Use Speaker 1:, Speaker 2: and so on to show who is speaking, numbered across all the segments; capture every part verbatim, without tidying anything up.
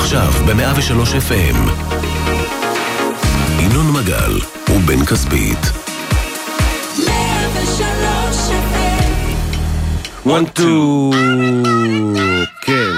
Speaker 1: עכשיו ב-מאה ושלוש אף אם. ינון מגל ובן כספית.
Speaker 2: מאה ושלוש אף אם.
Speaker 3: one, two, כן.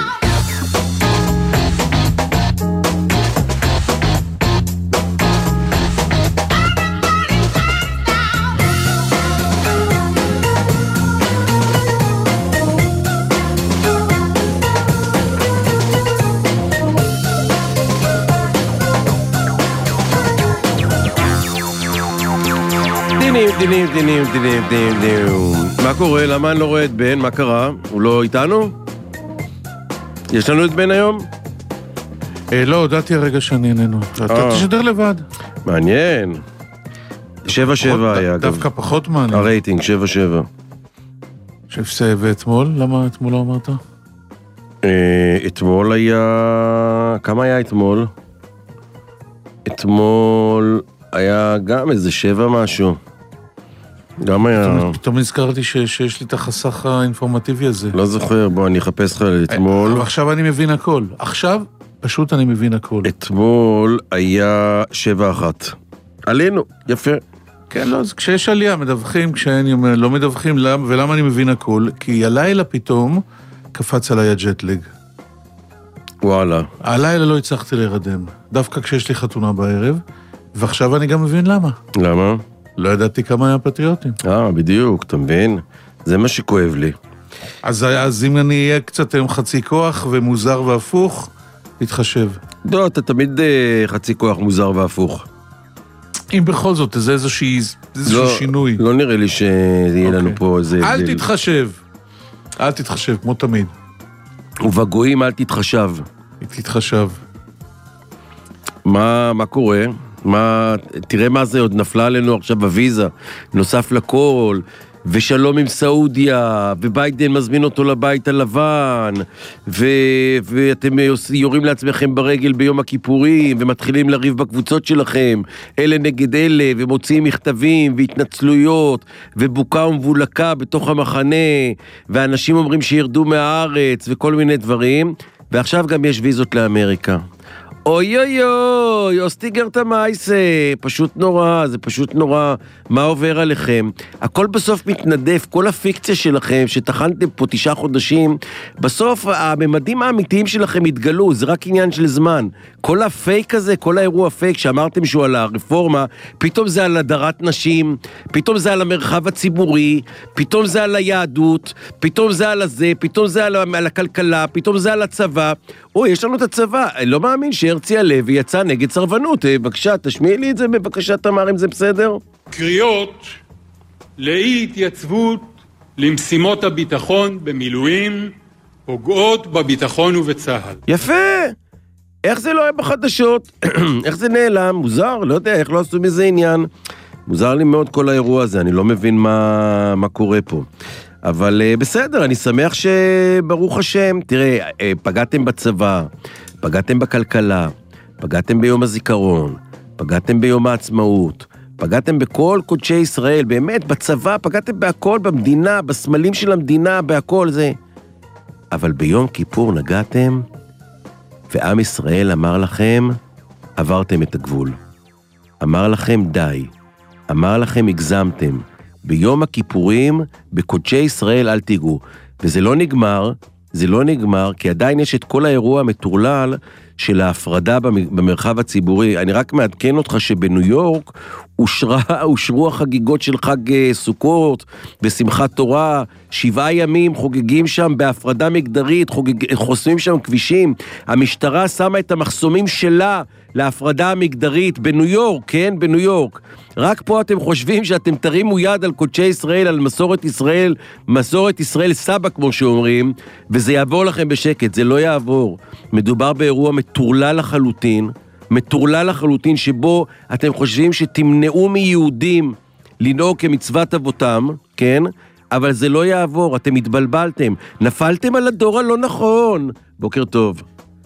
Speaker 3: דינים, דינים, דינים, דינים, דינים. מה קורה? למה אני לא רואה את בן? מה קרה? הוא לא איתנו? יש לנו את בן היום?
Speaker 4: לא, הודעתי הרגע שאני איננו. אתה תשדר לבד.
Speaker 3: מעניין. שבע שבע היה גם.
Speaker 4: דווקא פחות מעניין.
Speaker 3: הרייטינג, שבע שבע.
Speaker 4: שפסה ואתמול? למה אתמול לא אמרת?
Speaker 3: אתמול היה... כמה היה אתמול? אתמול היה גם איזה שבע משהו. גם היה...
Speaker 4: פתאום נזכרתי שיש לי את החסך האינפורמטיבי הזה.
Speaker 3: לא זוכר, בוא, אני אחפש לך אתמול.
Speaker 4: אבל עכשיו אני מבין הכל. עכשיו, פשוט אני מבין הכל.
Speaker 3: אתמול היה שבע אחת. עלינו, יפה.
Speaker 4: כן, לא, אז כשיש עלייה, מדווחים, כשאני אומר, לא מדווחים, ולמה אני מבין הכל? כי הלילה פתאום קפץ עליי הג'טלג.
Speaker 3: וואלה.
Speaker 4: הלילה לא הצלחתי להירדם. דווקא כשיש לי חתונה בערב, ועכשיו אני גם מבין למה.
Speaker 3: למה?
Speaker 4: לא ידעתי כמה היה פטריוטים.
Speaker 3: אה, בדיוק, אתה מבין? זה מה שכואב לי.
Speaker 4: אז, אז אם אני אהיה קצת עם חצי כוח ומוזר והפוך, תתחשב.
Speaker 3: לא, אתה תמיד אה, חצי כוח מוזר והפוך.
Speaker 4: אם בכל זאת, זה איזושהי, איזשהו
Speaker 3: לא, שינוי. לא נראה לי שיהיה לנו פה איזה...
Speaker 4: אל תתחשב. אל תתחשב, כמו תמיד.
Speaker 3: ובגויים אל תתחשב.
Speaker 4: תתחשב.
Speaker 3: מה, מה קורה? מה, תראה מה זה, עוד נפלה עלינו עכשיו בוויזה, נוסף לכל, ושלום עם סעודיה, וביידן מזמין אותו לבית הלבן, ו, ואתם יורים לעצמכם ברגל ביום הכיפורים, ומתחילים לריב בקבוצות שלכם, אלה נגד אלה, ומוציאים מכתבים, והתנצלויות, ובוקה ומבולקה בתוך המחנה, ואנשים אומרים שירדו מהארץ, וכל מיני דברים, ועכשיו גם יש ויזות לאמריקה. אוי אוי אוי, אוסטיגר תמייסה, פשוט נורא, זה פשוט נורא, מה עובר עליכם? הכל בסוף מתנדף, כל הפיקציה שלכם, שתחנתם פה תשעה חודשים, בסוף הממדים האמיתיים שלכם התגלו, זה רק עניין של זמן. כל הפייק הזה, כל האירוע פייק שאמרתם שהוא על הרפורמה, פתאום זה על הדרת נשים, פתאום זה על המרחב הציבורי, פתאום זה על היהדות, פתאום זה על הזה, פתאום זה על, על הכלכלה, פתאום זה על הצבא. אוי, יש לנו את הצבא, אני לא מאמין שהרצי הלוי יצא נגד סרבנות. בבקשה, תשמיע לי את זה, בבקשה, תמר, אם זה בסדר.
Speaker 5: קריאות לאי התייצבות למשימות הביטחון במילואים פוגעות בביטחון ובצהל.
Speaker 3: יפה! איך זה לא היה בחדשות? איך זה נעלם? מוזר, לא יודע, איך לא עשו מזה עניין. מוזר לי מאוד כל האירוע הזה, אני לא מבין מה, מה קורה פה. אבל בסדר, אני שמח שברוך השם, תראה, פגעתם בצבא, פגעתם בכלכלה, פגעתם ביום הזיכרון, פגעתם ביום העצמאות, פגעתם בכל קודשי ישראל, באמת, בצבא, פגעתם בהכל, במדינה, בסמלים של המדינה, בהכל זה. אבל ביום כיפור נגעתם, ועם ישראל אמר לכם, עברתם את הגבול. אמר לכם די, אמר לכם הגזמתם. ביום הכיפורים, בקודשי ישראל אל תיגעו. וזה לא נגמר, זה לא נגמר, כי עדיין יש את כל האירוע המטורלל של ההפרדה במרחב הציבורי. אני רק מעדכן אותך שבניו יורק אושרה, אושרו החגיגות של חג סוכות ושמחת תורה, שבעה ימים חוגגים שם בהפרדה מגדרית, חוגג, חוסמים שם כבישים. המשטרה שמה את המחסומים שלה להפרדה המגדרית בניו יורק, כן? בניו יורק. רק פה אתם חושבים שאתם תרימו יד על קודשי ישראל, על מסורת ישראל, מסורת ישראל סבא כמו שאומרים, וזה יעבור לכם בשקט, זה לא יעבור. מדובר באירוע מטורלל לחלוטין, מטורלל לחלוטין שבו אתם חושבים שתמנעו מיהודים לנהוג כמצוות אבותם, כן? אבל זה לא יעבור, אתם התבלבלתם, נפלתם על הדור הלא נכון. בוקר טוב.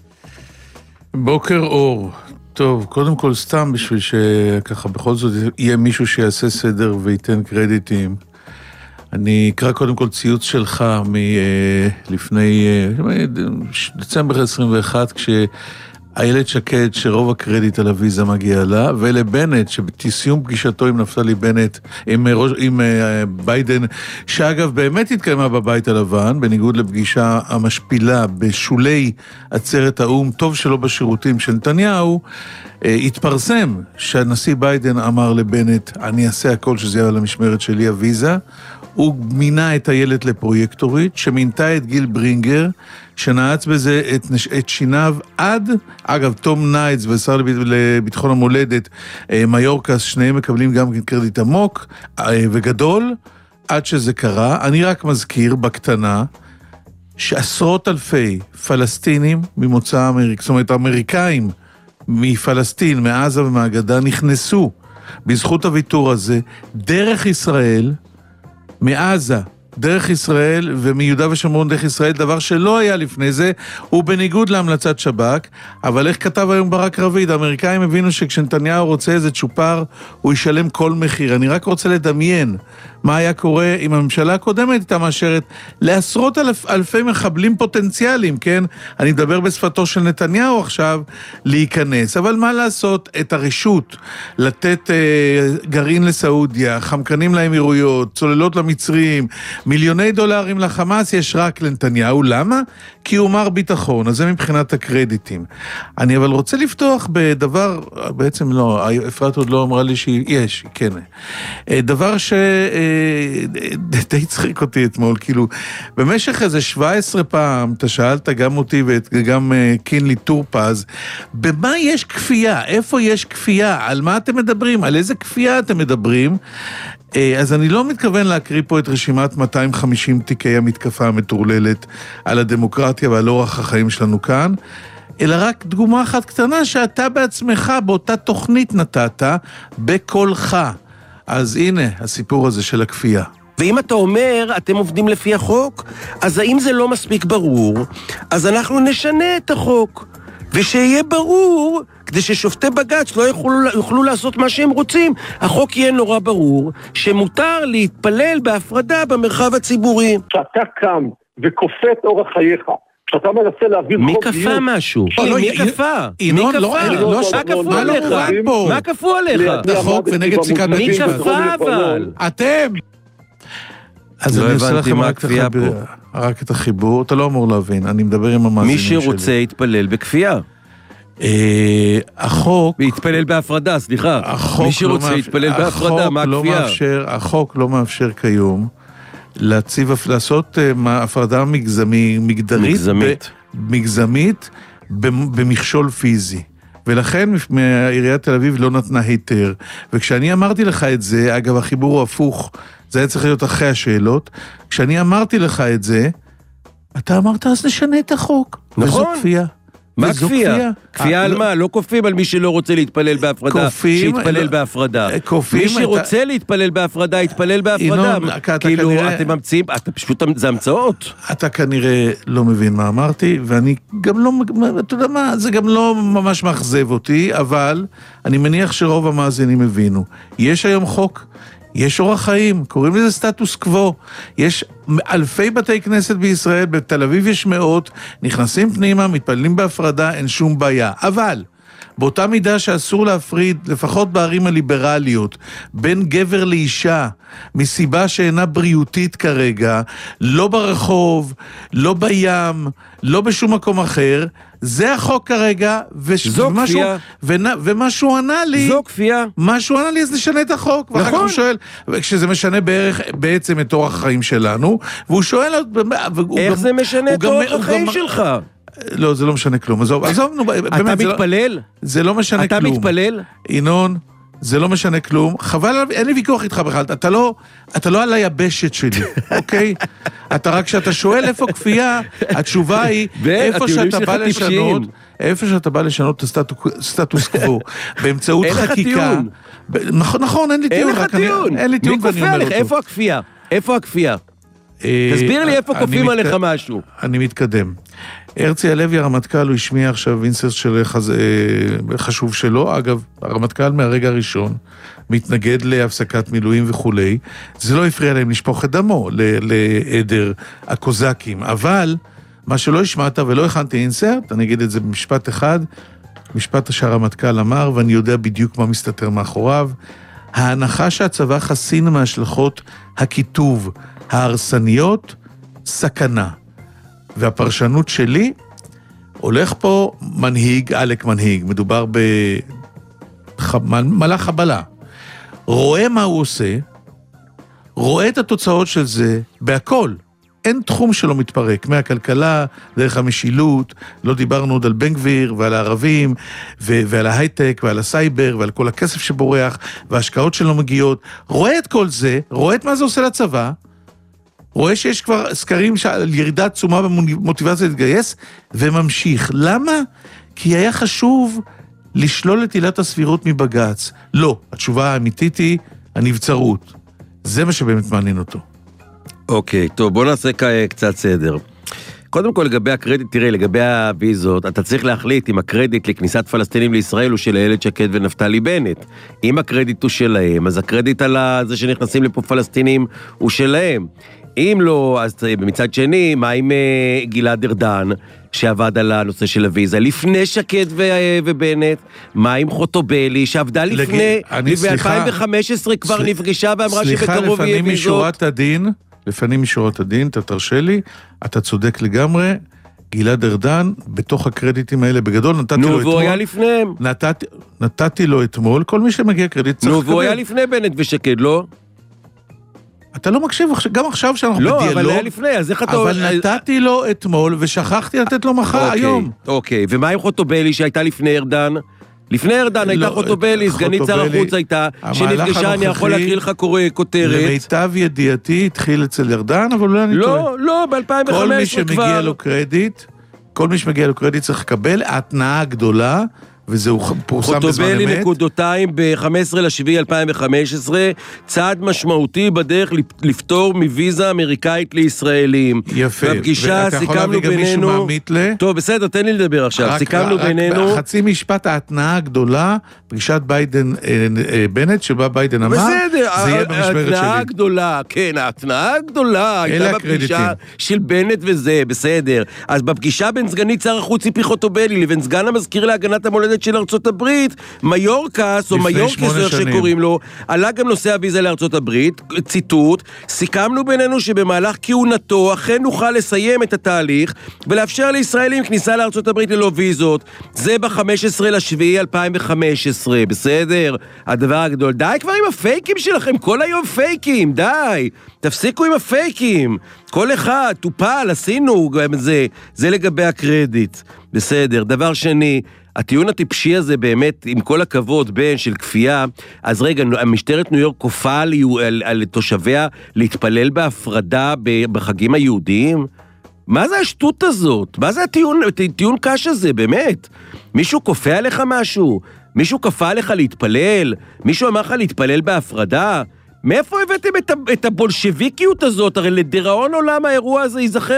Speaker 4: בוקר אור. טוב, קודם כל סתם בשביל שככה בכל זאת יהיה מישהו שיעשה סדר וייתן קרדיטים. אני אקרא קודם כל ציוץ שלך מלפני דצמבר עשרים ואחת, כש... איילת שקד, שרוב הקרדיט על הוויזה מגיע לה, ולבנט, שבסיום פגישתו עם נפתלי בנט, עם, עם ביידן, שאגב באמת התקיימה בבית הלבן, בניגוד לפגישה המשפילה בשולי עצרת האום, טוב שלא בשירותים של נתניהו, התפרסם שהנשיא ביידן אמר לבנט, אני אעשה הכל שזה יהיה על המשמרת שלי הוויזה, הוא מינה את הילד לפרויקטורית, שמינתה את גיל ברינגר, שנעץ בזה את, את שיניו עד, אגב, תום נייטס ושר לביטחון המולדת, מיורקס, שניהם מקבלים גם קרדיט עמוק וגדול, עד שזה קרה. אני רק מזכיר בקטנה, שעשרות אלפי פלסטינים ממוצא אמריק, זאת אומרת, אמריקאים מפלסטין, מעזה ומהגדה, נכנסו בזכות הוויתור הזה, דרך ישראל, מעזה, דרך ישראל ומיהודה ושומרון דרך ישראל, דבר שלא היה לפני זה, הוא בניגוד להמלצת שב"כ, אבל איך כתב היום ברק רביד, האמריקאים הבינו שכשנתניהו רוצה איזה צ'ופר, הוא ישלם כל מחיר. אני רק רוצה לדמיין מה היה קורה אם הממשלה הקודמת הייתה מאשרת לעשרות אלף, אלפי מחבלים פוטנציאליים, כן? אני מדבר בשפתו של נתניהו עכשיו, להיכנס. אבל מה לעשות? את הרשות לתת אה, גרעין לסעודיה, חמקנים לאמירויות, צוללות למצרים, מיליוני דולרים לחמאס יש רק לנתניהו. למה? כי הוא מר ביטחון, אז זה מבחינת הקרדיטים. אני אבל רוצה לפתוח בדבר, בעצם לא, אפרת עוד לא אמרה לי שיש, כן. דבר ש... די צחיק אותי אתמול, כאילו, במשך איזה שבע עשרה פעם, אתה שאלת גם אותי וגם קינלי טורפז, במה יש כפייה? איפה יש כפייה? על מה אתם מדברים? על איזה כפייה אתם מדברים? אז אני לא מתכוון להקריא פה את רשימת מאתיים וחמישים תיקי המתקפה המטורללת על הדמוקרטיה ועל אורח החיים שלנו כאן, אלא רק דוגמה אחת קטנה שאתה בעצמך באותה תוכנית נתת בקולך. אז הנה הסיפור הזה של הכפייה.
Speaker 3: ואם אתה אומר, אתם עובדים לפי החוק, אז האם זה לא מספיק ברור, אז אנחנו נשנה את החוק. ושיהיה ברור, כדי ששופטי בג"ץ לא יוכלו, יוכלו לעשות מה שהם רוצים, החוק יהיה נורא ברור, שמותר להתפלל בהפרדה במרחב הציבורי.
Speaker 6: כשאתה קם וכופה את אורח חייך, כשאתה מנסה להעביר
Speaker 3: מי כפה משהו? מי כפה? מי כפה? מה כפו עליך? מה כפו עליך?
Speaker 4: החוק ונגד פסיקת בית משפט.
Speaker 3: מי כפה אבל?
Speaker 4: אתם! אז אני עושה לכם רק את החיבור, אתה לא אמור להבין, אני מדבר עם המאזינים שלי.
Speaker 3: מי שרוצה יתפלל בכפייה.
Speaker 4: החוק...
Speaker 3: יתפלל בהפרדה, סליחה. מי שרוצה יתפלל בהפרדה, מה הכפייה?
Speaker 4: החוק לא מאפשר כיום להציב, לעשות הפרדה מגדרית,
Speaker 3: מגזמית,
Speaker 4: מגזמית במכשול פיזי. ולכן עיריית תל אביב לא נתנה היתר. וכשאני אמרתי לך את זה, אגב החיבור הוא הפוך, זה היה צריך להיות אחרי השאלות, כשאני אמרתי לך את זה, אתה אמרת אז נשנה את החוק.
Speaker 3: נכון.
Speaker 4: וזו כפייה.
Speaker 3: מה כפייה? כפייה על מה? לא כופים על מי שלא רוצה להתפלל בהפרדה, שיתפלל בהפרדה. מי שרוצה להתפלל בהפרדה, יתפלל בהפרדה. כאילו, אתם ממציאים, אתה פשוט, זה המצאות.
Speaker 4: אתה כנראה לא מבין מה אמרתי, ואני גם לא, אתה יודע מה, זה גם לא ממש מאכזב אותי, אבל אני מניח שרוב המאזינים הבינו. יש היום חוק, יש אורח חיים, קוראים לזה סטטוס קוו, יש אלפי בתי כנסת בישראל, בתל אביב יש מאות, נכנסים פנימה, מתפללים בהפרדה, אין שום בעיה. אבל באותה מידה שאסור להפריד, לפחות בערים הליברליות, בין גבר לאישה, מסיבה שאינה בריאותית כרגע, לא ברחוב, לא בים, לא בשום מקום אחר, זה החוק כרגע, וש...
Speaker 3: זו
Speaker 4: ומשהו...
Speaker 3: כפייה.
Speaker 4: ונ... ומשהו ענה לי...
Speaker 3: זו כפייה.
Speaker 4: משהו ענה לי, אז נשנה את החוק.
Speaker 3: נכון.
Speaker 4: ואחר כך הוא שואל, כשזה משנה בערך, בעצם את אורח החיים שלנו, והוא שואל...
Speaker 3: איך
Speaker 4: גם...
Speaker 3: זה משנה את אורח החיים
Speaker 4: גם...
Speaker 3: שלך?
Speaker 4: לא, זה לא משנה כלום. עזוב, עזוב, נו, באמת,
Speaker 3: אתה
Speaker 4: זה
Speaker 3: מתפלל?
Speaker 4: לא... זה לא משנה
Speaker 3: אתה
Speaker 4: כלום.
Speaker 3: אתה מתפלל?
Speaker 4: ינון, זה לא משנה כלום. חבל, אין לי ויכוח איתך בכלל. אתה לא, אתה לא על היבשת שלי, אוקיי? אתה רק כשאתה שואל איפה כפייה, התשובה היא, איפה שאתה בא לשנות, איפה שאתה בא לשנות את הסטטוס קוו, באמצעות חקיקה. נכון, נכון, אין לי טיעון.
Speaker 3: אין לך טיעון.
Speaker 4: אין לי טיעון ואני אומר אותו.
Speaker 3: איפה הכפייה? איפה הכפייה? תסביר לי איפה כופים עליך משהו.
Speaker 4: אני מתקדם. הרצי הלוי הרמטכ"ל, הוא השמיע עכשיו אינסרט של חשוב שלו, אגב, הרמטכ"ל מהרגע הראשון מתנגד להפסקת מילואים וכולי, זה לא הפריע להם לשפוך את דמו לעדר הקוזקים, אבל מה שלא השמעת ולא הכנתי אינסרט, אני אגיד את זה במשפט אחד, משפט שהרמטכ"ל אמר, ואני יודע בדיוק מה מסתתר מאחוריו, ההנחה שהצבא חסין מהשלכות הכיתוב ההרסניות, סכנה. והפרשנות שלי, הולך פה מנהיג, אלק מנהיג, מדובר במלאך חבלה. רואה מה הוא עושה, רואה את התוצאות של זה בהכל. אין תחום שלא מתפרק, מהכלכלה, דרך המשילות, לא דיברנו עוד על בן גביר ועל הערבים, ו- ועל ההייטק ועל הסייבר ועל כל הכסף שבורח, וההשקעות שלא מגיעות. רואה את כל זה, רואה את מה זה עושה לצבא, רואה שיש כבר סקרים של ירידה תשומה במוטיבציה להתגייס, וממשיך. למה? כי היה חשוב לשלול את עילת הסבירות מבג"ץ. לא, התשובה האמיתית היא הנבצרות. זה מה שבאמת מעניין אותו.
Speaker 3: אוקיי, טוב, בוא נעשה קצת סדר. קודם כל, לגבי הקרדיט, תראה, לגבי הוויזות, אתה צריך להחליט אם הקרדיט לכניסת פלסטינים לישראל הוא של איילת שקד ונפתלי בנט. אם הקרדיט הוא שלהם, אז הקרדיט על זה שנכנסים לפה פלסטינים הוא שלהם. אם לא, אז במצד שני, מה עם גלעד ארדן, שעבד על הנושא של הוויזה, לפני שקד ובנט, מה עם חוטובלי, שעבדה לפני, ב-אלפיים וחמש עשרה כבר נפגשה ואמרה שבקרוב יהיה ויזות.
Speaker 4: משורת הדין, לפנים משורת הדין, אתה תרשה לי, אתה צודק לגמרי, גלעד ארדן, בתוך הקרדיטים האלה, בגדול נתתי לו אתמול.
Speaker 3: נו, והוא היה לפניהם.
Speaker 4: נתתי, נתתי לו אתמול, כל מי שמגיע קרדיט צריך לקבל.
Speaker 3: נו, והוא היה לפני בנט ושקד, לא?
Speaker 4: אתה לא מקשיב, גם עכשיו שאנחנו
Speaker 3: לא,
Speaker 4: בדיאלוג.
Speaker 3: לא, אבל היה לפני, אז איך אתה...
Speaker 4: אבל נתתי לו אתמול, ושכחתי לתת לו מחר היום.
Speaker 3: אוקיי, ומה עם חוטובלי שהייתה לפני ארדן? לפני ארדן הייתה חוטובלי, סגנית שר החוץ הייתה, שנפגשה, אני יכול להקריא לך כותרת.
Speaker 4: למיטב ידיעתי התחיל אצל ארדן, אבל אולי אני טועה.
Speaker 3: לא, לא, ב-אלפיים וחמש עשרה כבר.
Speaker 4: כל מי שמגיע לו קרדיט, כל מי שמגיע לו קרדיט צריך לקבל, ההתנאה הגדולה, וזהו פורסם בזמן אמת.
Speaker 3: חוטובלי נקודותיים ב-חמישה עשר ליולי אלפיים וחמש עשרה, צעד משמעותי בדרך לפתור מוויזה אמריקאית לישראלים.
Speaker 4: יפה.
Speaker 3: בפגישה סיכמנו בינינו... טוב, בסדר, תן לי לדבר עכשיו. סיכמנו בינינו...
Speaker 4: חצי משפט ההתנאה הגדולה, פגישת ביידן בנט, שבה ביידן אמר, זה יהיה במשמרת שלי.
Speaker 3: ההתנאה הגדולה, כן, ההתנאה הגדולה, הייתה בפגישה של בנט וזה, בסדר. אז בפגישה בין סגנית שר החוץ ציפי חוטובלי לבין סגן המזכיר להגנת המולדת של ארצות הברית, מיורקס, או מיורקס, איך שקוראים לו, עלה גם נושא הוויזה לארצות הברית, ציטוט, סיכמנו בינינו שבמהלך כהונתו, אכן נוכל לסיים את התהליך, ולאפשר לישראלים כניסה לארצות הברית ללא ויזות. זה ב-חמישה עשר ליולי אלפיים וחמש עשרה, בסדר? הדבר הגדול. די כבר עם הפייקים שלכם, כל היום פייקים, די. תפסיקו עם הפייקים. כל אחד, טופל, עשינו, זה, זה לגבי הקרדיט. בסדר. דבר שני, הטיעון הטיפשי הזה באמת, עם כל הכבוד בין של כפייה, אז רגע, המשטרת ניו יורק כופה על, על, על תושביה להתפלל בהפרדה בחגים היהודיים? מה זה השטות הזאת? מה זה הטיעון, הטיעון קש הזה, באמת? מישהו כופה עליך משהו? מישהו כפה עליך להתפלל? מישהו אמר לך להתפלל בהפרדה? מאיפה הבאתם את, את הבולשביקיות הזאת? הרי לדיראון עולם האירוע הזה ייזכר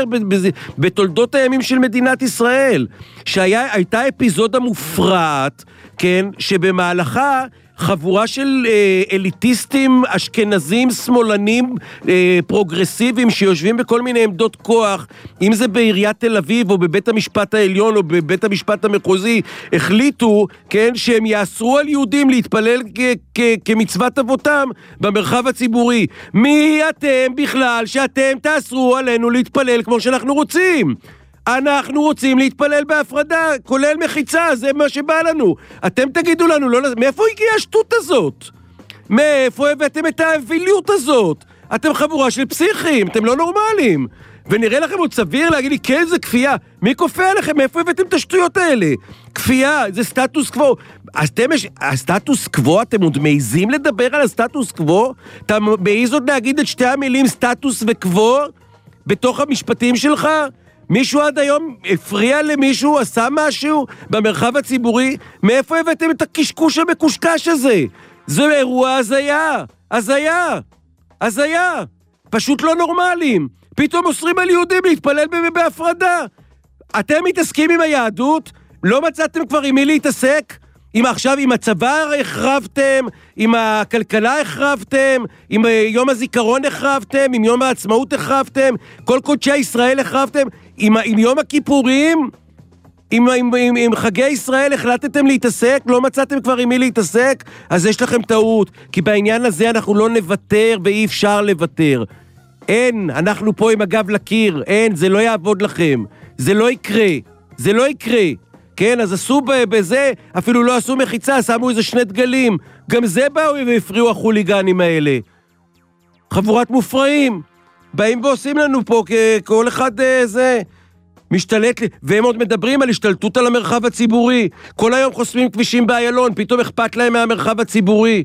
Speaker 3: בתולדות הימים של מדינת ישראל, שהייתה אפיזודה מופרעת, כן, שבמהלכה חבורה של אה, אליטיסטים אשכנזים, שמאלנים, אה, פרוגרסיביים, שיושבים בכל מיני עמדות כוח, אם זה בעיריית תל אביב, או בבית המשפט העליון, או בבית המשפט המחוזי, החליטו, כן, שהם יאסרו על יהודים להתפלל כ- כ- כמצוות אבותם במרחב הציבורי. מי אתם בכלל שאתם תאסרו עלינו להתפלל כמו שאנחנו רוצים? אנחנו רוצים להתפלל בהפרדה, כולל מחיצה, זה מה שבא לנו. אתם תגידו לנו, לא, מאיפה הגיעה השטות הזאת? מאיפה הבאתם את האוויליות הזאת? אתם חבורה של פסיכים, אתם לא נורמליים. ונראה לכם עוד סביר להגיד לי, כן, זה כפייה. מי כופה עליכם? מאיפה הבאתם את השטויות האלה? כפייה, זה סטטוס קוו. אתם, הסטטוס קוו, אתם עוד מעיזים לדבר על הסטטוס קוו? אתה מעיז עוד להגיד את שתי המילים סטטוס וקוו בתוך המשפטים שלך? מישהו עד היום הפריע למישהו, עשה משהו במרחב הציבורי? מאיפה הבאתם את הקשקוש המקושקש הזה? זה אירוע הזיה, הזיה, הזיה. פשוט לא נורמליים. פתאום אוסרים על יהודים להתפלל בהפרדה. אתם מתעסקים עם היהדות? לא מצאתם כבר עם מי להתעסק? אם עכשיו עם הצבא החרבתם, עם הכלכלה החרבתם, עם יום הזיכרון החרבתם, עם יום העצמאות החרבתם, כל קודשי ישראל החרבתם, עם, עם יום הכיפורים, עם, עם, עם, עם חגי ישראל החלטתם להתעסק, לא מצאתם כבר עם מי להתעסק, אז יש לכם טעות, כי בעניין הזה אנחנו לא נוותר ואי אפשר לוותר. אין, אנחנו פה עם הגב לקיר, אין, זה לא יעבוד לכם, זה לא יקרה, זה לא יקרה. כן, אז עשו בזה, אפילו לא עשו מחיצה, שמו איזה שני דגלים, גם זה באו והפריעו החוליגנים האלה. חבורת מופרעים, באים ועושים לנו פה, כל אחד זה... משתלט לי, והם עוד מדברים על השתלטות על המרחב הציבורי. כל היום חוסמים כבישים באיילון, פתאום אכפת להם מהמרחב הציבורי.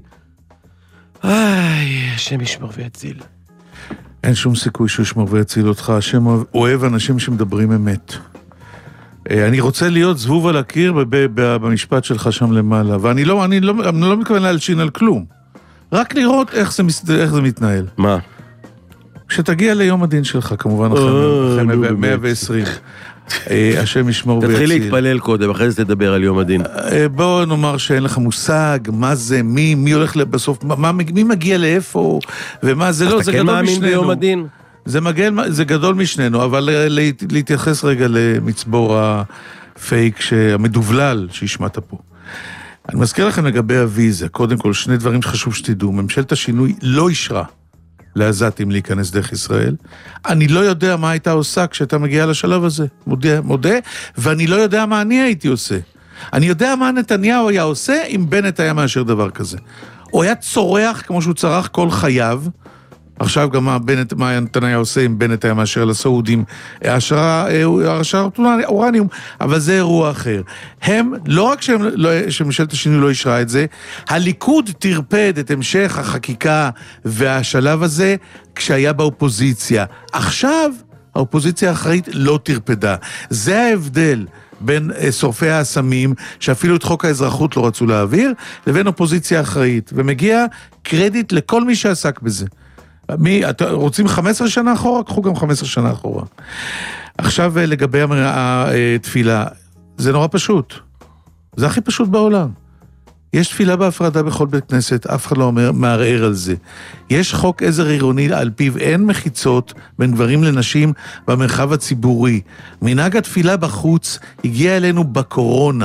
Speaker 3: איי, השם ישמור ויציל.
Speaker 4: אין שום סיכוי שהוא ישמור ויציל אותך. השם אוהב אנשים שמדברים אמת. אני רוצה להיות זבוב על הקיר במשפט שלך שם למעלה, ואני לא, אני לא, אני לא מתכוון להלשין על כלום. רק לראות איך זה, איך זה מתנהל.
Speaker 3: מה?
Speaker 4: כשתגיע ליום הדין שלך, כמובן, אחרי מאה ועשרים, השם ישמור ויציל.
Speaker 3: תתחיל להתפלל קודם, אחרי זה תדבר על יום הדין.
Speaker 4: בוא נאמר שאין לך מושג, מה זה, מי, מי הולך בסוף, מי מגיע לאיפה, ומה זה לא, זה גדול משנינו. אתה כן מאמין ביום הדין? זה, מגן, זה גדול משנינו, אבל להתייחס רגע למצבור הפייק המדובלל שהשמעת פה. אני מזכיר לכם לגבי הוויזה, קודם כל שני דברים שחשוב שתדעו, ממשלת השינוי לא אישרה לעזתים להיכנס דרך ישראל. אני לא יודע מה הייתה עושה כשאתה מגיע לשלב הזה, מודה, מודה, ואני לא יודע מה אני הייתי עושה. אני יודע מה נתניהו היה עושה אם בנט היה מאשר דבר כזה. הוא היה צורח כמו שהוא צרח כל חייו, עכשיו גם מה, בנט, מה נתניהו עושה אם בנט היה מאשר לסעודים, השערת אורניום, אבל זה אירוע אחר. הם, לא רק שהם, לא, שממשלת השינוי לא אישרה את זה, הליכוד תרפד את המשך החקיקה והשלב הזה כשהיה באופוזיציה. עכשיו, האופוזיציה האחראית לא תרפדה. זה ההבדל בין שורפי הסמים, שאפילו את חוק האזרחות לא רצו להעביר, לבין אופוזיציה אחראית. ומגיע קרדיט לכל מי שעסק בזה. מי, רוצים חמש עשרה שנה אחורה? קחו גם חמש עשרה שנה אחורה. עכשיו לגבי התפילה, זה נורא פשוט. זה הכי פשוט בעולם. יש תפילה בהפרדה בכל בית כנסת, אף אחד לא אומר, מערער על זה. יש חוק עזר עירוני, על פיו אין מחיצות בין גברים לנשים במרחב הציבורי. מנהג התפילה בחוץ הגיע אלינו בקורונה.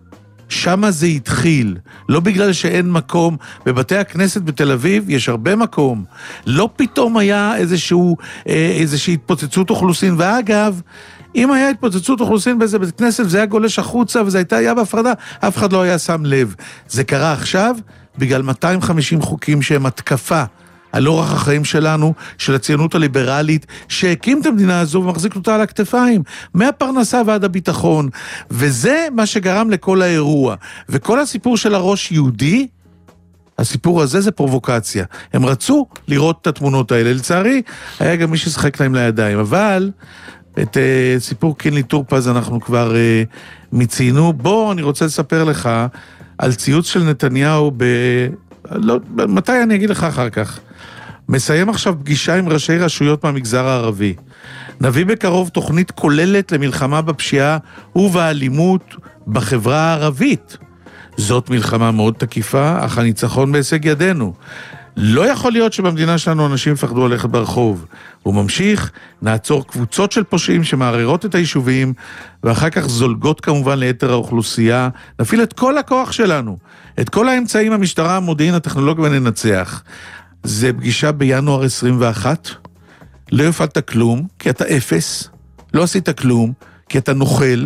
Speaker 4: שמה זה התחיל, לא בגלל שאין מקום, בבתי הכנסת בתל אביב יש הרבה מקום, לא פתאום היה איזשהו, איזושהי התפוצצות אוכלוסין, ואגב, אם היה התפוצצות אוכלוסין באיזה בית כנסת, זה היה גולש החוצה, וזה הייתה היה בהפרדה, אף אחד לא היה שם לב. זה קרה עכשיו, בגלל מאתיים וחמישים חוקים שהם התקפה, על אורח החיים שלנו, של הציונות הליברלית, שהקים את המדינה הזו ומחזיק אותה על הכתפיים, מהפרנסה ועד הביטחון, וזה מה שגרם לכל האירוע. וכל הסיפור של הראש יהודי, הסיפור הזה זה פרובוקציה. הם רצו לראות את התמונות האלה, לצערי, היה גם מי ששחק להם לידיים, אבל את uh, סיפור קינלי טורפז אנחנו כבר uh, מציינו. בוא, אני רוצה לספר לך על ציוץ של נתניהו ב... לא, מתי אני אגיד לך אחר כך? מסיים עכשיו פגישה עם ראשי רשויות מהמגזר הערבי. נביא בקרוב תוכנית כוללת למלחמה בפשיעה ובאלימות בחברה הערבית. זאת מלחמה מאוד תקיפה, אך הניצחון בהישג ידינו. לא יכול להיות שבמדינה שלנו אנשים יפחדו ללכת ברחוב. הוא ממשיך, נעצור קבוצות של פושעים שמערערות את היישובים, ואחר כך זולגות כמובן ליתר האוכלוסייה, נפעיל את כל הכוח שלנו, את כל האמצעים, המשטרה, המודיעין, הטכנולוגיה, וננצח. זה פגישה בינואר עשרים ואחת, לא הפעלת כלום, כי אתה אפס, לא עשית כלום, כי אתה נוכל,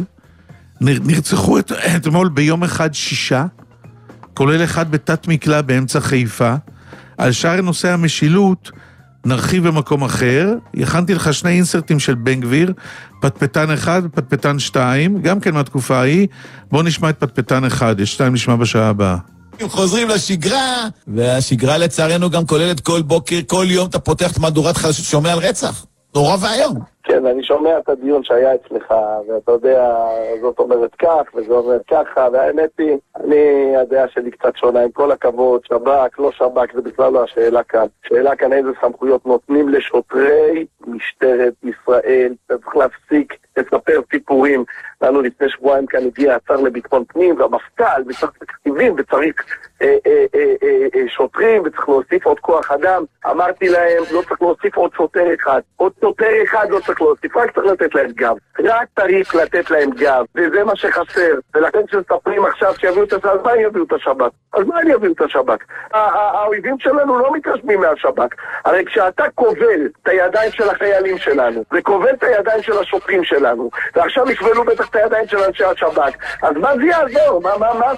Speaker 4: נרצחו את, אתמול ביום אחד שישה, כולל אחד בתת מקלע באמצע חיפה, על שאר נושא המשילות, נרחיב במקום אחר, הכנתי לך שני אינסרטים של בן גביר, פטפטן אחד ופטפטן שתיים, גם כן מהתקופה ההיא, בוא נשמע את פטפטן אחד, יש שתיים נשמע בשעה הבאה.
Speaker 7: חוזרים לשגרה, והשגרה לצערנו גם כוללת כל בוקר, כל יום אתה פותח את מהדורת חדשות, שומע על רצח, נורא והיום.
Speaker 6: כן, אני שומע את הדיון שהיה אצלך, ואתה יודע, זאת אומרת כך, וזאת אומרת ככה, והאמת היא, אני, הדעה שלי קצת שונה, עם כל הכבוד, שב"כ, לא שב"כ, זה בכלל לא השאלה כאן. שאלה כאן איזה סמכויות נותנים לשוטרי משטרת ישראל, אתה צריך להפסיק לספר סיפורים. לנו לפני שבועיים כאן הגיע השר לביטחון פנים, והמפכ"ל, וצריך תקציבים, וצריך אה, אה, אה, אה, אה, שוטרים, וצריך להוסיף עוד כוח אדם. אמרתי להם, לא צריך להוסיף עוד שוטר אחד. עוד שוטר אחד לא צריך צריך להוסיף, רק צריך לתת להם גב. רק צריך לתת להם גב, וזה מה שחסר. ולכן שספרים עכשיו שיביאו את השב"כ, אז מה הם יביאו את השב"כ? אז מה הם יביאו את השב"כ? האויבים שלנו לא מתרשמים מהשב"כ. הרי כשאתה כובל את הידיים של החיילים שלנו, וכובל את הידיים של השוטרים שלנו, ועכשיו יכבלו בטח את הידיים של אנשי השב"כ, אז מה זה יעזור? מה, מה, מה?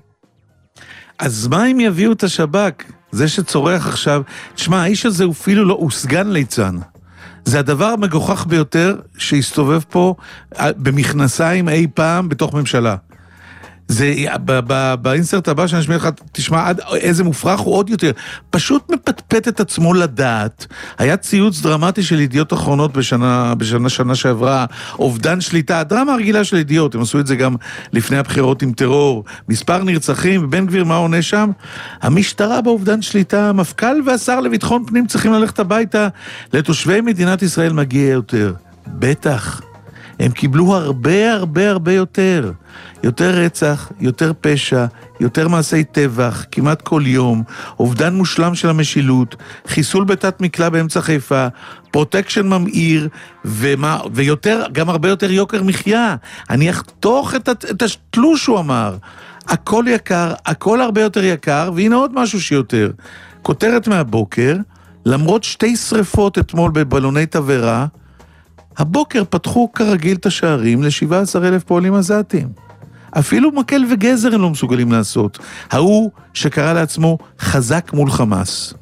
Speaker 4: אז מה אם יביאו את השב"כ? זה שצורח עכשיו, תשמע, האיש הזה הוא אפילו לא, הוא סגן ליצן. זה הדבר המגוחך ביותר שהסתובב פה במכנסיים אי פעם בתוך ממשלה. זה, באינסרט הבא שאני אשמיע לך, תשמע איזה מופרך הוא עוד יותר, פשוט מפטפט את עצמו לדעת. היה ציוץ דרמטי של ידיעות אחרונות בשנה, בשנה שנה שעברה, אובדן שליטה, הדרמה הרגילה של ידיעות, הם עשו את זה גם לפני הבחירות עם טרור, מספר נרצחים, ובן גביר מה עונה שם? המשטרה באובדן שליטה, המפכ"ל והשר לביטחון פנים צריכים ללכת הביתה, לתושבי מדינת ישראל מגיע יותר. בטח, הם קיבלו הרבה הרבה הרבה יותר. יותר רצח, יותר פשע, יותר מעשי טבח, כמעט כל יום, אובדן מושלם של המשילות, חיסול בתת מקלע באמצע חיפה, פרוטקשן ממאיר, ומה, ויותר, גם הרבה יותר יוקר מחיה. אני אחתוך את, את התלוש, הוא אמר. הכל יקר, הכל הרבה יותר יקר, והנה עוד משהו שיותר. כותרת מהבוקר, למרות שתי שריפות אתמול בבלוני תברה, הבוקר פתחו כרגיל את השערים ל-שבעה עשר אלף פועלים עזתים. אפילו מקל וגזר הם לא מסוגלים לעשות. ההוא שקרא לעצמו חזק מול חמאס.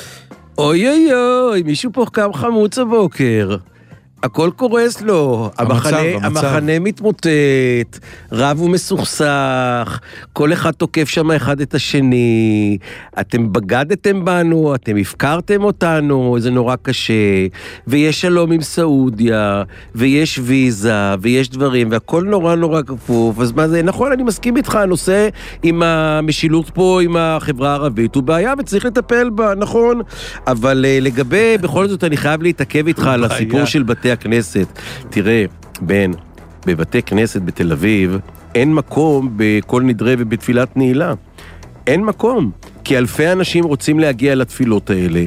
Speaker 3: אוי אוי אוי, מישהו פה קם חמוץ הבוקר. הכל קורס לו, המחנה,
Speaker 4: המצב, המצב.
Speaker 3: המחנה מתמוטט, רב ומסוכסך, כל אחד תוקף שם אחד את השני, אתם בגדתם בנו, אתם הפקרתם אותנו, זה נורא קשה, ויש שלום עם סעודיה, ויש ויזה, ויש דברים, והכל נורא נורא כפוף, אז מה זה, נכון, אני מסכים איתך, הנושא עם המשילות פה, עם החברה הערבית, הוא בעיה וצריך לטפל בה, נכון, אבל לגבי, בכל זאת אני חייב להתעכב איתך על הסיפור של בתי הכנסת. תראה, בן, בבתי כנסת בתל אביב, אין מקום בכל נדרי ובתפילת נעילה. אין מקום, כי אלפי אנשים רוצים להגיע לתפילות האלה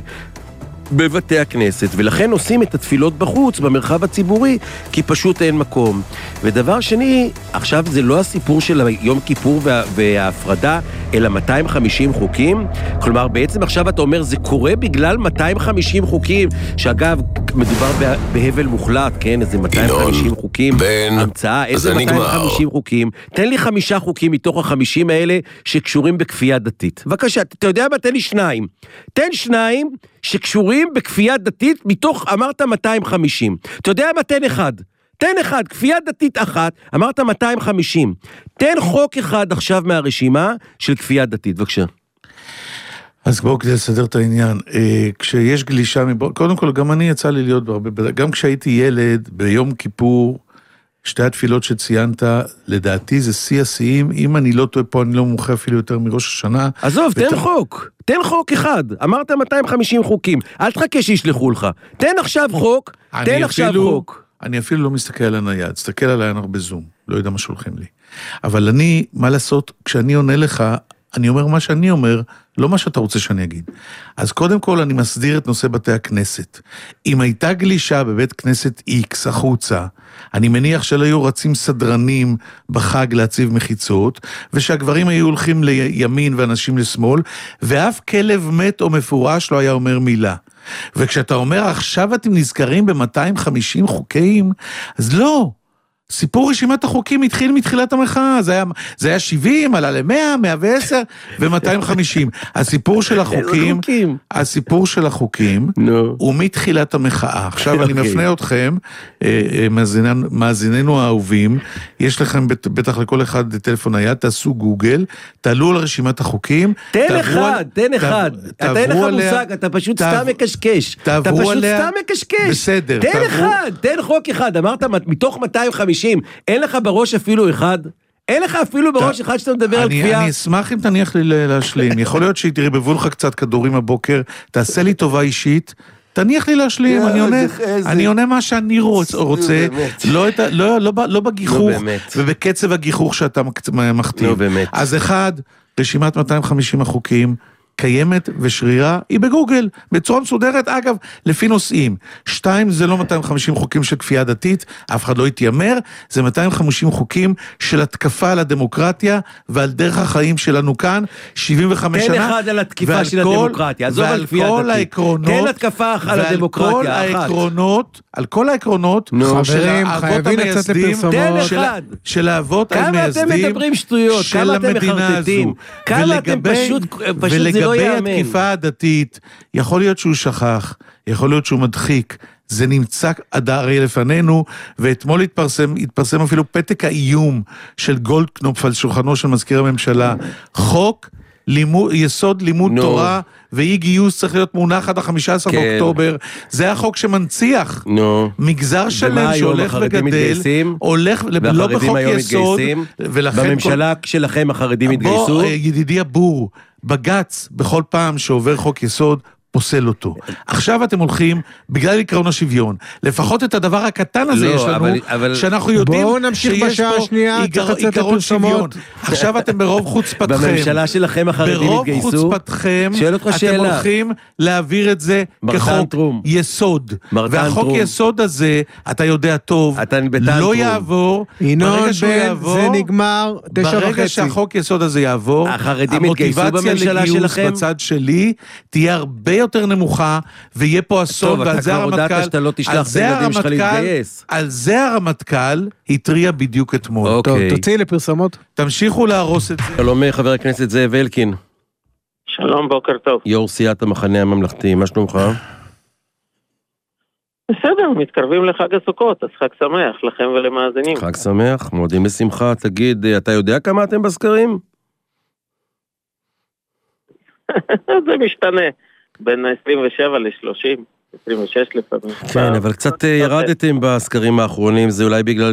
Speaker 3: בבתי הכנסת, ולכן עושים את התפילות בחוץ, במרחב הציבורי, כי פשוט אין מקום. ודבר שני, עכשיו זה לא הסיפור של יום כיפור וה, וההפרדה, אלא מאתיים וחמישים חוקים. כלומר, בעצם עכשיו אתה אומר, זה קורה בגלל מאתיים וחמישים חוקים, שאגב, מדובר בהבל מוחלט, כן? איזה מאתיים וחמישים חוקים.
Speaker 1: בן,
Speaker 3: המצאה, איזה מאתיים וחמישים חוקים. תן לי חמישה חוקים מתוך החמישים האלה שקשורים בכפייה דתית. בבקשה, אתה יודע מה? תן לי שניים. תן שניים שקשורים בכפייה דתית מתוך, אמרת מאתיים וחמישים. אתה יודע מה? תן אחד. תן אחד, כפייה דתית אחת, אמרת מאתיים וחמישים. תן חוק אחד עכשיו מהרשימה של כפייה דתית, בבקשה.
Speaker 4: אז בואו כדי לסדר את העניין, כשיש גלישה, קודם כל גם אני יצא לי להיות בהרבה, גם כשהייתי ילד ביום כיפור, שתי התפילות שציינת, לדעתי זה שיא השיאים, אם אני לא טועה פה, אני לא מומחה אפילו יותר מראש השנה.
Speaker 3: עזוב, ות... תן חוק, תן חוק אחד, אמרת מאתיים וחמישים חוקים, אל תחכה שישלחו לך, תן עכשיו חוק, תן עכשיו
Speaker 4: אפילו,
Speaker 3: חוק.
Speaker 4: אני אפילו לא מסתכל על הנייד, תסתכל עליי הרבה זום, לא יודע מה שולחים לי. אבל אני, מה לעשות, כשאני עונה לך, אני אומר מה שאני אומר, לא מה שאתה רוצה שאני אגיד. אז קודם כל אני מסדיר את נושא בתי הכנסת. אם הייתה גלישה בבית כנסת X החוצה, אני מניח שלא היו רצים סדרנים בחג להציב מחיצות, ושהגברים היו הולכים לימין ואנשים לשמאל, ואף כלב מת או מפורש לא היה אומר מילה. וכשאתה אומר עכשיו אתם נזכרים ב-מאתיים וחמישים חוקים, אז לא. סיפור רשימת החוקים התחיל מתחילת המחאה, זה היה, זה היה שבעים, עלה ל-מאה, מאה ועשר ו-מאתיים וחמישים. הסיפור של החוקים, הסיפור של החוקים, הוא מתחילת המחאה. עכשיו אני מפנה אתכם, מאזיננו האהובים, יש לכם בטח לכל אחד טלפון נייד, תעשו גוגל, תעלו על רשימת החוקים.
Speaker 3: תן אחד, תן אחד. אתה אין לך מושג, אתה פשוט סתם מקשקש. אתה פשוט סתם מקשקש.
Speaker 4: בסדר.
Speaker 3: תן אחד, תן חוק אחד. אמרת מתוך מאתיים וחמישים, אין לך בראש אפילו אחד? אין לך אפילו בראש אחד שאתה מדבר על כפייה?
Speaker 4: אני אשמח אם תניח לי להשלים. יכול להיות שתרבבו לך קצת כדורים הבוקר, תעשה לי טובה אישית, תניח לי להשלים, אני עונה מה שאני רוצה, לא בגיחוך, ובקצב הגיחוך שאתה מכתיב. אז אחד, רשימת מאתיים וחמישים החוקים, קיימת ושרירה, היא בגוגל, בצורה מסודרת, אגב, לפי נושאים. שתיים, זה לא מאתיים וחמישים חוקים של כפייה דתית, אף אחד לא יתיימר, זה מאתיים וחמישים חוקים של התקפה על הדמוקרטיה, ועל דרך החיים שלנו כאן, שבעים וחמש שנה.
Speaker 3: תן אחד על התקיפה של הדמוקרטיה, עזוב על כפייה דתית. תן התקפה על הדמוקרטיה, אחת.
Speaker 4: העקרונות, על כל העקרונות,
Speaker 8: חברים, חייבים לצאת לפרסומות.
Speaker 3: תן אחד.
Speaker 4: של האבות המייסדים,
Speaker 3: כמה אתם מדברים שטויות, כמה אתם מחרטטים, כמה אתם פשוט, פשוט זה לא יאמן.
Speaker 4: ולגבי התקיפה הדתית, יכול להיות שהוא שכח, יכול להיות שהוא מדחיק, זה נמצא הרי לפנינו, ואתמול התפרסם, התפרסם אפילו פתק האיום של גולדקנופ על שולחנו של מזכיר הממשלה, חוק לימוד, יסוד לימוד no. תורה, ואי גיוס צריך להיות מונח עד ה-חמישה עשר כן. באוקטובר, זה החוק שמנציח, no. מגזר שלם שהולך וגדל, הולך, לא בחוק יסוד,
Speaker 3: בממשלה כל... שלכם החרדים התגייסו,
Speaker 4: בוא, ידידי הבור, בגץ, בכל פעם שעובר חוק יסוד, פוסל אותו. עכשיו אתם הולכים, בגלל עקרון השוויון, לפחות את הדבר הקטן הזה לא, יש לנו, אבל, אבל... שאנחנו יודעים שיש פה שנייה, עיקר, עקרון שוויון. עכשיו אתם ברוב חוצפתכם,
Speaker 3: בממשלה שלכם החרדים התגייסו,
Speaker 4: ברוב חוצפתכם, אתם שאלה. הולכים להעביר את זה כחוק טרום. יסוד. והחוק טרום. יסוד הזה, אתה יודע טוב, לא טרום. יעבור,
Speaker 8: ברגע שהוא יעבור, זה נגמר, תשע וחצי.
Speaker 4: ברגע שהחוק יסוד הזה יעבור,
Speaker 3: החרדים התגייסו בממשלה שלכם,
Speaker 4: בצד שלי, תהיה הרבה יותר נמוכה, ויהיה פה אסון, ועל זה הרמטכ"ל, על זה הרמטכ"ל התריע בדיוק אתמול.
Speaker 8: טוב, תוציאי לפרסומות.
Speaker 4: תמשיכו להרוס את זה.
Speaker 3: שלום חבר הכנסת זאב אלקין.
Speaker 9: שלום, בוקר טוב.
Speaker 3: יו"ר סיעת המחנה הממלכתי, מה שלומך?
Speaker 9: בסדר, מתקרבים לחג הסוכות, אז חג שמח לכם ולמאזינים.
Speaker 3: חג שמח, מועדים לשמחה. תגיד, אתה יודע כמה אתם בסקרים?
Speaker 9: זה משתנה. בין ה-עשרים ושבע ל-שלושים, עשרים ושש לפעמים.
Speaker 3: כן, אבל קצת ירדתם בסקרים האחרונים, זה אולי בגלל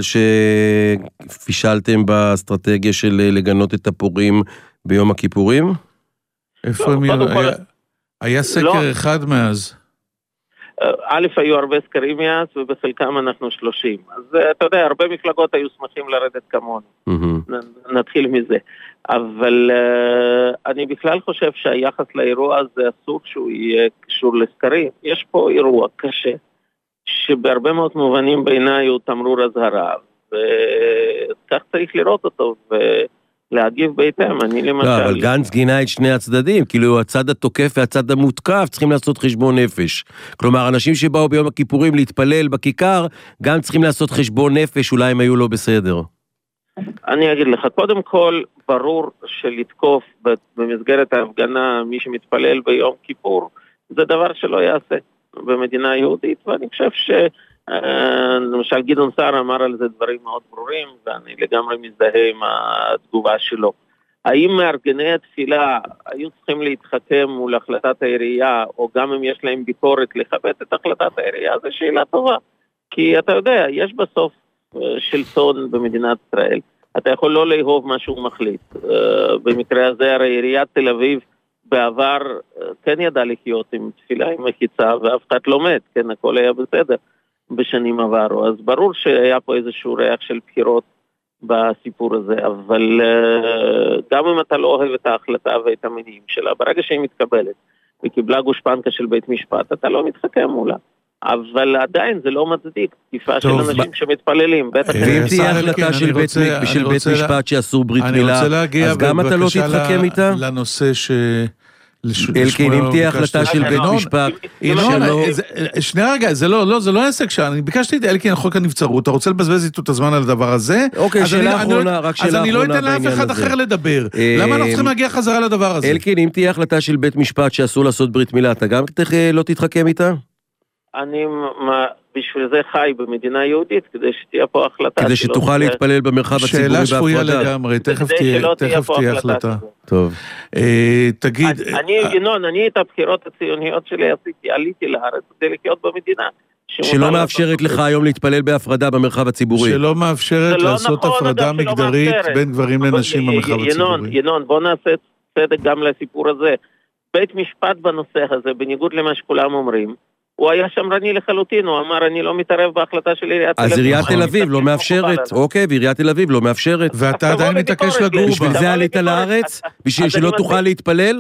Speaker 3: שפישלתם באסטרטגיה של לגנות את הפורים ביום הכיפורים?
Speaker 4: איפה הם ירדו? היה סקר אחד מאז.
Speaker 9: א', היו הרבה סקרים מאז, ובחלקם אנחנו שלושים. אז אתה יודע, הרבה מפלגות היו שמחים לרדת כמונו. נתחיל מזה. אבל uh, אני בכלל חושב שהיחס לאירוע הזה אסור שהוא יהיה קשור לסקרים. יש פה אירוע קשה, שבהרבה מאוד מובנים בעיניי הוא תמרור הזהרה, וכך צריך לראות אותו ולהגיב בהתאם. אני למשל...
Speaker 3: לא, אבל גנץ גינה את שני הצדדים, כאילו הצד התוקף והצד המותקף צריכים לעשות חשבון נפש. כלומר, אנשים שבאו ביום הכיפורים להתפלל בכיכר, גם צריכים לעשות חשבון נפש, אולי הם היו לא בסדר.
Speaker 9: אני אגיד לך, קודם כל, ברור שלתקוף במסגרת ההפגנה מי שמתפלל ביום כיפור, זה דבר שלא יעשה במדינה יהודית, ואני חושב שלמשל גדעון סער אמר על זה דברים מאוד ברורים, ואני לגמרי מזדהה עם התגובה שלו. האם מארגני התפילה היו צריכים להתחכם מול החלטת העירייה, או גם אם יש להם ביקורת לכבד את החלטת העירייה, זו שאלה טובה. כי אתה יודע, יש בסוף שלטון במדינת ישראל. אתה יכול לא לאהוב מה שהוא מחליט. במקרה הזה, הרי עיריית תל אביב בעבר כן ידע לחיות עם תפילה, עם מחיצה, ואף אחד לא מת, כן, הכל היה בסדר בשנים עברו. אז ברור שהיה פה איזשהו ריח של בחירות בסיפור הזה, אבל גם אם אתה לא אוהב את ההחלטה ואת המניעים שלה, ברגע שהיא מתקבלת וקיבלה גושפנקה של בית משפט, אתה לא מתחכם מולה. אבל עדיין זה לא מצדיק תקיפה של אנשים שמתפללים.
Speaker 3: ואם תהיה החלטה של בית משפט שאסור ברית מילה, אז גם אתה לא תתחכם איתה?
Speaker 4: לנושא ש...
Speaker 3: אלקין, אם תהיה החלטה של בית משפט שלא...
Speaker 4: שנייה רגע, זה לא, זה לא עסק שאני ביקשתי את אלקין חוק הנבצרות, אתה רוצה לבזבז איתו את הזמן על הדבר הזה?
Speaker 3: אוקיי, שאלה אחרונה, רק שאלה אחרונה.
Speaker 4: אז אני לא אתן לאף אחד אחר לדבר. למה אנחנו צריכים להגיע חזרה לדבר הזה?
Speaker 3: אלקין, אם תהיה החלטה של בית משפט שאסור לעשות ברית מילה, אתה גם לא תתחכם איתה?
Speaker 9: אני בשביל זה חי במדינה יהודית, כדי שתהיה פה החלטה.
Speaker 3: כדי שתוכל להתפלל במרחב הציבורי בהפרדה.
Speaker 4: שאלה שפויה לגמרי, תכף תהיה החלטה.
Speaker 3: טוב.
Speaker 4: תגיד...
Speaker 9: אני, ינון, אני את הבחירות הציוניות שלי עשיתי, עליתי לארץ כדי לחיות במדינה.
Speaker 3: שלא מאפשרת לך היום להתפלל בהפרדה במרחב הציבורי.
Speaker 4: שלא מאפשרת לעשות הפרדה מגדרית בין גברים לנשים במרחב הציבורי.
Speaker 9: ינון, בוא נעשה צדק גם לסיפור הזה. בית משפט בנושא הזה, בניגוד למה שכולם אומרים, הוא היה שמרני לחלוטין, הוא אמר, אני לא מתערב בהחלטה של עיריית תל אביב.
Speaker 3: אז עיריית תל אביב לא מאפשרת, אוקיי, ועיריית תל אביב לא מאפשרת.
Speaker 4: ואתה עדיין מתעקש לגור בה.
Speaker 3: בשביל זה עלית לארץ? בשביל שלא תוכל להתפלל?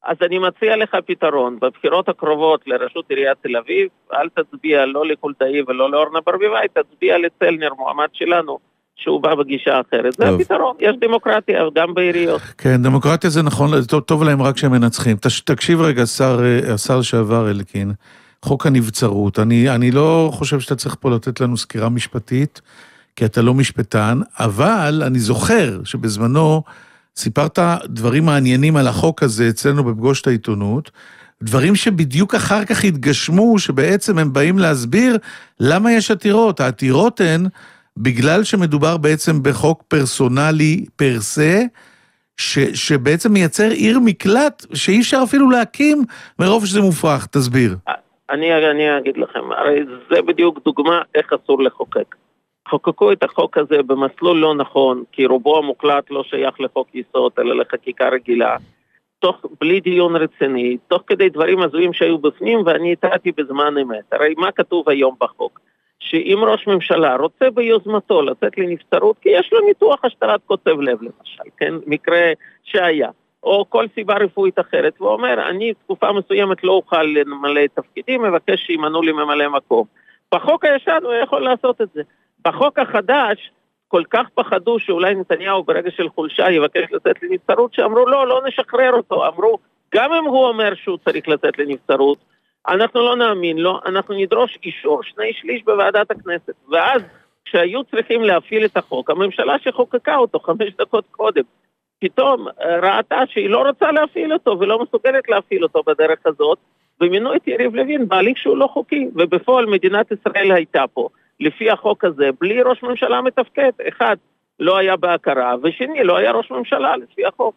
Speaker 9: אז אני מציע לך פתרון, בבחירות הקרובות לראשות עיריית תל אביב, אל תצביע לא לחולדאי ולא לאורנה ברביבאי, תצביע לצלנר, מועמד שלנו, שהוא בא בגישה אחרת. זה הפתרון, יש דמוקרטיה גם בעיריות.
Speaker 4: כן, דמוקרטיה זה נכון, טוב, טוב להם רק שהם מנצחים. תקשיב רגע, השר, השר שעבר אלקין, חוק הנבצרות, אני, אני לא חושב שאתה צריך פה לתת לנו סקירה משפטית, כי אתה לא משפטן, אבל אני זוכר שבזמנו סיפרת דברים מעניינים על החוק הזה אצלנו בפגוש את העיתונות, דברים שבדיוק אחר כך התגשמו, שבעצם הם באים להסביר למה יש עתירות. העתירות הן בגלל שמדובר בעצם בחוק פרסונלי פרסה, ש, שבעצם מייצר עיר מקלט שאי אפשר אפילו להקים מרוב שזה מופרך. תסביר.
Speaker 9: אני, אני אגיד לכם, הרי זה בדיוק דוגמה איך אסור לחוקק. חוקקו את החוק הזה במסלול לא נכון, כי רובו המוקלט לא שייך לחוק יסוד, אלא לחקיקה רגילה, תוך, בלי דיון רציני, תוך כדי דברים הזויים שהיו בפנים, ואני התרעתי בזמן אמת. הרי מה כתוב היום בחוק? שאם ראש ממשלה רוצה ביוזמתו לצאת לנבצרות, כי יש לו ניתוח השתלת קוצב לב למשל, כן? מקרה שהיה, או כל סיבה רפואית אחרת, והוא אומר, אני תקופה מסוימת לא אוכל למלא תפקידים, מבקש שימנו לי ממלא מקום. בחוק הישן הוא יכול לעשות את זה. בחוק החדש, כל כך פחדו שאולי נתניהו ברגע של חולשה יבקש לצאת לנבצרות, שאמרו לא, לא נשחרר אותו. אמרו, גם אם הוא אומר שהוא צריך לצאת לנבצרות, אנחנו לא נאמין לו, אנחנו נדרוש אישור שני שליש בוועדת הכנסת. ואז כשהיו צריכים להפעיל את החוק, הממשלה שחוקקה אותו חמש דקות קודם, פתאום ראתה שהיא לא רוצה להפעיל אותו ולא מסוגלת להפעיל אותו בדרך הזאת, ומינו את יריב לוין בהליך שהוא לא חוקי, ובפועל מדינת ישראל הייתה פה. לפי החוק הזה, בלי ראש ממשלה מתפקד, אחד, לא היה בהכרה, ושני, לא היה ראש ממשלה לפי החוק.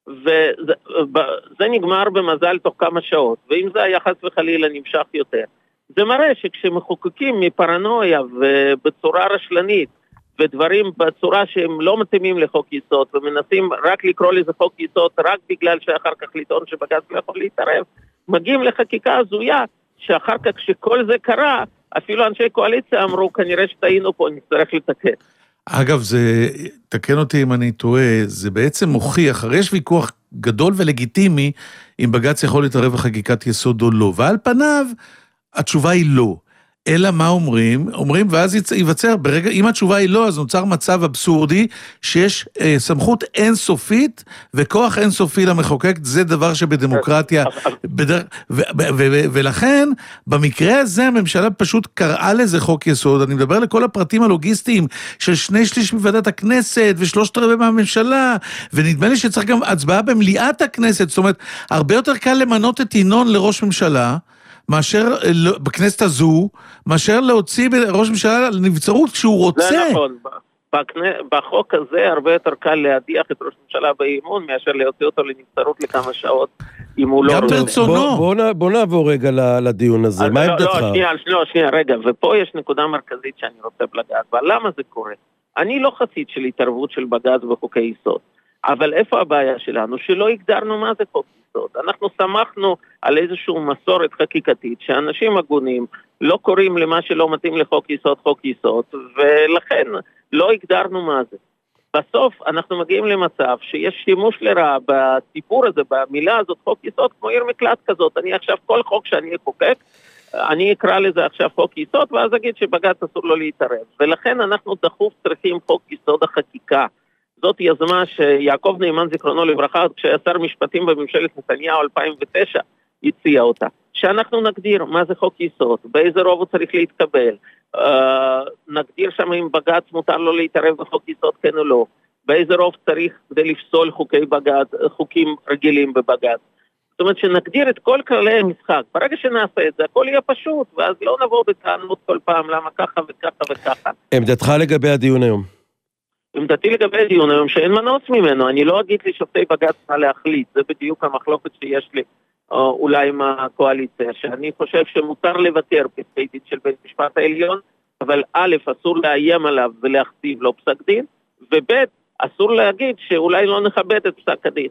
Speaker 9: וזה זה נגמר במזל תוך כמה שעות, ואם זה היה חס וחלילה נמשך יותר, זה מראה שכשמחוקקים מפרנויה ובצורה רשלנית, ודברים בצורה שהם לא מתאימים לחוק יסוד, ומנסים רק לקרוא לזה חוק יסוד, רק בגלל שאחר כך לטעון שבג"ץ לא יכול להתערב, מגיעים לחקיקה הזויה, שאחר כך שכל זה קרה, אפילו אנשי קואליציה אמרו, כנראה שטעינו פה, נצטרך לתקן.
Speaker 4: אגב, זה, תקן אותי אם אני טועה, זה בעצם מוכיח, הרי יש ויכוח גדול ולגיטימי, אם בג"ץ יכול להתערב בחקיקת יסוד או לא, ועל פניו, התשובה היא לא. אלא מה אומרים? אומרים, ואז ייווצר, ברגע, אם התשובה היא לא, אז נוצר מצב אבסורדי, שיש אה, סמכות אינסופית, וכוח אינסופי למחוקק, זה דבר שבדמוקרטיה, בדרך, ו, ו, ו, ו, ולכן, במקרה הזה, הממשלה פשוט קראה לזה חוק יסוד, אני מדבר לכל הפרטים הלוגיסטיים, של שני שליש מוועדת הכנסת, ושלושת רבעי מהממשלה, ונדמה לי שצריך גם הצבעה במליאת הכנסת, זאת אומרת, הרבה יותר קל למנות את ינון לראש ממשלה, מאשר בכנסת הזו, מאשר להוציא ראש ממשלה לנבצרות כשהוא רוצה.
Speaker 9: זה נכון, בחוק הזה הרבה יותר קל להדיח את ראש ממשלה באימון, מאשר להוציא אותו לנבצרות לכמה שעות, אם הוא לא
Speaker 4: רוצה.
Speaker 3: בוא נעבור רגע לדיון הזה, מה עמדתך?
Speaker 9: לא, שנייה, לא, שנייה, רגע, ופה יש נקודה מרכזית שאני רוצה לגעת, ולמה זה קורה? אני לא חסיד של התערבות של בג"ץ בחוקי יסוד, אבל איפה הבעיה שלנו? שלא הגדרנו מה זה חוק יסוד. אנחנו שמחנו על איזושהי מסורת חקיקתית, שאנשים הגונים לא קוראים למה שלא מתאים לחוק יסוד, חוק יסוד, ולכן לא הגדרנו מה זה. בסוף אנחנו מגיעים למצב שיש שימוש לרעה בסיפור הזה, במילה הזאת, חוק יסוד, כמו עיר מקלט כזאת. אני עכשיו, כל חוק שאני אחוקק, אני אקרא לזה עכשיו חוק יסוד, ואז אגיד שבג"ץ אסור לו להתערב. ולכן אנחנו דחוף צריכים חוק יסוד החקיקה. זאת יזמה שיעקב נאמן זיכרונו לברכה, כשהיה שר משפטים בממשלת נתניהו אלפיים ותשע, הציע אותה. שאנחנו נגדיר מה זה חוק יסוד, באיזה רוב הוא צריך להתקבל, אה, נגדיר שם אם בג"ץ מותר לו להתערב בחוק יסוד כן או לא, באיזה רוב צריך כדי לפסול חוקי בג"ץ, חוקים רגילים בבג"ץ. זאת אומרת שנגדיר את כל כללי המשחק. ברגע שנעשה את זה, הכל יהיה פשוט, ואז לא נבוא בטענות כל פעם למה ככה וככה וככה. עמדתך
Speaker 3: לגבי הדיון היום?
Speaker 9: עמדתי לגבי הדיון היום שאין מנוס ממנו, אני לא אגיד לי שופטי בג"ץ מה להחליט, זה בדיוק המחלוקת שיש לי או אולי עם הקואליציה, שאני חושב שמותר לוותר פסקי דין של בית משפט העליון, אבל א', אסור לאיים עליו ולהכתיב לו פסק דין, וב', אסור להגיד שאולי לא נכבד את פסק הדין.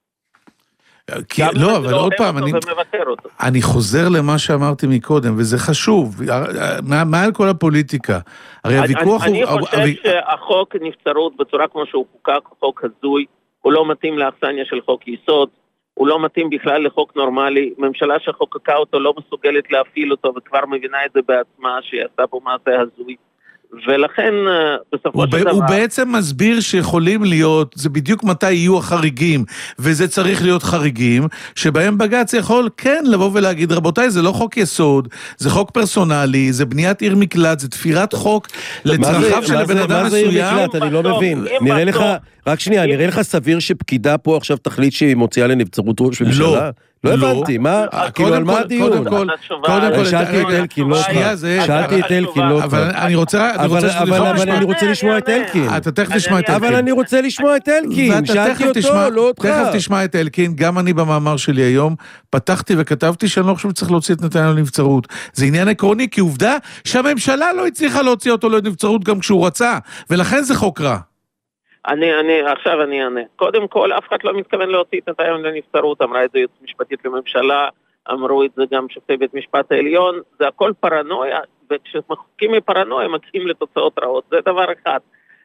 Speaker 4: כי, לא, אבל עוד פעם, אני, אני חוזר למה שאמרתי מקודם, וזה חשוב, מעל כל הפוליטיקה. הרי הוויכוח
Speaker 9: אני,
Speaker 4: הוא...
Speaker 9: אני חושב הוו... שהחוק נבצרות בצורה כמו שהוא חוקק, חוק הזוי, הוא לא מתאים לאכסניה של חוק יסוד, הוא לא מתאים בכלל לחוק נורמלי, ממשלה שחוקקה אותו לא מסוגלת להפעיל אותו, וכבר מבינה את זה בעצמה, שהיא עשתה פה מעשה הזוי. ולכן בסופו של דבר...
Speaker 4: הוא בעצם מסביר שיכולים להיות, זה בדיוק מתי יהיו החריגים, וזה צריך להיות חריגים, שבהם בג"ץ יכול כן לבוא ולהגיד, רבותיי, זה לא חוק יסוד, זה חוק פרסונלי, זה בניית עיר מקלט, זה תפירת חוק לצרכיו של הבן אדם מסוים.
Speaker 3: מה זה עיר מקלט? אני לא מבין. נראה לך, רק שנייה, נראה לך סביר שפקידה פה עכשיו תחליט שהיא מוציאה לנבצרות ראש ממשלה? לא הבנתי, מה, כאילו על מה הדיון?
Speaker 4: קודם כל, קודם כל,
Speaker 3: שאלתי את אלקין, לא אותך. שאלתי את אלקין, לא אותך.
Speaker 4: אבל אני רוצה,
Speaker 3: אבל אני רוצה לשמוע את אלקין.
Speaker 4: אתה תכף תשמע את אלקין.
Speaker 3: אבל אני רוצה לשמוע את אלקין. שאלתי אותו, לא אותך.
Speaker 4: תכף תשמע את אלקין, גם אני במאמר שלי היום, פתחתי וכתבתי שאני לא חושב שצריך להוציא את נתניהו לנבצרות. זה עניין עקרוני, כי עובדה שהממשלה לא הצליחה להוציא אותו לנבצרות גם כשהוא רצה, ולכן זה חוק רע.
Speaker 9: אני, אני, עכשיו אני אענה. קודם כל, אף אחד לא מתכוון להוציא את נתניהו לנבצרות, אמרה את זה יועצת משפטית לממשלה, אמרו את זה גם שופטי בית משפט העליון, זה הכל פרנויה, וכשמחוקים מפרנויה מגיעים לתוצאות רעות, זה דבר אחד.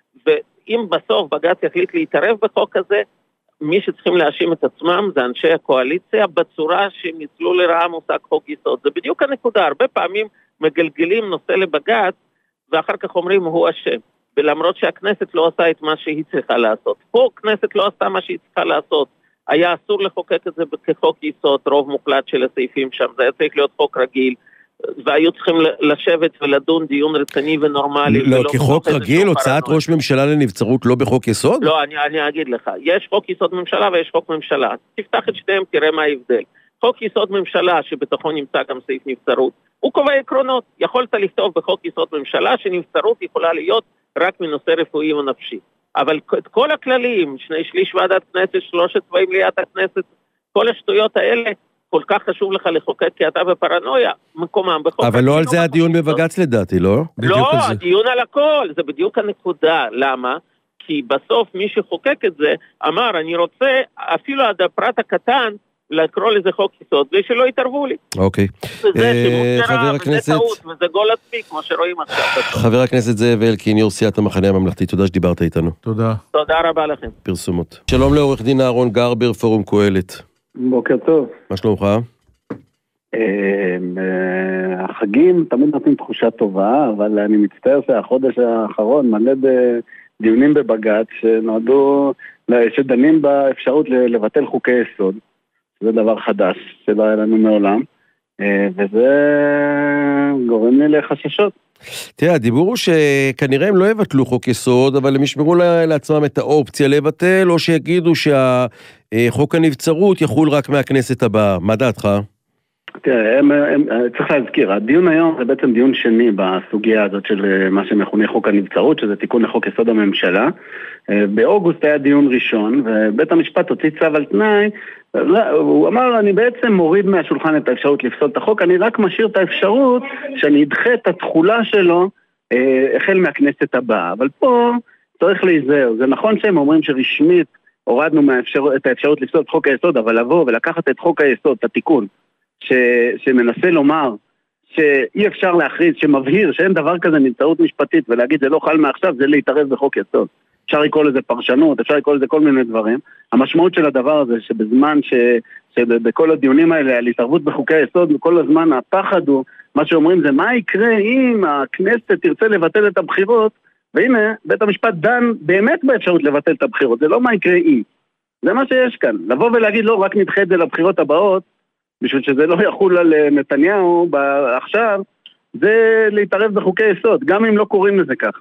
Speaker 9: ואם בסוף בג"ץ יחליט להתערב בחוק הזה, מי שצריכים להאשים את עצמם זה אנשי הקואליציה, בצורה שהם ניצלו לרעה מושג חוק יסוד. זה בדיוק הנקודה, הרבה פעמים מגלגלים נושא לבג"ץ, ואחר כך אומרים הוא אשם. ולמרות שהכנסת לא עושה את מה שהיא צריכה לעשות. פה הכנסת לא עשתה מה שהיא צריכה לעשות. היה אסור לחוקק את זה כחוק יסוד, רוב מוחלט של הסעיפים שם. זה היה צריך להיות חוק רגיל, והיו צריכים לשבת ולדון דיון רציני ונורמלי.
Speaker 3: לא, כחוק רגיל, הוצאת ראש ממשלה לנבצרות לא בחוק יסוד?
Speaker 9: לא, אני, אני אגיד לך. יש חוק יסוד ממשלה ויש חוק ממשלה. תפתח את שניהם, תראה מה ההבדל. חוק יסוד ממשלה, שבתוכו נמצא גם סעיף נבצרות, הוא קובע עקרונות. יכולת לכתוב בחוק יסוד ממשלה שנבצרות יכולה להיות רק מנושא רפואי או נפשי. אבל את כל הכללים, שני שליש ועדת כנסת, שלושת צבעים מליאת הכנסת, כל השטויות האלה, כל כך חשוב לך לחוקק כי אתה בפרנויה, מקומם בחוק.
Speaker 3: אבל לא על זה הדיון בבג"ץ לדעתי, לא?
Speaker 9: לא, הדיון על הכל, זה בדיוק הנקודה. למה? כי בסוף מי שחוקק את זה, אמר, אני רוצה אפילו עד הפרט הקטן, לקרוא לזה חוק יסוד, בלי שלא יתערבו לי.
Speaker 3: אוקיי. חבר הכנסת...
Speaker 9: וזה גול עצמי, כמו שרואים עכשיו.
Speaker 3: חבר הכנסת זאב אלקין, יו"ר סיעת המחנה הממלכתי, תודה שדיברת איתנו.
Speaker 4: תודה.
Speaker 9: תודה רבה לכם.
Speaker 3: פרסומות. שלום לעורך דין אהרון גרבר, פורום קהלת.
Speaker 10: בוקר טוב.
Speaker 3: מה שלומך?
Speaker 10: החגים תמיד נותנים תחושה טובה, אבל אני מצטער שהחודש האחרון מלא בדיונים בבג"ץ, שנועדו, שדנים באפשרות לבטל חוקי יסוד. זה דבר חדש שלא היה לנו מעולם, וזה גורם לי לחששות.
Speaker 3: תראה, הדיבור הוא שכנראה הם לא יבטלו חוק יסוד, אבל הם ישמרו לעצמם את האופציה לבטל, או שיגידו שהחוק הנבצרות יחול רק מהכנסת הבאה. מה דעתך?
Speaker 10: תראה, הם, הם, צריך להזכיר, הדיון היום זה בעצם דיון שני בסוגיה הזאת של מה שמכונה חוק הנבצרות, שזה תיקון לחוק יסוד הממשלה. באוגוסט היה דיון ראשון, ובית המשפט הוציא צו על תנאי, הוא אמר, אני בעצם מוריד מהשולחן את האפשרות לפסול את החוק, אני רק משאיר את האפשרות שאני אדחה את התחולה שלו החל מהכנסת הבאה. אבל פה צריך להיזהר, זה נכון שהם אומרים שרשמית הורדנו מהאפשר, את האפשרות לפסול את חוק היסוד, אבל לבוא ולקחת את חוק היסוד, את התיקון, ש, שמנסה לומר שאי אפשר להכריז, שמבהיר שאין דבר כזה נבצרות משפטית, ולהגיד זה לא חל מעכשיו, זה להתערב בחוק יסוד. אפשר לקרוא לזה פרשנות, אפשר לקרוא לזה כל מיני דברים. המשמעות של הדבר הזה, שבזמן ש, שבכל הדיונים האלה, על התערבות בחוקי היסוד, כל הזמן הפחד הוא, מה שאומרים זה, מה יקרה אם הכנסת תרצה לבטל את הבחירות, והנה, בית המשפט דן באמת באפשרות לבטל את הבחירות, זה לא מה יקרה אם. זה מה שיש כאן. לבוא ולהגיד, לא, רק נדחה את זה לבחירות הבאות, בשביל שזה לא יחול על נתניהו עכשיו, זה להתערב בחוקי יסוד, גם אם לא קוראים לזה כך.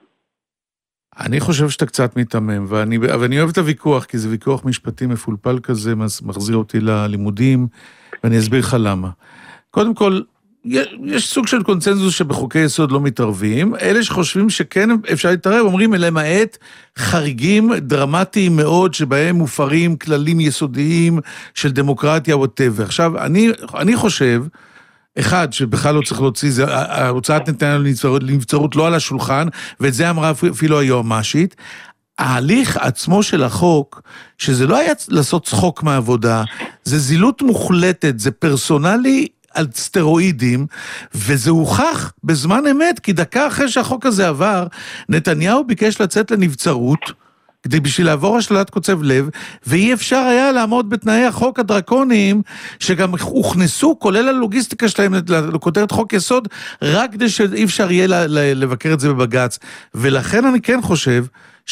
Speaker 4: אני חושב שאתה קצת מתאמם, ואני, ואני אוהב את הוויכוח, כי זה ויכוח משפטי מפולפל כזה, מחזיר אותי ללימודים, ואני אסביר לך למה. קודם כל, יש סוג של קונצנזוס שבחוקי יסוד לא מתערבים, אלה שחושבים שכן אפשר להתערב, אומרים אלה מעט חריגים דרמטיים מאוד, שבהם מופרים כללים יסודיים של דמוקרטיה וטבע. עכשיו, אני, אני חושב, אחד, שבכלל לא צריך להוציא, זה, ההוצאת נתניהו לנבצרות לא על השולחן, ואת זה אמרה אפילו היועמ"שית, ההליך עצמו של החוק, שזה לא היה לעשות צחוק מהעבודה, זה זילות מוחלטת, זה פרסונלי על סטרואידים, וזה הוכח בזמן אמת, כי דקה אחרי שהחוק הזה עבר, נתניהו ביקש לצאת לנבצרות, כדי בשביל לעבור השללת קוצב לב, ואי אפשר היה לעמוד בתנאי החוק הדרקוניים, שגם הוכנסו, כולל הלוגיסטיקה שלהם, לכותרת חוק יסוד, רק כדי שאי אפשר יהיה לבקר את זה בבג"ץ. ולכן אני כן חושב,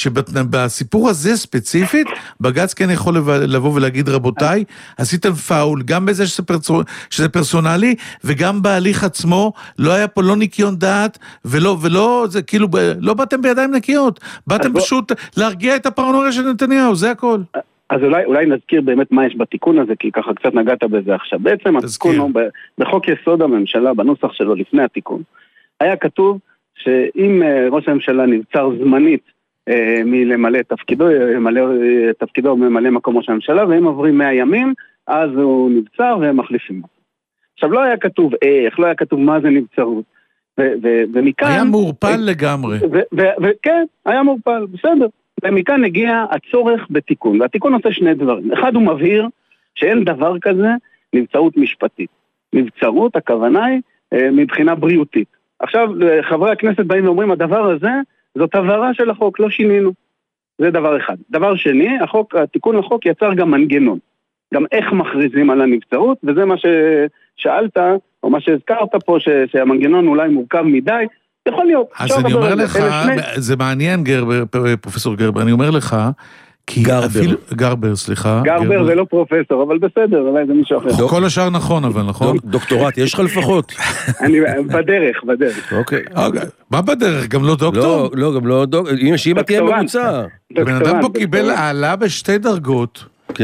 Speaker 4: שבסיפור הזה ספציפית, בג"ץ כן יכול לבוא ולהגיד, רבותיי, עשיתם פאול, גם בזה שזה, פרסונ... שזה פרסונלי, וגם בהליך עצמו, לא היה פה לא ניקיון דעת, ולא, ולא, זה כאילו, לא באתם בידיים נקיות, באתם פשוט בוא... להרגיע את הפרנויה של נתניהו, זה הכל.
Speaker 10: אז אולי, אולי נזכיר באמת מה יש בתיקון הזה, כי ככה קצת נגעת בזה עכשיו. בעצם התיקון הוא, בחוק יסוד הממשלה, בנוסח שלו לפני התיקון, היה כתוב שאם ראש הממשלה נבצר זמנית, מלמלא תפקידו, מלא תפקידו ממלא מקום ראש הממשלה, והם עוברים מאה ימים, אז הוא נבצר והם מחליפים אותו. עכשיו לא היה כתוב איך, לא היה כתוב מה זה נבצרות, ומכאן...
Speaker 4: היה מעורפל לגמרי.
Speaker 10: וכן, היה מעורפל, בסדר. ומכאן הגיע הצורך בתיקון, והתיקון עושה שני דברים. אחד, הוא מבהיר שאין דבר כזה נבצרות משפטית. נבצרות, הכוונה היא מבחינה בריאותית. עכשיו, חברי הכנסת באים ואומרים, הדבר הזה זאת הבהרה של החוק, לא שינינו. זה דבר אחד. דבר שני, החוק, התיקון לחוק יצר גם מנגנון. גם איך מכריזים על הנבצרות, וזה מה ששאלת, או מה שהזכרת פה, ש, שהמנגנון אולי מורכב מדי, יכול להיות.
Speaker 4: אז אני אומר לך, שני... זה מעניין גרבר, פרופסור גרבר, אני אומר לך, כי
Speaker 3: גרבר.
Speaker 4: אפילו, גרבר, סליחה.
Speaker 10: גרבר, גרבר זה לא פרופסור, אבל בסדר, אולי זה מישהו אחר.
Speaker 4: כל השאר נכון, אבל נכון?
Speaker 3: דוקטורט, יש לך לפחות?
Speaker 10: אני בדרך, בדרך.
Speaker 3: אוקיי.
Speaker 4: מה בדרך? גם לא דוקטור?
Speaker 3: לא, לא, גם לא דוקטור. אם תהיה ממוצע.
Speaker 4: בן אדם פה קיבל העלה בשתי דרגות.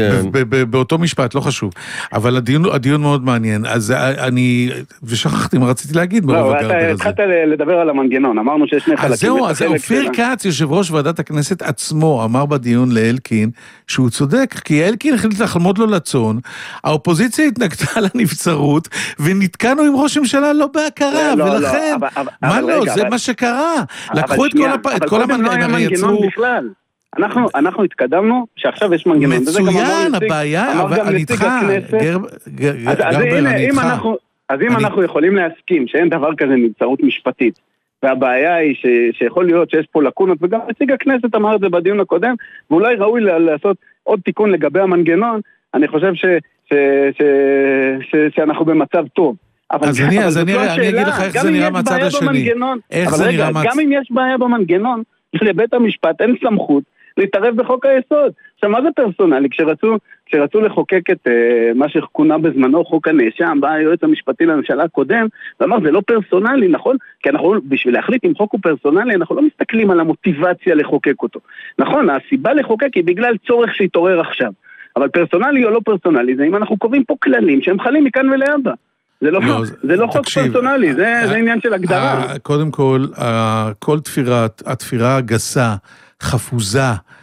Speaker 4: באותו משפט, לא חשוב. אבל הדיון מאוד מעניין. אז אני, ושכחתי מה רציתי להגיד.
Speaker 10: לא, אתה התחלת לדבר על המנגנון, אמרנו שיש שני חלקים.
Speaker 4: אז זהו, אז אופיר כץ, יושב ראש ועדת הכנסת עצמו, אמר בדיון לאלקין, שהוא צודק, כי אלקין החליט לחלמוד לו לצון, האופוזיציה התנגדה לנבצרות, ונתקענו עם ראש ממשלה לא בהכרה, ולכן, מה לא, זה מה שקרה. לקחו את כל המנגנון,
Speaker 10: אנחנו, אנחנו התקדמנו, שעכשיו יש מנגנון.
Speaker 4: מצוין, הבעיה, אבל אני איתך, גרבר, אני איתך.
Speaker 10: אז אם אנחנו יכולים להסכים שאין דבר כזה נבצרות משפטית, והבעיה היא שיכול להיות שיש פה לקונות, וגם נציג הכנסת אמר את זה בדיון הקודם, ואולי ראוי לעשות עוד תיקון לגבי המנגנון, אני חושב שאנחנו במצב טוב.
Speaker 4: אז אני אגיד לך איך זה נראה מהצד השני. איך זה נראה מהצד...
Speaker 10: גם אם יש בעיה במנגנון, לבית המשפט אין סמכות להתערב בחוק היסוד. עכשיו, מה זה פרסונלי? כשרצו, כשרצו לחוקק את uh, מה שכונה בזמנו חוק הנאשם, בא היועץ המשפטי לממשלה הקודם, ואמר, זה לא פרסונלי, נכון? כי אנחנו, בשביל להחליט אם חוק הוא פרסונלי, אנחנו לא מסתכלים על המוטיבציה לחוקק אותו. נכון, הסיבה לחוקק היא בגלל צורך שהתעורר עכשיו. אבל פרסונלי או לא פרסונלי, זה אם אנחנו קובעים פה כללים שהם חלים מכאן ולהבא. זה לא, לא, זה לא חוק פרסונלי, זה, זה עניין של הגדרה.
Speaker 4: קודם כל, כל תפירת, התפירה הגסה, חפוזה,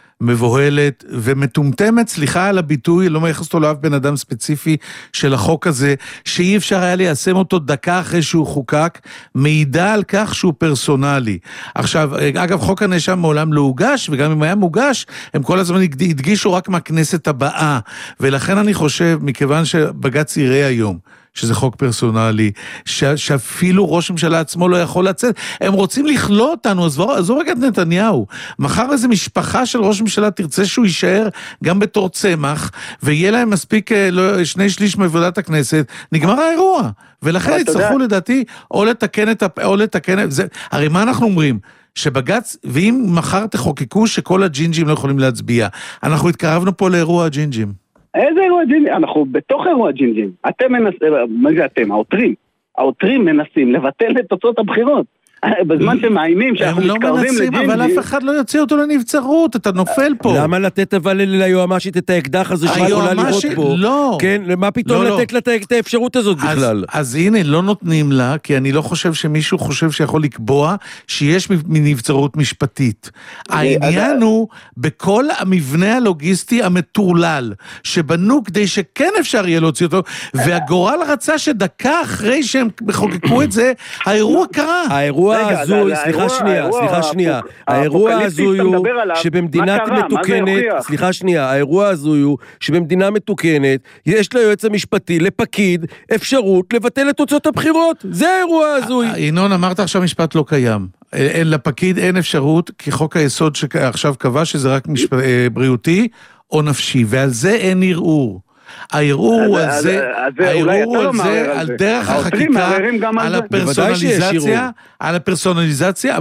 Speaker 4: מבוהלת ומטומטמת, סליחה על הביטוי, לא מייחס אותו לאף בן אדם ספציפי של החוק הזה, שאי אפשר היה ליישם אותו דקה אחרי שהוא חוקק, מעידה על כך שהוא פרסונלי. עכשיו, אגב, חוק הנאשם מעולם לא הוגש, וגם אם היה מוגש, הם כל הזמן הדגישו רק מהכנסת הבאה, ולכן אני חושב, מכיוון שבג"ץ יראה היום, שזה חוק פרסונלי, ש, שאפילו ראש הממשלה עצמו לא יכול לצאת, הם רוצים לכלוא אותנו, אז זו רגע את נתניהו, מחר איזו משפחה של ראש הממשלה תרצה שהוא יישאר גם בתור צמח, ויהיה להם מספיק לא, שני שליש מעבודת הכנסת, נגמר האירוע, ולכן יצטרכו לדעתי, או לתקן את, או לתקן את זה, הרי מה אנחנו אומרים? שבג"ץ, ואם מחר תחוקקו שכל הג'ינג'ים לא יכולים להצביע, אנחנו התקרבנו פה לאירוע הג'ינג'ים.
Speaker 10: איזה אירוע ג'ינג'ים? אנחנו בתוך אירוע ג'ינג'ים. אתם מנסים, מה זה אתם? העותרים. העותרים מנסים לבטל את תוצאות הבחירות. בזמן שמאיימים שאנחנו מתקרבים לג'ינג'ים.
Speaker 4: אבל אף אחד לא יוצא אותו לנבצרות, אתה נופל פה.
Speaker 3: למה לתת אבל ליועמ"שית את האקדח הזה שיכולה לראות פה?
Speaker 4: לא.
Speaker 3: כן, למה פתאום לתת לה את האפשרות הזאת בכלל?
Speaker 4: אז הנה, לא נותנים לה, כי אני לא חושב שמישהו חושב שיכול לקבוע שיש מנבצרות משפטית. העניין הוא בכל המבנה הלוגיסטי המטורלל, שבנו כדי שכן אפשר יהיה להוציא אותו, והגורל רצה שדקה אחרי שהם חוקקו את זה, האירוע קרה.
Speaker 3: האירוע האירוע הזוי, סליחה שנייה, סליחה שנייה, האירוע הזוי הוא שבמדינה מתוקנת, סליחה שנייה, האירוע הזוי הוא שבמדינה מתוקנת, יש ליועץ המשפטי, לפקיד, אפשרות לבטל את תוצאות הבחירות, זה האירוע הזוי.
Speaker 4: ינון, אמרת עכשיו משפט לא קיים. לפקיד אין אפשרות, כי חוק היסוד שעכשיו קבע שזה רק בריאותי או נפשי, ועל זה אין ערעור. הערעור הוא על זה, הערעור הוא על זה, על דרך החקיקה, על הפרסונליזציה, על הפרסונליזציה,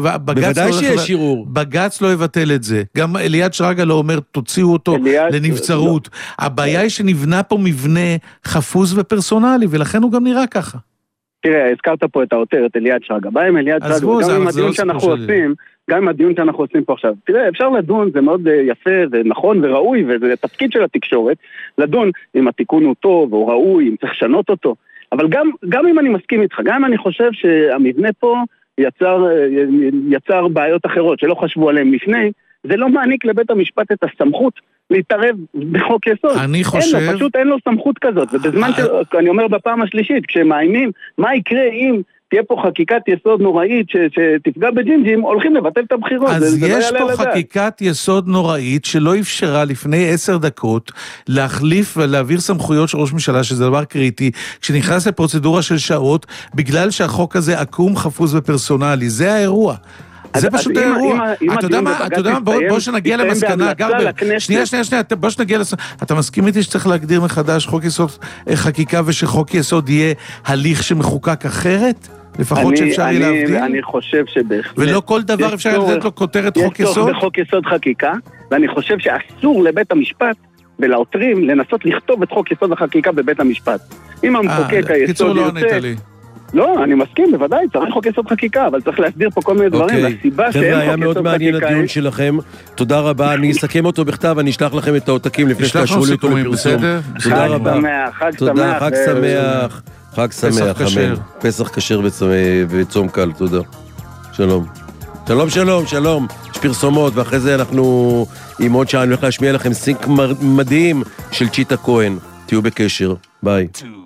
Speaker 4: בג"ץ לא יבטל את זה. גם אליעד שרגא לא אומר, תוציאו אותו לנבצרות. הבעיה היא שנבנה פה מבנה חפוז ופרסונלי, ולכן הוא גם נראה ככה.
Speaker 10: תראה, הזכרת פה את העותר, את אליעד שרגא. בא עם אליעד שרגא, גם עם הדיון שאנחנו עושים, גם עם הדיון שאנחנו עושים פה עכשיו. תראה, אפשר לדון, זה מאוד יפה ונכון וראוי, וזה תפקיד של התקשורת, לדון אם התיקון הוא טוב או ראוי, אם צריך לשנות אותו. אבל גם, גם אם אני מסכים איתך, גם אם אני חושב שהמבנה פה יצר, יצר בעיות אחרות שלא חשבו עליהם לפני, זה לא מעניק לבית המשפט את הסמכות להתערב בחוק יסוד.
Speaker 4: אני חושב...
Speaker 10: אין לו, פשוט אין לו סמכות כזאת. ובזמן שאני אומר בפעם השלישית, כשמאיימים, מה יקרה אם תהיה פה חקיקת יסוד נוראית שתפגע בג'ינג'ים, הולכים לבטל את הבחירות.
Speaker 4: אז יש פה חקיקת יסוד נוראית שלא אפשרה לפני עשר דקות להחליף ולהעביר סמכויות של ראש ממשלה, שזה דבר קריטי, כשנכנס לפרוצדורה של שעות, בגלל שהחוק הזה עקום, חפוז ופרסונלי. זה האירוע. זה פשוט האירוע. אתה יודע מה, אתה יודע מה, בוא שנגיע למסקנה, גרבר, שנייה, שנייה, שנייה, בוא שנגיע למסקנה, אתה מסכים איתי שצריך להגדיר מחדש חוק יסוד חקיקה, ושחוק יסוד יהיה הליך שמחוקק אחרת? לפחות שאפשר יהיה להבדיל?
Speaker 10: אני חושב שבהחלט.
Speaker 4: ולא כל דבר אפשר לתת לו כותרת חוק יסוד?
Speaker 10: יש צורך בחוק יסוד חקיקה, ואני חושב שאסור לבית המשפט ולעותרים לנסות לכתוב את חוק יסוד החקיקה בבית המשפט. אם המחוקק היסוד יוצא... לא, אני מסכים, בוודאי, צריך חוק יסוד חקיקה, אבל צריך להסביר פה כל מיני דברים, והסיבה שאין חוק יסוד חקיקה...
Speaker 3: היה מאוד מעניין הדיון שלכם, תודה רבה, אני אסכם אותו בכתב, אני אשלח לכם את העותקים לפני שתאשרו לי אותו לפרסום. תודה רבה.
Speaker 10: חג שמח,
Speaker 3: חג שמח, חג שמח, אמן. פסח כשר וצום קל, תודה. שלום. שלום, שלום, שלום. יש פרסומות, ואחרי זה אנחנו, עם עוד שעה, אני הולך להשמיע לכם סינק מדהים של צ'יטה כהן. תהיו בקשר, ביי.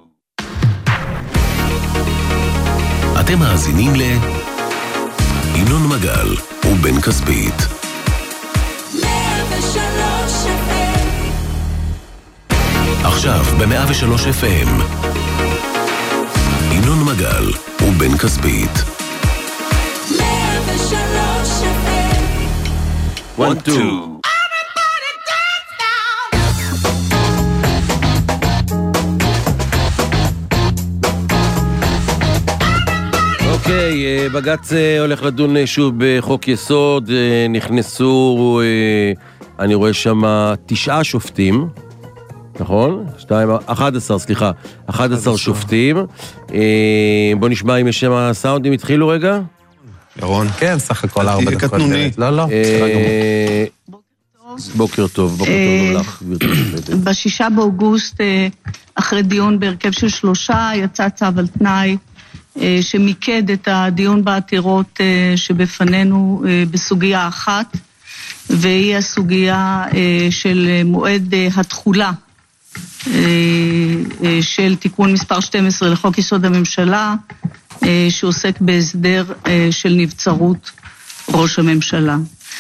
Speaker 1: אתם מאזינים ל ינון מגל ובן כספית. עכשיו ב-מאה ושלוש אף אם ינון מגל ובן כספית.
Speaker 3: one two אוקיי, בג"ץ הולך לדון שוב בחוק יסוד, נכנסו, אני רואה שם תשעה שופטים, נכון? שתיים, אחד עשר, סליחה, אחד עשר שופטים. בוא נשמע אם יש שם סאונדים, התחילו רגע?
Speaker 11: ירון? כן, סך הכל ארבע דקות. לא, לא.
Speaker 3: בוקר טוב, בוקר טוב לך, גברתי.
Speaker 12: בשישה באוגוסט, אחרי דיון בהרכב של שלושה, יצא צו על תנאי, שמיקד את הדיון בעתירות שבפנינו בסוגיה אחת, והיא הסוגיה של מועד התחולה של תיקון מספר שתים עשרה לחוק יסוד הממשלה, שעוסק בהסדר של נבצרות ראש הממשלה.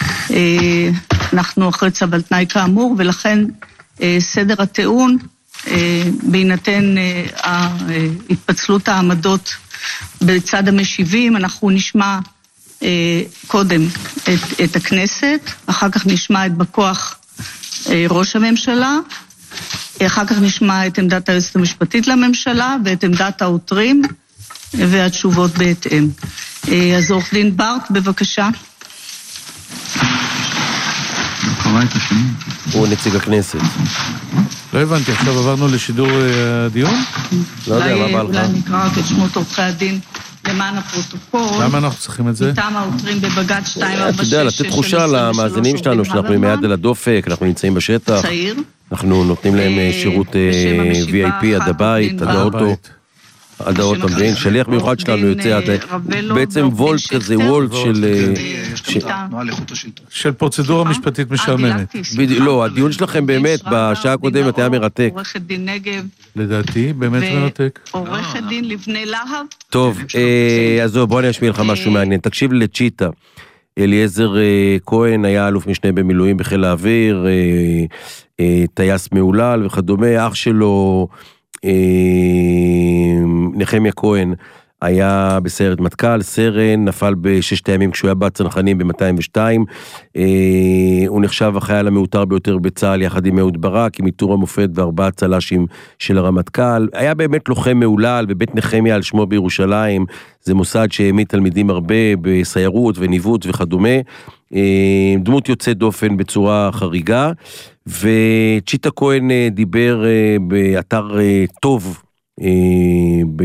Speaker 12: אנחנו אחרי צו על תנאי כאמור, ולכן סדר הטיעון, בהינתן התפצלות העמדות בצד המשיבים, אנחנו נשמע קודם את, את הכנסת, אחר כך נשמע את בכוח ראש הממשלה, אחר כך נשמע את עמדת היועצת המשפטית לממשלה ואת עמדת העותרים והתשובות בהתאם. אז עורך דין ברט, בבקשה.
Speaker 3: הוא נציג הכנסת.
Speaker 4: לא הבנתי, עכשיו עברנו לשידור הדיון?
Speaker 3: לא יודע, מה בא לך?
Speaker 12: אולי נקרא רק את שמות עורכי הדין למען הפרוטוקול.
Speaker 4: למה אנחנו צריכים את זה?
Speaker 12: מטעם העותרים בבג"ץ שתיים ארבע שש.
Speaker 3: אתה יודע, לתת תחושה למאזינים שלנו, שאנחנו עם היד על הדופק, אנחנו נמצאים בשטח.
Speaker 12: צעיר.
Speaker 3: אנחנו נותנים להם שירות וי איי פי עד הבית, עד האוטו. הדעות, אתה מבין? שליח מיוחד שלנו יוצא, בעצם וולט כזה, וולט של...
Speaker 4: של פרוצדורה משפטית משעממת.
Speaker 3: לא, הדיון שלכם באמת, בשעה הקודמת היה מרתק.
Speaker 12: עורכת דין נגב.
Speaker 4: לדעתי, באמת מרתק.
Speaker 12: ועורכת דין לבני להב.
Speaker 3: טוב, אז בוא אני אשמיע לך משהו מעניין. תקשיב לצ'יטה. אליעזר כהן היה אלוף משנה במילואים בחיל האוויר, טייס מעולל וכדומה, אח שלו נחמיה כהן היה בסיירת מטכ"ל, סרן, נפל בששת הימים כשהוא היה בצנחנים ב-מאתיים ושתיים, הוא נחשב החייל המעוטר ביותר בצה"ל יחד עם אהוד ברק, עם עיטור המופת וארבעה צל"שים של הרמטכ"ל, היה באמת לוחם מעולל בבית נחמיה על שמו בירושלים, זה מוסד שהעמיד תלמידים הרבה בסיירות וניווט וכדומה, דמות יוצאת דופן בצורה חריגה, וצ'יטה כהן דיבר באתר טוב, ב...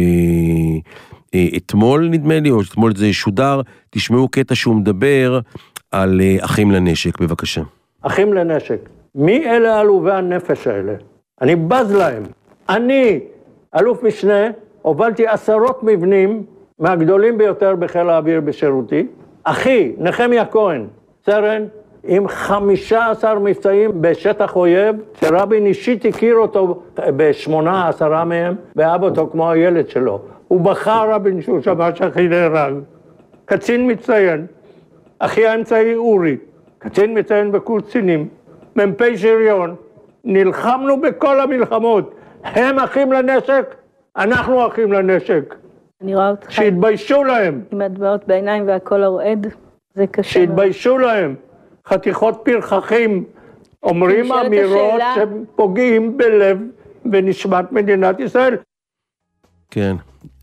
Speaker 3: אתמול נדמה לי, או אתמול זה שודר, תשמעו קטע שהוא מדבר על אחים לנשק, בבקשה.
Speaker 13: אחים לנשק, מי אלה עלובי הנפש האלה? אני בז להם. אני, אלוף משנה, הובלתי עשרות מבנים מהגדולים ביותר בחיל האוויר בשירותי. אחי, נחמיה כהן, סרן, עם חמישה עשר מבצעים בשטח אויב, שרבין אישית הכיר אותו בשמונה עשרה מהם, ואהב אותו כמו הילד שלו. הוא בחר רבין שהוא שמע שאחי נהרג. קצין מצטיין, אחי האמצעי אורי, קצין מצטיין בקורס קצינים, מ"פ שריון, נלחמנו בכל המלחמות. הם אחים לנשק, אנחנו אחים לנשק.
Speaker 14: אני רואה אותך.
Speaker 13: שהתביישו להם.
Speaker 14: עם הדבעות בעיניים והכל הרועד, זה קשה.
Speaker 13: שהתביישו להם. חתיכות פרחחים, אומרים אמירות שפוגעים בלב ונשמת מדינת ישראל.
Speaker 3: כן.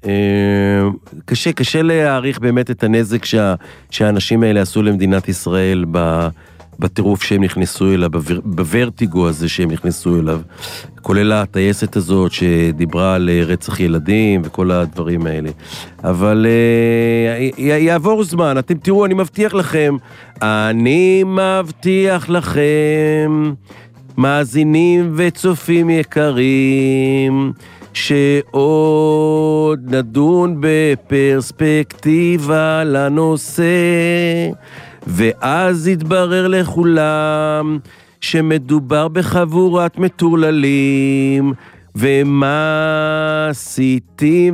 Speaker 3: קשה, קשה להעריך באמת את הנזק שה, שהאנשים האלה עשו למדינת ישראל בטירוף שהם נכנסו אליו, בוורטיגו הזה שהם נכנסו אליו, כולל הטייסת הזאת שדיברה על רצח ילדים וכל הדברים האלה. אבל יעבור זמן, אתם תראו, אני מבטיח לכם, אני מבטיח לכם, מאזינים וצופים יקרים, שעוד נדון בפרספקטיבה לנושא, ואז יתברר לכולם שמדובר בחבורת מטורללים ומסיתים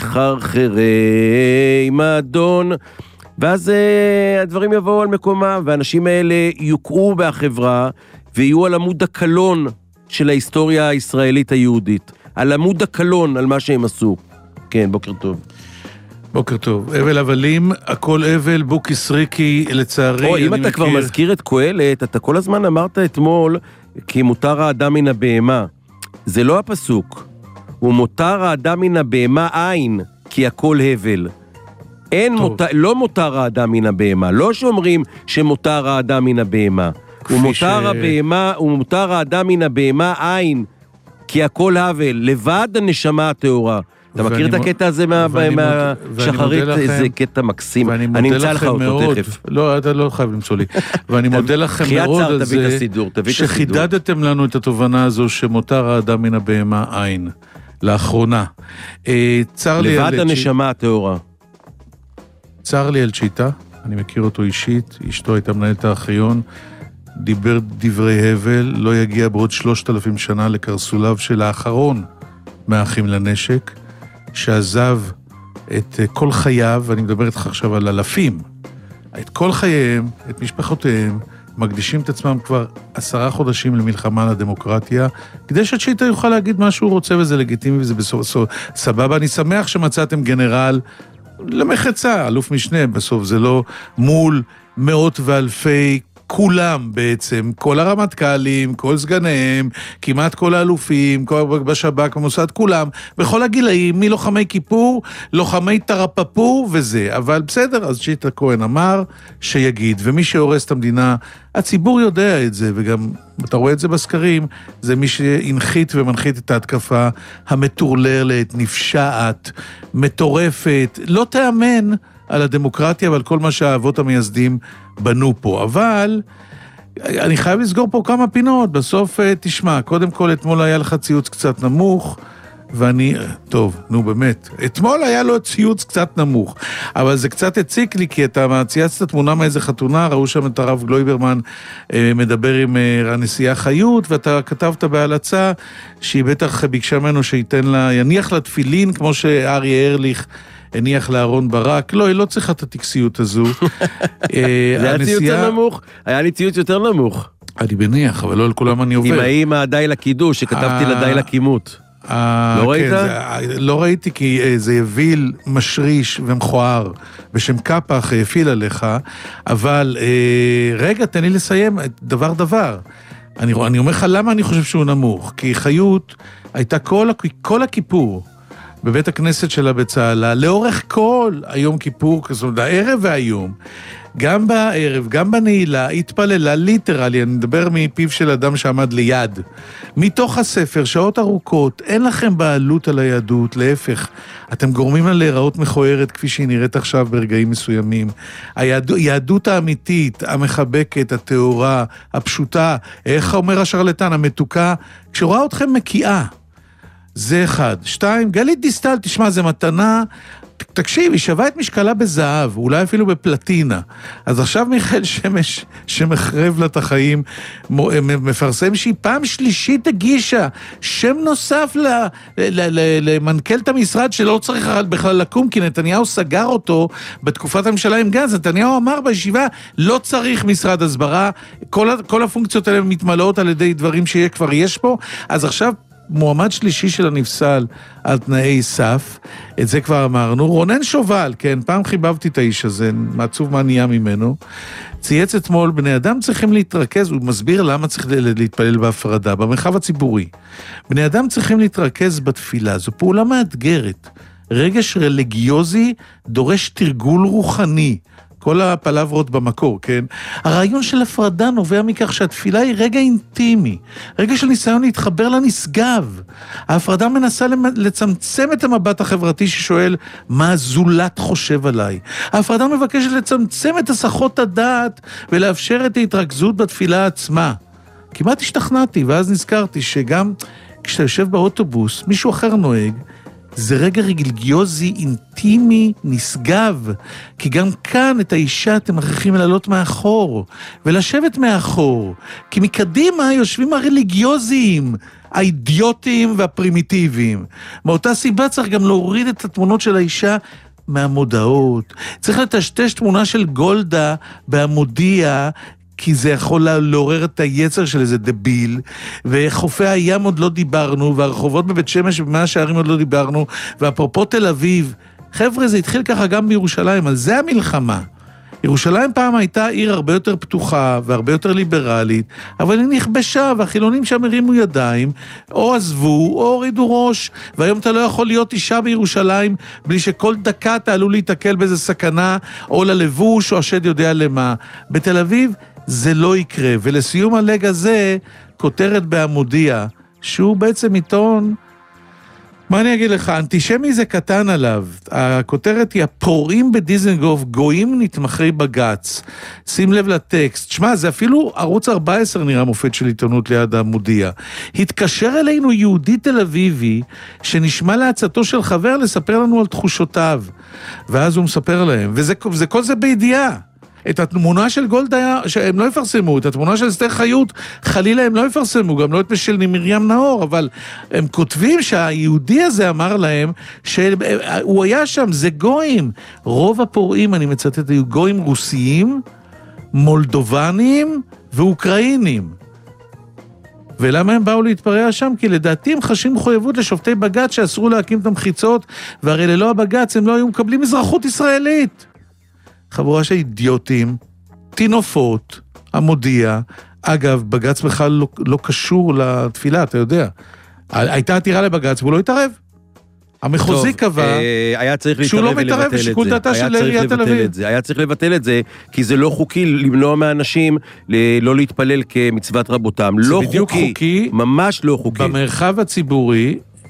Speaker 3: ומחרחרי מדון, ואז הדברים יבואו על מקומם, והאנשים האלה יוקעו בחברה ויהיו על עמוד הקלון של ההיסטוריה הישראלית היהודית, על עמוד הקלון על מה שהם עשו. כן, בוקר טוב.
Speaker 4: בוקר טוב. אבל הבלים, הכל אבל, בוקי סריקי, לצערי.
Speaker 3: או, אם אתה מכיר... כבר מזכיר את קהלת, אתה כל הזמן אמרת אתמול, כי מותר האדם מן הבהמה. זה לא הפסוק. הוא מותר האדם מן הבהמה עין, כי הכל הבל. אין מותר, לא מותר האדם מן הבהמה. לא שאומרים שמותר האדם מן הבהמה. הוא מותר ש... הבהמה, הוא מותר האדם מן הבהמה עין, כי הכל הבל, לבד הנשמה הטהורה. אתה מכיר את הקטע הזה מהשחרית? זה קטע מקסים. אני אמצא לך אותו תכף.
Speaker 4: לא, אתה לא חייב למצוא לי. ואני מודה לכם מאוד על זה, שחידדתם לנו את התובנה הזו, שמותר האדם מן הבהמה עין. לאחרונה.
Speaker 3: לבד הנשמה הטהורה.
Speaker 4: צר לי על צ'יטה, אני מכיר אותו אישית, אשתו הייתה מנהלת הארכיון, דיבר דברי הבל, לא יגיע בעוד שלושת אלפים שנה לקרסוליו של האחרון מהאחים לנשק, שעזב את כל חייו, ואני מדבר איתך עכשיו על אלפים, את כל חייהם, את משפחותיהם, מקדישים את עצמם כבר עשרה חודשים למלחמה על הדמוקרטיה, כדי שצ'יטה יוכל להגיד מה שהוא רוצה, וזה לגיטימי, וזה בסוף סבבה. אני שמח שמצאתם גנרל למחצה, אלוף משנה, בסוף זה לא מול מאות ואלפי כולם בעצם, כל הרמטכ"לים, כל סגניהם, כמעט כל האלופים, כל בשב"כ, במוסד, כולם, בכל הגילאים, מלוחמי כיפור, לוחמי תרפפור וזה. אבל בסדר, אז צ'יטה כהן אמר שיגיד, ומי שהורס את המדינה, הציבור יודע את זה, וגם אתה רואה את זה בסקרים, זה מי שהנחית ומנחית את ההתקפה המטורללת, נפשעת, מטורפת, לא תאמן על הדמוקרטיה ועל כל מה שהאבות המייסדים בנו פה. אבל אני חייב לסגור פה כמה פינות. בסוף תשמע, קודם כל אתמול היה לך ציוץ קצת נמוך, ואני, טוב, נו באמת, אתמול היה לו ציוץ קצת נמוך, אבל זה קצת הציק לי, כי אתה צייצת תמונה מאיזה חתונה, ראו שם את הרב גלויברמן אה, מדבר עם אה, הנשיאה חיות, ואתה כתבת בהלצה, שהיא בטח ביקשה ממנו שייתן לה, יניח לה תפילין, כמו שאריה ארליך הניח לארון ברק, לא, היא לא צריכה את הטקסיות הזו.
Speaker 3: זה היה ציוץ יותר נמוך? היה לי ציוץ יותר נמוך.
Speaker 4: אני מניח, אבל לא על כולם אני עובר.
Speaker 3: עם האם הדי לקידוש, שכתבתי לדי לכימות. לא ראית?
Speaker 4: לא ראיתי, כי זה יביל משריש ומכוער, בשם קפח יפיל עליך, אבל רגע, תן לי לסיים דבר דבר. אני אומר לך למה אני חושב שהוא נמוך, כי חיות הייתה כל הכיפור, בבית הכנסת שלה בצהלה, לאורך כל היום כיפור, כזאת, הערב והיום, גם בערב, גם בנעילה, התפללה ליטרלי, אני מדבר מפיו של אדם שעמד ליד, מתוך הספר, שעות ארוכות, אין לכם בעלות על היהדות, להפך, אתם גורמים לה להיראות מכוערת, כפי שהיא נראית עכשיו ברגעים מסוימים. היהדות האמיתית, המחבקת, התאורה, הפשוטה, איך אומר השרלטן, המתוקה, כשרואה אתכם מקיאה, זה אחד. שתיים, גלית דיסטל, תשמע, זה מתנה, תקשיב, היא שווה את משקלה בזהב, אולי אפילו בפלטינה. אז עכשיו מיכאל שמש, שמחרב לה את החיים, מפרסם שהיא פעם שלישית הגישה, שם נוסף למנכ"לת המשרד שלא צריך בכלל לקום, כי נתניהו סגר אותו בתקופת הממשלה עם גנץ. נתניהו אמר בישיבה, לא צריך משרד הסברה, כל, כל הפונקציות האלה מתמלאות על ידי דברים שכבר יש פה, אז עכשיו מועמד שלישי של הנפסל על תנאי סף, את זה כבר אמרנו. רונן שובל, כן, פעם חיבבתי את האיש הזה, מעצוב מה נהיה ממנו, צייץ אתמול, בני אדם צריכים להתרכז, הוא מסביר למה צריך להתפלל בהפרדה, במרחב הציבורי. בני אדם צריכים להתרכז בתפילה, זו פעולה מאתגרת. רגש רליגיוזי דורש תרגול רוחני, כל הפלברות במקור, כן? הרעיון של הפרדה נובע מכך שהתפילה היא רגע אינטימי, רגע של ניסיון להתחבר לנשגב. ההפרדה מנסה לצמצם את המבט החברתי ששואל, מה הזולת חושב עליי? ההפרדה מבקשת לצמצם את הסחות הדעת ולאפשר את ההתרכזות בתפילה עצמה. כמעט השתכנעתי, ואז נזכרתי שגם כשאתה יושב באוטובוס, מישהו אחר נוהג, זה רגע רליגיוזי, אינטימי, נשגב, כי גם כאן את האישה אתם מכריחים לעלות מאחור, ולשבת מאחור, כי מקדימה יושבים הרליגיוזיים, האידיוטיים והפרימיטיביים. מאותה סיבה צריך גם להוריד את התמונות של האישה מהמודעות. צריך לטשטש תמונה של גולדה בהמודיע, כי זה יכול לעורר את היצר של איזה דביל, וחופי הים עוד לא דיברנו, והרחובות בבית שמש ובמאה השערים עוד לא דיברנו, ואפרופו תל אביב, חבר'ה, זה התחיל ככה גם בירושלים, על זה המלחמה. ירושלים פעם הייתה עיר הרבה יותר פתוחה, והרבה יותר ליברלית, אבל היא נכבשה, והחילונים שם הרימו ידיים, או עזבו, או הורידו ראש, והיום אתה לא יכול להיות אישה בירושלים, בלי שכל דקה אתה עלול להתקל באיזה סכנה, או ללבוש, או השד יודע למה. בתל אביב, זה לא יקרה, ולסיום הלג הזה, כותרת בהמודיע, שהוא בעצם עיתון, מה אני אגיד לך, אנטישמי זה קטן עליו, הכותרת היא, הפורעים בדיזנגוף, גויים נתמכי בגץ, שים לב לטקסט, שמה, זה אפילו ערוץ ארבע עשרה נראה מופת של עיתונות ליד המודיע, התקשר אלינו יהודי תל אביבי, שנשמע להצעתו של חבר לספר לנו על תחושותיו, ואז הוא מספר להם, וזה, וזה כל זה בידיעה, את התמונה של גולדה, שהם לא יפרסמו, את התמונה של אסתר חיות, חלילה הם לא יפרסמו, גם לא את של מרים נאור, אבל הם כותבים שהיהודי הזה אמר להם, שהוא היה שם, זה גויים. רוב הפורעים, אני מצטט, היו גויים רוסיים, מולדובנים ואוקראינים. ולמה הם באו להתפרע שם? כי לדעתי הם חשים מחויבות לשופטי בג"ץ שאסרו להקים את המחיצות, והרי ללא הבג"ץ הם לא היו מקבלים אזרחות ישראלית. חבורה של אידיוטים, תינופות, המודיע, אגב, בג"ץ בכלל לא, לא קשור לתפילה, אתה יודע. הייתה עתירה לבג"ץ, והוא לא התערב. המחוזי קבע שהוא לא מתערב בשיקול דעתה של עיריית תל אביב.
Speaker 3: היה צריך לבטל את זה, כי זה לא חוקי למנוע מאנשים לא להתפלל כמצוות רבותם. לא חוקי, ממש לא חוקי.
Speaker 4: במרחב הציבורי,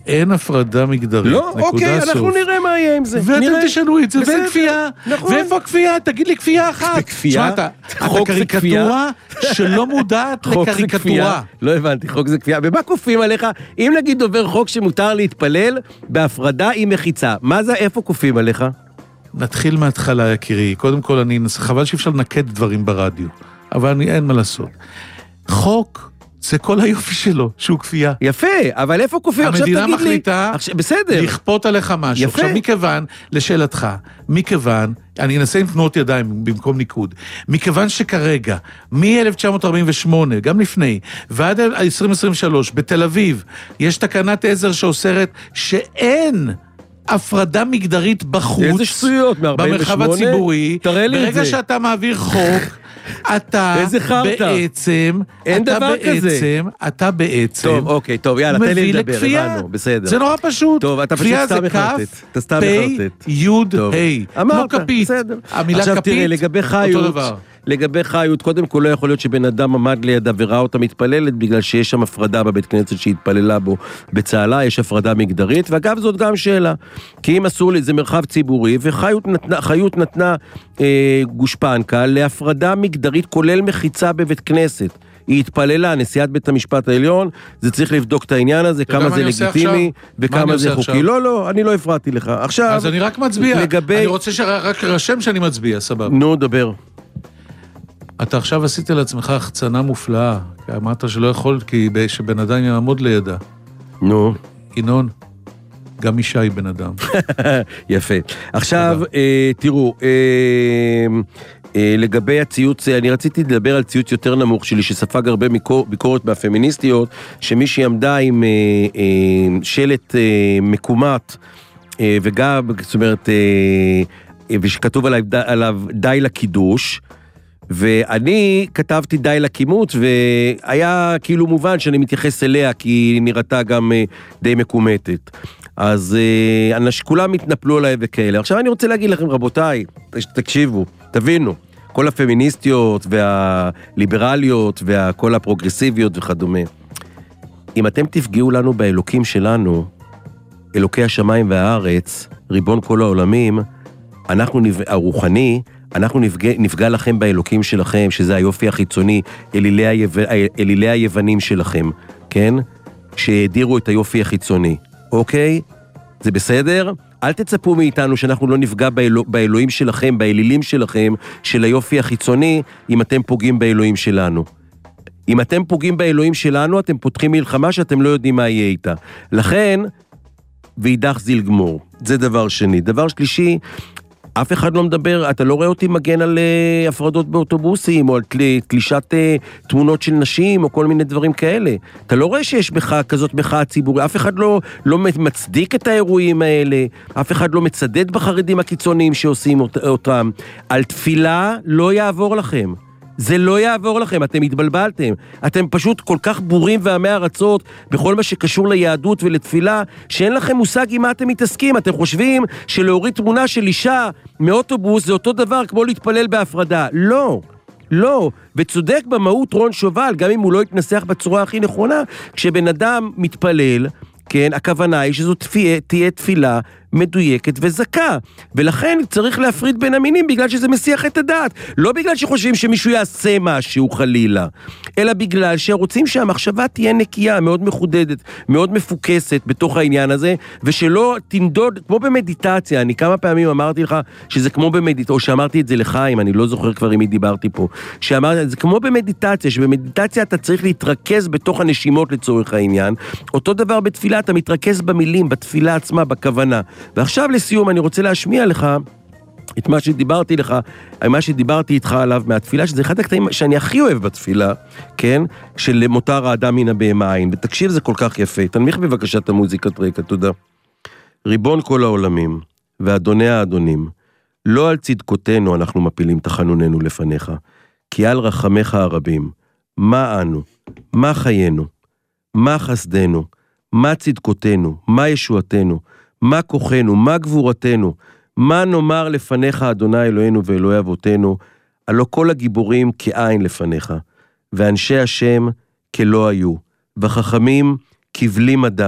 Speaker 4: אין הפרדה מגדרית.
Speaker 3: לא, אוקיי, אנחנו נראה מה יהיה עם זה.
Speaker 4: ואתם תשנו את זה, ואין כפייה. ואיפה כפייה? תגיד לי כפייה אחת.
Speaker 3: כפייה?
Speaker 4: אתה קריקטורה שלא מודעת לקריקטורה.
Speaker 3: לא הבנתי, חוק זה כפייה. ומה כופים עליך? אם נגיד עובר חוק שמותר להתפלל בהפרדה עם מחיצה, מה זה, איפה כופים עליך?
Speaker 4: נתחיל מההתחלה, יקירי. קודם כל, אני חבל שאפשר לנקד דברים ברדיו, אבל אני, אין מה לעשות. חוק זה כל היופי שלו, שהוא כפייה.
Speaker 3: יפה, אבל איפה כופים?
Speaker 4: המדינה מחליטה
Speaker 3: בסדר.
Speaker 4: לכפות עליך משהו.
Speaker 3: יפה.
Speaker 4: עכשיו, מכיוון, לשאלתך, מכיוון, אני אנסה עם תנועות ידיים במקום ניקוד, מכיוון שכרגע, מ-אלף תשע מאות ארבעים ושמונה, גם לפני, ועד עשרים עשרים ושלוש, בתל אביב, יש תקנת עזר שאוסרת שאין הפרדה מגדרית בחוץ,
Speaker 3: איזה שטויות, מ-ארבעים ושמונה?
Speaker 4: במרחב הציבורי,
Speaker 3: תראה לי את זה.
Speaker 4: ברגע שאתה מעביר חוק, אתה בעצם,
Speaker 3: אין דבר כזה.
Speaker 4: בעצם, אתה בעצם,
Speaker 3: טוב, אוקיי, טוב, יאללה, תן לי לדבר, הבנו, בסדר.
Speaker 4: זה נורא פשוט.
Speaker 3: טוב, אתה פשוט סתם מחרטט. אתה סתם מחרטט.
Speaker 4: פי, יוד, היי.
Speaker 3: אמרת,
Speaker 4: כמו כפית.
Speaker 3: בסדר.
Speaker 4: המילה
Speaker 3: עכשיו
Speaker 4: כפית,
Speaker 3: תראה, לגבי חיות, לגבי חיות, קודם כל לא יכול להיות שבן אדם עמד לידה וראה אותה מתפללת, בגלל שיש שם הפרדה בבית כנסת שהתפללה בו בצהלה, יש הפרדה מגדרית, ואגב זאת גם שאלה, כי אם אסור לי, זה מרחב ציבורי, וחיות נתנה, חיות נתנה אה, גושפנקה להפרדה מגדרית, כולל מחיצה בבית כנסת. היא התפללה, נשיאת בית המשפט העליון, זה צריך לבדוק את העניין הזה, כמה זה לגיטימי, וכמה זה חוקי. לא, לא, אני לא הפרעתי לך. עכשיו,
Speaker 4: אז אני רק מצביע.
Speaker 3: לגבי...
Speaker 4: אני רוצה שרק רשם שאני מצביע, סבבה.
Speaker 3: נו, דבר.
Speaker 4: אתה עכשיו עשית לעצמך החצנה מופלאה, כי אמרת שלא יכול, כי שבן אדם יעמוד לידה.
Speaker 3: נו.
Speaker 4: ינון, גם אישה היא בן אדם.
Speaker 3: יפה. עכשיו, אה, תראו, אה, אה, לגבי הציוץ, אני רציתי לדבר על ציוץ יותר נמוך שלי, שספג הרבה ביקורת מהפמיניסטיות, שמישהי עמדה עם אה, אה, שלט אה, מקומת, אה, וגם, זאת אומרת, אה, ושכתוב עליו, עליו די לקידוש, ואני כתבתי די לקימות, והיה כאילו מובן שאני מתייחס אליה, כי היא נראתה גם די מקומטת. אז אנשים, כולם התנפלו עליי וכאלה. עכשיו אני רוצה להגיד לכם, רבותיי, תקשיבו, תבינו, כל הפמיניסטיות והליברליות וכל הפרוגרסיביות וכדומה, אם אתם תפגעו לנו באלוקים שלנו, אלוקי השמיים והארץ, ריבון כל העולמים, אנחנו הרוחני, אנחנו נפגע, נפגע לכם באלוקים שלכם, שזה היופי החיצוני, אלילי, היו, אלילי היוונים שלכם, כן? שהדירו את היופי החיצוני, אוקיי? זה בסדר? אל תצפו מאיתנו שאנחנו לא נפגע באלו, באלוהים שלכם, באלילים שלכם, של היופי החיצוני, אם אתם פוגעים באלוהים שלנו. אם אתם פוגעים באלוהים שלנו, אתם פותחים מלחמה שאתם לא יודעים מה יהיה איתה. לכן, וידח זיל גמור. זה דבר שני. דבר שלישי, אף אחד לא מדבר, אתה לא רואה אותי מגן על uh, הפרדות באוטובוסים, או על תל, תלישת uh, תמונות של נשים, או כל מיני דברים כאלה. אתה לא רואה שיש מחאה כזאת מחאה ציבורית, אף אחד לא, לא מצדיק את האירועים האלה, אף אחד לא מצדד בחרדים הקיצוניים שעושים אותם. על תפילה לא יעבור לכם. זה לא יעבור לכם, אתם התבלבלתם. אתם פשוט כל כך בורים ועמי ארצות בכל מה שקשור ליהדות ולתפילה, שאין לכם מושג עם מה אתם מתעסקים. אתם חושבים שלהוריד תמונה של אישה מאוטובוס זה אותו דבר כמו להתפלל בהפרדה. לא, לא. וצודק במהות רון שובל, גם אם הוא לא יתנסח בצורה הכי נכונה, כשבן אדם מתפלל, כן, הכוונה היא שזו תהיה, תהיה תפילה מדויקת וזכה, ולכן צריך להפריד בין המינים בגלל שזה מסיח את הדעת, לא בגלל שחושבים שמישהו יעשה משהו חלילה, אלא בגלל שרוצים שהמחשבה תהיה נקייה, מאוד מחודדת, מאוד מפוקסת בתוך העניין הזה, ושלא תנדוד, כמו במדיטציה, אני כמה פעמים אמרתי לך שזה כמו במדיטציה, או שאמרתי את זה לחיים, אני לא זוכר כבר אם היא דיברתי פה, שאמרתי, זה כמו במדיטציה, שבמדיטציה אתה צריך להתרכז בתוך הנשימות לצורך העניין, אותו דבר בתפילה, אתה מתרכז במילים, בתפילה עצמה, בכוונה. ועכשיו לסיום אני רוצה להשמיע לך את מה שדיברתי לך, מה שדיברתי איתך עליו מהתפילה, שזה אחד הקטעים שאני הכי אוהב בתפילה, כן? של מותר האדם מן הבהמה עין. ותקשיב, זה כל כך יפה. תנמיך בבקשה את המוזיקת רקע, תודה. ריבון כל העולמים, ואדוני האדונים, לא על צדקותינו אנחנו מפילים תחנוננו לפניך, כי על רחמך הרבים, מה אנו, מה חיינו, מה חסדנו, מה צדקותינו, מה ישועתנו, מה כוחנו, מה גבורתנו, מה נאמר לפניך, אדוני אלוהינו ואלוהי אבותינו, הלא כל הגיבורים כעין לפניך, ואנשי השם כלא היו, וחכמים כבלי מדע,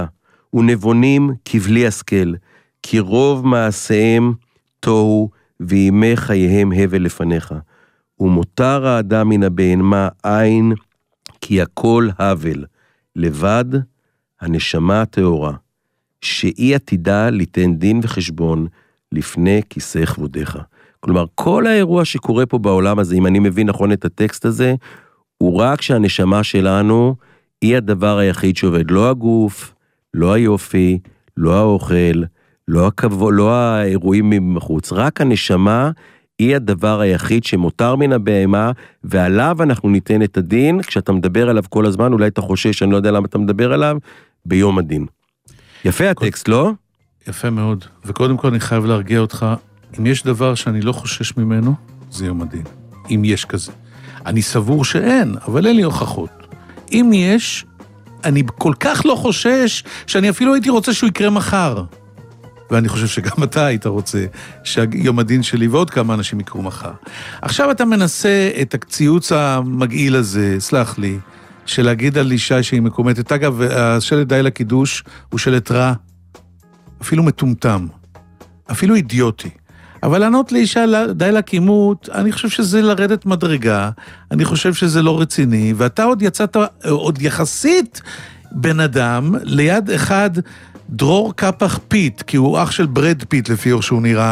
Speaker 3: ונבונים כבלי השכל, כי רוב מעשיהם תוהו, וימי חייהם הבל לפניך. ומותר האדם מן הבהמה עין, כי הכל הבל, לבד הנשמה הטהורה, שהיא עתידה ליתן דין וחשבון לפני כיסא כבודיך. כלומר, כל האירוע שקורה פה בעולם הזה, אם אני מבין נכון את הטקסט הזה, הוא רק שהנשמה שלנו היא הדבר היחיד שעובד. לא הגוף, לא היופי, לא האוכל, לא הכבוד, לא האירועים מבחוץ. רק הנשמה היא הדבר היחיד שמותר מן הבהמה, ועליו אנחנו ניתן את הדין. כשאתה מדבר עליו כל הזמן, אולי אתה חושש, אני לא יודע למה אתה מדבר עליו, ביום הדין. יפה הטקסט, לא?
Speaker 4: יפה מאוד. וקודם כל אני חייב להרגיע אותך, אם יש דבר שאני לא חושש ממנו, זה יום הדין. אם יש כזה. אני סבור שאין, אבל אין לי הוכחות. אם יש, אני כל כך לא חושש, שאני אפילו הייתי רוצה שהוא יקרה מחר. ואני חושב שגם אתה היית רוצה שיום הדין שלי ועוד כמה אנשים יקרו מחר. עכשיו אתה מנסה את הקציוץ המגעיל הזה, סלח לי, של להגיד על אישה שהיא מקומטת. אגב, השלט די לקידוש הוא שלט רע, אפילו מטומטם, אפילו אידיוטי. אבל לענות לאישה די לקימות, אני חושב שזה לרדת מדרגה, אני חושב שזה לא רציני, ואתה עוד יצאת, עוד יחסית בן אדם, ליד אחד דרור קפח פיט, כי הוא אח של ברד פיט לפי אור שהוא נראה,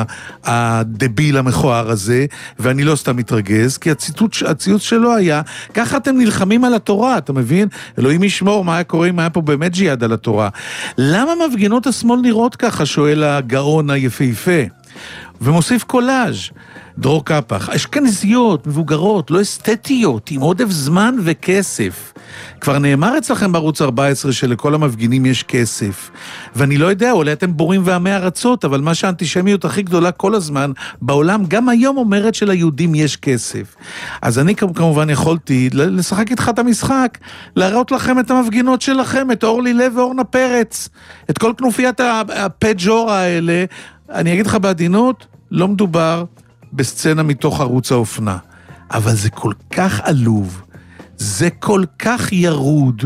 Speaker 4: הדביל המכוער הזה, ואני לא סתם מתרגז, כי הציטוט, הציוץ שלו היה, ככה אתם נלחמים על התורה, אתה מבין? אלוהים ישמור, מה היה קורה אם היה פה באמת ג'יהאד על התורה? למה מפגינות השמאל נראות ככה, שואל הגאון היפהפה? ומוסיף קולאז' דרור קפח, אשכנזיות, מבוגרות, לא אסתטיות, עם עודף זמן וכסף. כבר נאמר אצלכם בערוץ ארבע עשרה שלכל המפגינים יש כסף. ואני לא יודע, אולי אתם בורים ועמי ארצות, אבל מה שהאנטישמיות הכי גדולה כל הזמן בעולם, גם היום אומרת שליהודים יש כסף. אז אני כמובן יכולתי לשחק איתך את המשחק, להראות לכם את המפגינות שלכם, את אורלי לב ואורנה פרץ, את כל כנופיית הפג'ור האלה. אני אגיד לך בעדינות, לא מדובר בסצנה מתוך ערוץ האופנה, אבל זה כל כך עלוב, זה כל כך ירוד,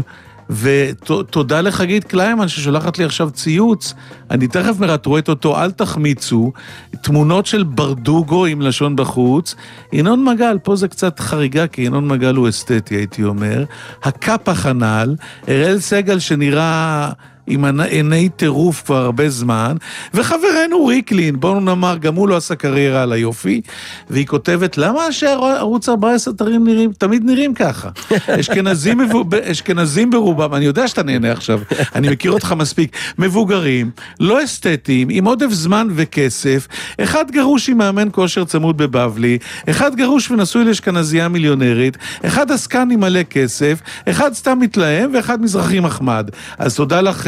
Speaker 4: ותודה לחגית קליימן ששולחת לי עכשיו ציוץ, אני תכף מרטרוט אותו, אל תחמיצו, תמונות של ברדוגו עם לשון בחוץ, ינון מגל, פה זה קצת חריגה, כי ינון מגל הוא אסתטי, הייתי אומר, הקפח הנעל, הראל סגל שנראה עם עיני טירוף כבר הרבה זמן, וחברנו ריקלין, בואו נאמר, גם הוא לא עשה קריירה על היופי, והיא כותבת, למה שערוץ ארבע עשרה תרים נראים, תמיד נראים ככה? אשכנזים, אשכנזים ברובם, אני יודע שאתה נהנה עכשיו, אני מכיר אותך מספיק, מבוגרים, לא אסתטיים, עם עודף זמן וכסף, אחד גרוש עם מאמן כושר צמוד בבבלי, אחד גרוש ונשוי לאשכנזייה מיליונרית, אחד עסקן עם מלא כסף, אחד סתם מתלהם, ואחד מזרחי מחמד. אז תודה לך,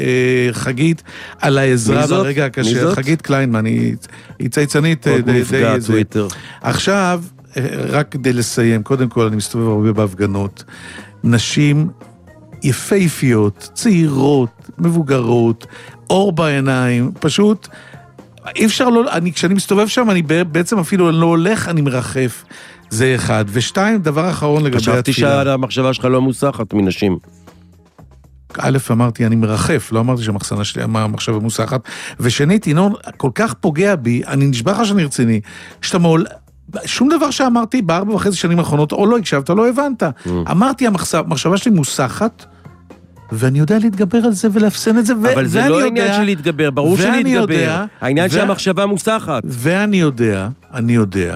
Speaker 4: חגית, על העזרה ברגע הקשה. חגית קליינמן, היא צייצנית די איזה. עכשיו, רק כדי לסיים, קודם כל אני מסתובב הרבה בהפגנות, נשים יפהפיות, צעירות, מבוגרות, אור בעיניים, פשוט אי אפשר לא, אני, כשאני מסתובב שם, אני בעצם אפילו לא הולך, אני מרחף. זה אחד. ושתיים, דבר אחרון לגבי התפילה.
Speaker 3: חשבתי שהמחשבה שלך לא מוסחת מנשים.
Speaker 4: א', אמרתי, אני מרחף, לא אמרתי שהמחסנה שלי, המחשבה מוסחת. ושנית, ינון, כל כך פוגע בי, אני נשבע לך שאני רציני, שאתה מעול... שום דבר שאמרתי בארבע וחצי שנים האחרונות, או לא הקשבת, לא הבנת. אמרתי, המחשבה שלי מוסחת, ואני יודע להתגבר על זה ולהפסן את זה,
Speaker 3: אבל זה לא העניין של להתגבר, ברור שלהתגבר. העניין שהמחשבה מוסחת.
Speaker 4: ואני יודע, אני יודע,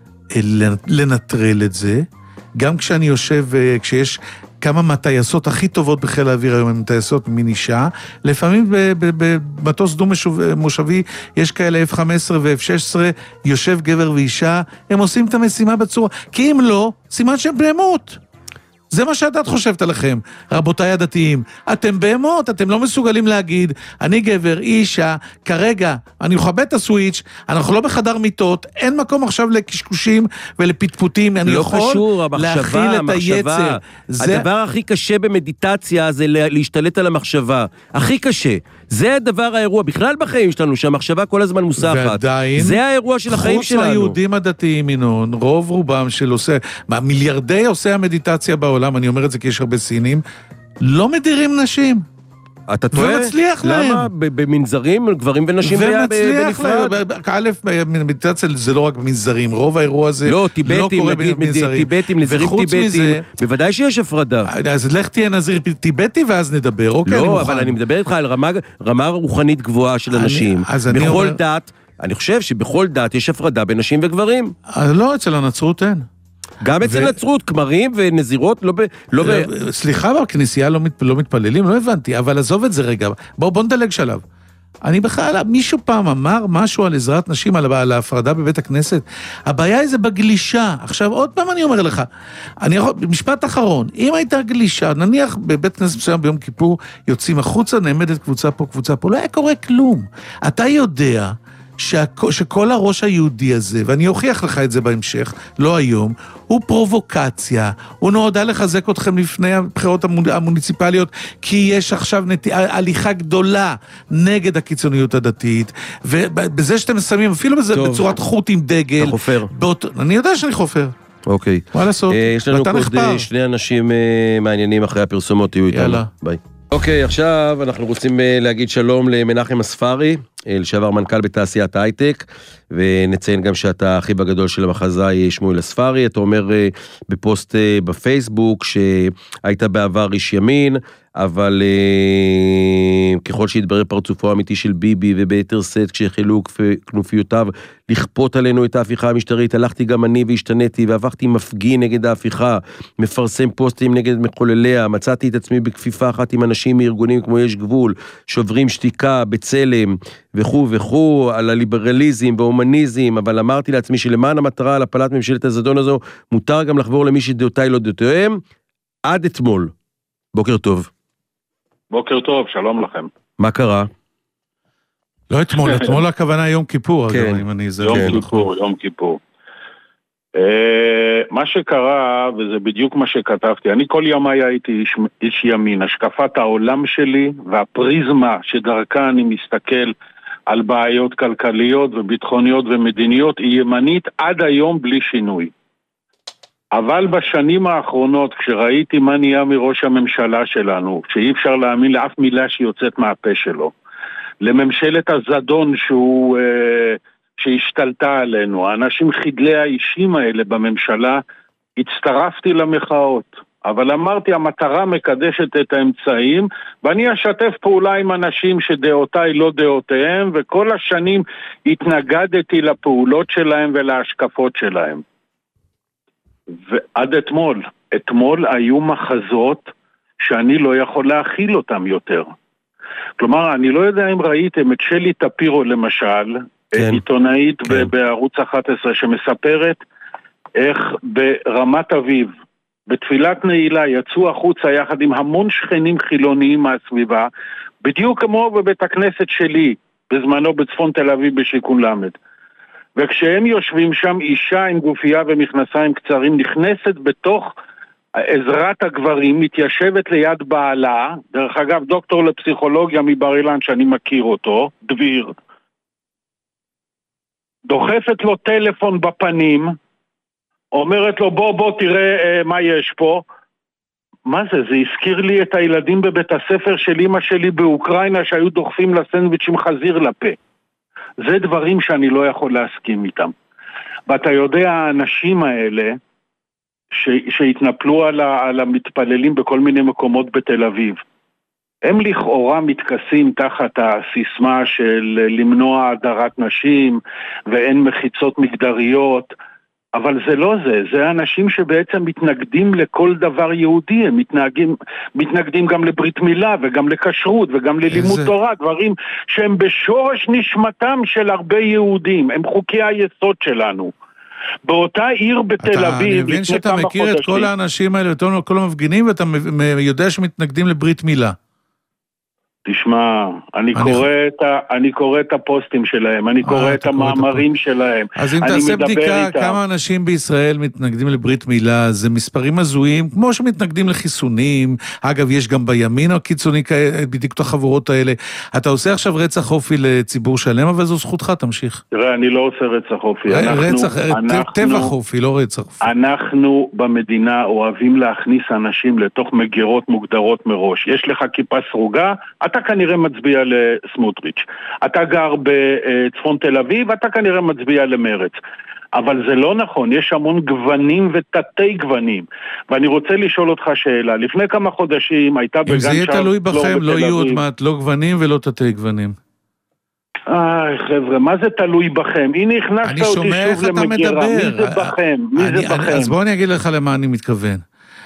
Speaker 4: לנטרל את זה, גם כשאני יושב, כשיש כמה מהטייסות הכי טובות בחיל האוויר היום, הן טייסות מנישה, לפעמים במטוס דו מושבי, יש כאלה אף חמש עשרה ו-אף שש עשרה, יושב גבר ואישה, הם עושים את המשימה בצורה, כי אם לא, סימן שהם בהמות. זה מה שהדת חושבת עליכם, רבותיי הדתיים. אתם בהמות, אתם לא מסוגלים להגיד, אני גבר, אישה, כרגע, אני מכבד את הסוויץ', אנחנו לא בחדר מיטות, אין מקום עכשיו לקשקושים ולפטפוטים, אני
Speaker 3: לא
Speaker 4: יכול
Speaker 3: קשור, המחשבה,
Speaker 4: להכיל את
Speaker 3: המחשבה.
Speaker 4: היצר. זה...
Speaker 3: הדבר הכי קשה במדיטציה זה להשתלט על המחשבה. הכי קשה. זה הדבר האירוע, בכלל בחיים שלנו, שהמחשבה כל הזמן מוסחת.
Speaker 4: ועדיין,
Speaker 3: זה האירוע של החיים שלנו.
Speaker 4: חוץ מהיהודים הדתיים, ינון, רוב רובם של עושה, מיליארדי עושה המדיטציה בעולם, אני אומר את זה כי יש הרבה סינים, לא מדירים נשים.
Speaker 3: אתה טועה?
Speaker 4: ומצליח להם.
Speaker 3: למה? במנזרים, גברים ונשים
Speaker 4: בנפרד? א', מדיטציה זה לא רק מנזרים, רוב האירוע הזה
Speaker 3: לא קורה במנזרים. טיבטים, נזירים טיבטים, בוודאי שיש הפרדה.
Speaker 4: אז לך תהיה נזיר טיבטי ואז נדבר, אוקיי,
Speaker 3: לא, אבל אני מדבר איתך על רמה רוחנית גבוהה של אנשים. בכל דת, אני חושב שבכל דת יש הפרדה בין נשים וגברים.
Speaker 4: לא, אצל הנצרות אין.
Speaker 3: גם אצל נצרות, כמרים ונזירות, לא ב...
Speaker 4: סליחה, בכנסייה לא מתפללים, לא הבנתי, אבל עזוב את זה רגע. בואו נדלג שלב. אני בכלל, מישהו פעם אמר משהו על עזרת נשים, על ההפרדה בבית הכנסת? הבעיה היא זה בגלישה. עכשיו, עוד פעם אני אומר לך, אני יכול, משפט אחרון, אם הייתה גלישה, נניח בבית כנסת מסוים ביום כיפור, יוצאים החוצה, נעמדת קבוצה פה, קבוצה פה, לא היה קורה כלום. אתה יודע שכל הראש היהודי הזה, ואני אוכיח לך את זה בהמשך, לא היום, הוא פרובוקציה, הוא נועדה לחזק אתכם לפני הבחירות המוניציפליות, כי יש עכשיו נת... הליכה גדולה נגד הקיצוניות הדתית, ובזה שאתם שמים, אפילו בזה, בצורת חוט עם דגל.
Speaker 3: אתה חופר.
Speaker 4: באות... אני יודע שאני חופר.
Speaker 3: אוקיי.
Speaker 4: מה לעשות?
Speaker 3: יש לנו עוד שני אנשים מעניינים אחרי הפרסומות, יהיו איתנו.
Speaker 4: יאללה.
Speaker 3: ביי. אוקיי, עכשיו אנחנו רוצים להגיד שלום למנחם אספרי, לשעבר מנכ"ל בתעשיית הייטק, ונציין גם שאתה האחיו הגדול של המחזאי שמואל אספרי. אתה אומר בפוסט בפייסבוק שהיית בעבר איש ימין, אבל ככל שהתברר פרצופו האמיתי של ביבי וביתר סט כשהחלו כנופיותיו לכפות עלינו את ההפיכה המשטרית, הלכתי גם אני והשתניתי והפכתי מפגין נגד ההפיכה, מפרסם פוסטים נגד מחולליה, מצאתי את עצמי בכפיפה אחת עם אנשים מארגונים כמו יש גבול, שוברים שתיקה, בצלם וכו' וכו', על הליברליזם והומניזם, אבל אמרתי לעצמי שלמען המטרה על הפלת ממשלת הזדון הזו, מותר גם לחבור למי שדעותיי לא דעותיהם, עד אתמול. בוקר טוב.
Speaker 15: בוקר טוב, שלום לכם.
Speaker 3: מה קרה?
Speaker 4: לא אתמול, אתמול הכוונה יום כיפור.
Speaker 15: כן, יום כיפור, יום כיפור. מה שקרה, וזה בדיוק מה שכתבתי, אני כל ימי הייתי איש, איש ימין, השקפת העולם שלי והפריזמה שדרכה אני מסתכל על בעיות כלכליות וביטחוניות ומדיניות היא ימנית עד היום בלי שינוי. אבל בשנים האחרונות, כשראיתי מה נהיה מראש הממשלה שלנו, שאי אפשר להאמין לאף מילה שיוצאת מהפה שלו, לממשלת הזדון שהוא, אה, שהשתלטה עלינו, האנשים חדלי האישים האלה בממשלה, הצטרפתי למחאות. אבל אמרתי, המטרה מקדשת את האמצעים, ואני אשתף פעולה עם אנשים שדעותיי לא דעותיהם, וכל השנים התנגדתי לפעולות שלהם ולהשקפות שלהם. ועד אתמול, אתמול היו מחזות שאני לא יכול להכיל אותם יותר. כלומר, אני לא יודע אם ראיתם את שלי טפירו למשל, כן. עיתונאית כן. בערוץ אחת עשרה שמספרת איך ברמת אביב, בתפילת נעילה יצאו החוצה יחד עם המון שכנים חילוניים מהסביבה, בדיוק כמו בבית הכנסת שלי, בזמנו בצפון תל אביב בשיקון למד. וכשהם יושבים שם, אישה עם גופייה ומכנסיים קצרים נכנסת בתוך עזרת הגברים, מתיישבת ליד בעלה, דרך אגב דוקטור לפסיכולוגיה מבר אילן שאני מכיר אותו, דביר, דוחפת לו טלפון בפנים, אומרת לו בוא בוא תראה אה, מה יש פה. מה זה? זה הזכיר לי את הילדים בבית הספר של אמא שלי באוקראינה שהיו דוחפים לסנדוויצ'ים חזיר לפה. זה דברים שאני לא יכול להסכים איתם. ואתה יודע, האנשים האלה ש, שהתנפלו על, ה, על המתפללים בכל מיני מקומות בתל אביב, הם לכאורה מתכסים תחת הסיסמה של למנוע הדרת נשים ואין מחיצות מגדריות, אבל זה לא זה, זה אנשים שבעצם מתנגדים לכל דבר יהודי, הם מתנגדים, מתנגדים גם לברית מילה וגם לכשרות וגם ללימוד תורה, דברים שהם בשורש נשמתם של הרבה יהודים, הם חוקי היסוד שלנו. באותה עיר בתל אביב,
Speaker 4: אני מבין שאתה מכיר את כל האנשים האלה, את כל המפגינים, ואתה יודע שמתנגדים לברית מילה.
Speaker 15: תשמע, אני קורא את ה, אני קורא את הפוסטים שלהם, אני קורא את המאמרים שלהם.
Speaker 4: אז אם תעשה בדיקה כמה אנשים בישראל מתנגדים לברית מילה, זה מספרים הזויים, כמו שמתנגדים לחיסונים, אגב יש גם בימין הקיצוני בדיוק את החבורות האלה. אתה עושה עכשיו רצח אופי לציבור שלם, אבל זו זכותך, תמשיך.
Speaker 15: תראה, אני לא עושה רצח אופי.
Speaker 4: רצח, טבח אופי, לא רצח אופי.
Speaker 15: אנחנו במדינה אוהבים להכניס אנשים לתוך מגירות מוגדרות מראש. יש לך כיפה סרוגה, אתה אתה כנראה מצביע לסמוטריץ'. אתה גר בצפון תל אביב, אתה כנראה מצביע למרץ. אבל זה לא נכון, יש המון גוונים ותתי גוונים. ואני רוצה לשאול אותך שאלה. לפני כמה חודשים הייתה בגן
Speaker 4: שער... אם זה יהיה תלוי בכם, לא יהיו עוד מעט, לא גוונים ולא תתי גוונים.
Speaker 15: איי חבר'ה, מה זה תלוי בכם? הנה הכנסת אותי שוב למגירה. מי זה בכם? מי זה בכם?
Speaker 4: אז בוא אני אגיד לך למה אני מתכוון.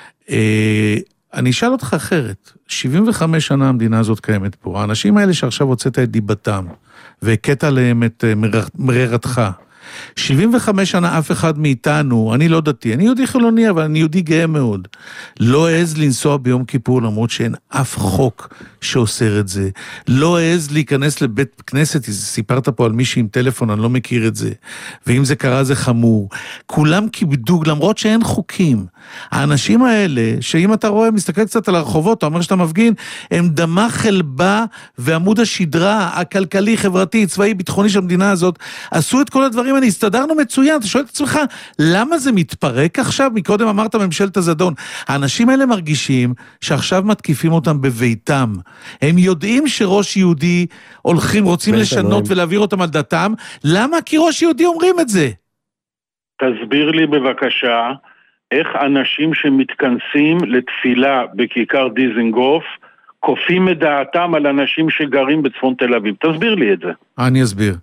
Speaker 4: אני אשאל אותך אחרת. שבעים וחמש שנה המדינה הזאת קיימת פה. האנשים האלה שעכשיו הוצאת את דיבתם, והקטע להם את מררתך, שבעים וחמש שנה אף אחד מאיתנו, אני לא דתי, אני יהודי חילוני, אבל אני יהודי גאה מאוד, לא העז לנסוע ביום כיפור, למרות שאין אף חוק שאוסר את זה, לא העז להיכנס לבית כנסת, סיפרת פה על מישהי עם טלפון, אני לא מכיר את זה, ואם זה קרה זה חמור, כולם כיבדו, למרות שאין חוקים, האנשים האלה, שאם אתה רואה, מסתכל קצת על הרחובות, אתה אומר שאתה מפגין, הם דמה חלבה ועמוד השדרה, הכלכלי, חברתי, צבאי, ביטחוני של המדינה הזאת, עשו את כל הדברים, אני הסתדרנו מצוין, אתה שואל את עצמך, למה זה מתפרק עכשיו? מקודם אמרת ממשלת הזדון, האנשים האלה מרגישים שעכשיו מתקיפים אותם בביתם, הם יודעים שראש יהודי הולכים, רוצים לשנות ולהעביר אותם על דתם, למה? כי ראש יהודי אומרים את זה.
Speaker 15: תסביר לי בבקשה, איך אנשים שמתכנסים לתפילה בכיכר דיזנגוף, כופים את דעתם על אנשים שגרים בצפון תל אביב. תסביר לי את זה.
Speaker 4: אני אסביר.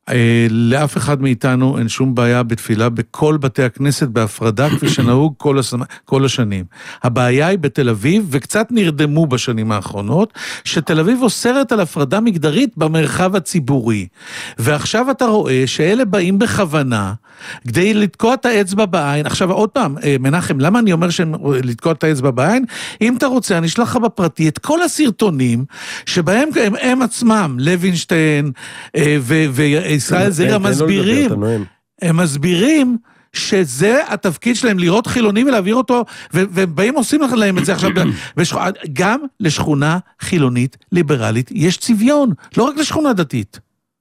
Speaker 4: לאף אחד מאיתנו אין שום בעיה בתפילה בכל בתי הכנסת בהפרדה כפי שנהוג כל, הס... כל השנים. הבעיה היא בתל אביב, וקצת נרדמו בשנים האחרונות, שתל אביב אוסרת על הפרדה מגדרית במרחב הציבורי. ועכשיו אתה רואה שאלה באים בכוונה, כדי לתקוע את האצבע בעין. עכשיו עוד פעם, מנחם, למה אני אומר שהם לתקוע את האצבע בעין? אם אתה רוצה, אני אשלח לך בפרטי את כל הסרטונים, שבהם הם, הם עצמם, לוינשטיין ו... ו... ישראל זרע מסבירים, הם מסבירים שזה התפקיד שלהם לראות חילונים ולהעביר אותו, ובאים עושים להם את זה עכשיו, גם לשכונה חילונית ליברלית יש צביון, לא רק לשכונה דתית.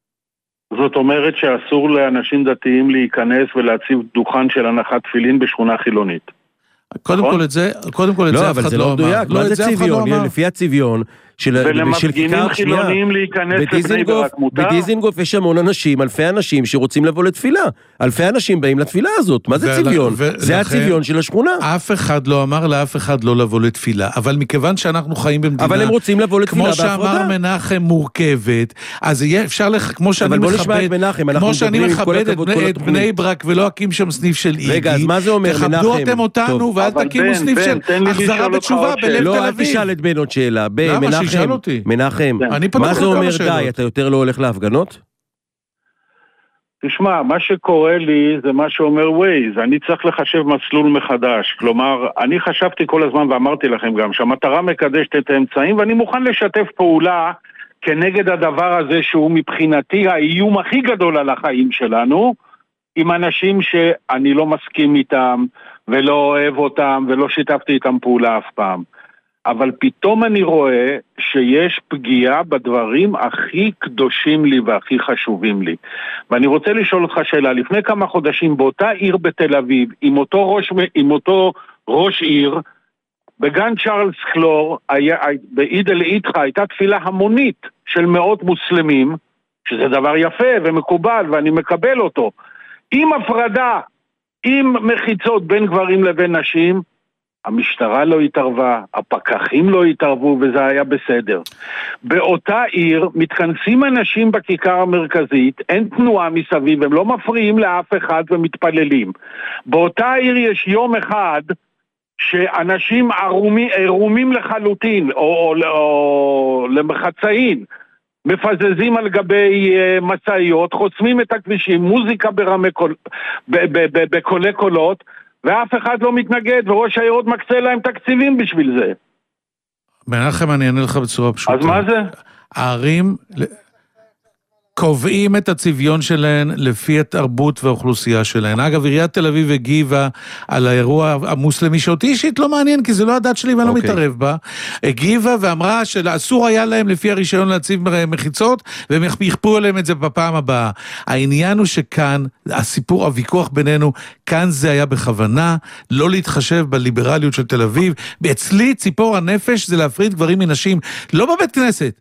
Speaker 15: זאת אומרת שאסור לאנשים דתיים להיכנס ולהציב דוכן של הנחת תפילין בשכונה חילונית.
Speaker 4: קודם כל את זה, קודם כל את זה אף אחד לא אמר.
Speaker 3: לא, זה צביון, לפי הצביון
Speaker 15: ולמפגינים חילוניים להיכנס לבני ברק מותר.
Speaker 3: בדיזינגוף יש המון אנשים, אלפי אנשים שרוצים לבוא לתפילה. אלפי אנשים באים לתפילה הזאת. מה זה צביון? זה הצביון של השכונה.
Speaker 4: אף אחד לא אמר לאף אחד לא לבוא לתפילה, אבל מכיוון שאנחנו חיים במדינה,
Speaker 3: אבל הם רוצים לבוא לתפילה
Speaker 4: בהפרדה. כמו שאמר מנחם מורכבת, אז יהיה אפשר לך, כמו שאני מכבד, כמו שאני מכבד את בני ברק ולא אקים שם סניף של איגי.
Speaker 3: רגע, אז מה זה אומר מנחם?
Speaker 4: תכבדו אתם אותנו ואל תקימו סניף של החזרה בתשובה בלב תל אביב.
Speaker 3: לא, אל תשאל את בן עוד שאלה.
Speaker 4: למה שישאל אותי?
Speaker 3: מנחם, מה זה אומר די? אתה יותר לא הולך להפגנות?
Speaker 15: תשמע, מה שקורה לי זה מה שאומר ווייז, אני צריך לחשב מסלול מחדש, כלומר, אני חשבתי כל הזמן ואמרתי לכם גם שהמטרה מקדשת את האמצעים, ואני מוכן לשתף פעולה כנגד הדבר הזה שהוא מבחינתי האיום הכי גדול על החיים שלנו, עם אנשים שאני לא מסכים איתם ולא אוהב אותם ולא שיתפתי איתם פעולה אף פעם. אבל פתאום אני רואה שיש פגיעה בדברים הכי קדושים לי והכי חשובים לי. ואני רוצה לשאול אותך שאלה, לפני כמה חודשים באותה עיר בתל אביב, עם אותו ראש, עם אותו ראש עיר, בגן צ'ארלס קלור, בעיד אל איתך, הייתה תפילה המונית של מאות מוסלמים, שזה דבר יפה ומקובל ואני מקבל אותו. עם הפרדה, עם מחיצות בין גברים לבין נשים, המשטרה לא התערבה, הפקחים לא התערבו וזה היה בסדר. באותה עיר מתכנסים אנשים בכיכר המרכזית, אין תנועה מסביב, הם לא מפריעים לאף אחד ומתפללים. באותה עיר יש יום אחד שאנשים ערומים, ערומים לחלוטין או, או, או למחצאין, מפזזים על גבי מסעיות, חוסמים את הכבישים, מוזיקה ברמי קול, בקולי קולות, ואף אחד לא מתנגד, וראש העיר עוד מקצה להם תקציבים בשביל זה.
Speaker 4: מנחם, אני אענה לך בצורה פשוטה.
Speaker 15: אז מה זה?
Speaker 4: הערים קובעים את הצביון שלהן לפי התרבות והאוכלוסייה שלהן. אגב, עיריית תל אביב הגיבה על האירוע המוסלמי, שאותי אישית לא מעניין, כי זה לא הדת שלי ואני לא מתערב בה. הגיבה ואמרה שאסור היה להם לפי הרישיון להציב מחיצות, והם יכפו עליהם את זה בפעם הבאה. העניין הוא שכאן, הסיפור, הוויכוח בינינו, כאן זה היה בכוונה, לא להתחשב בליברליות של תל אביב. אצלי ציפור הנפש זה להפריד גברים מנשים, לא בבית כנסת.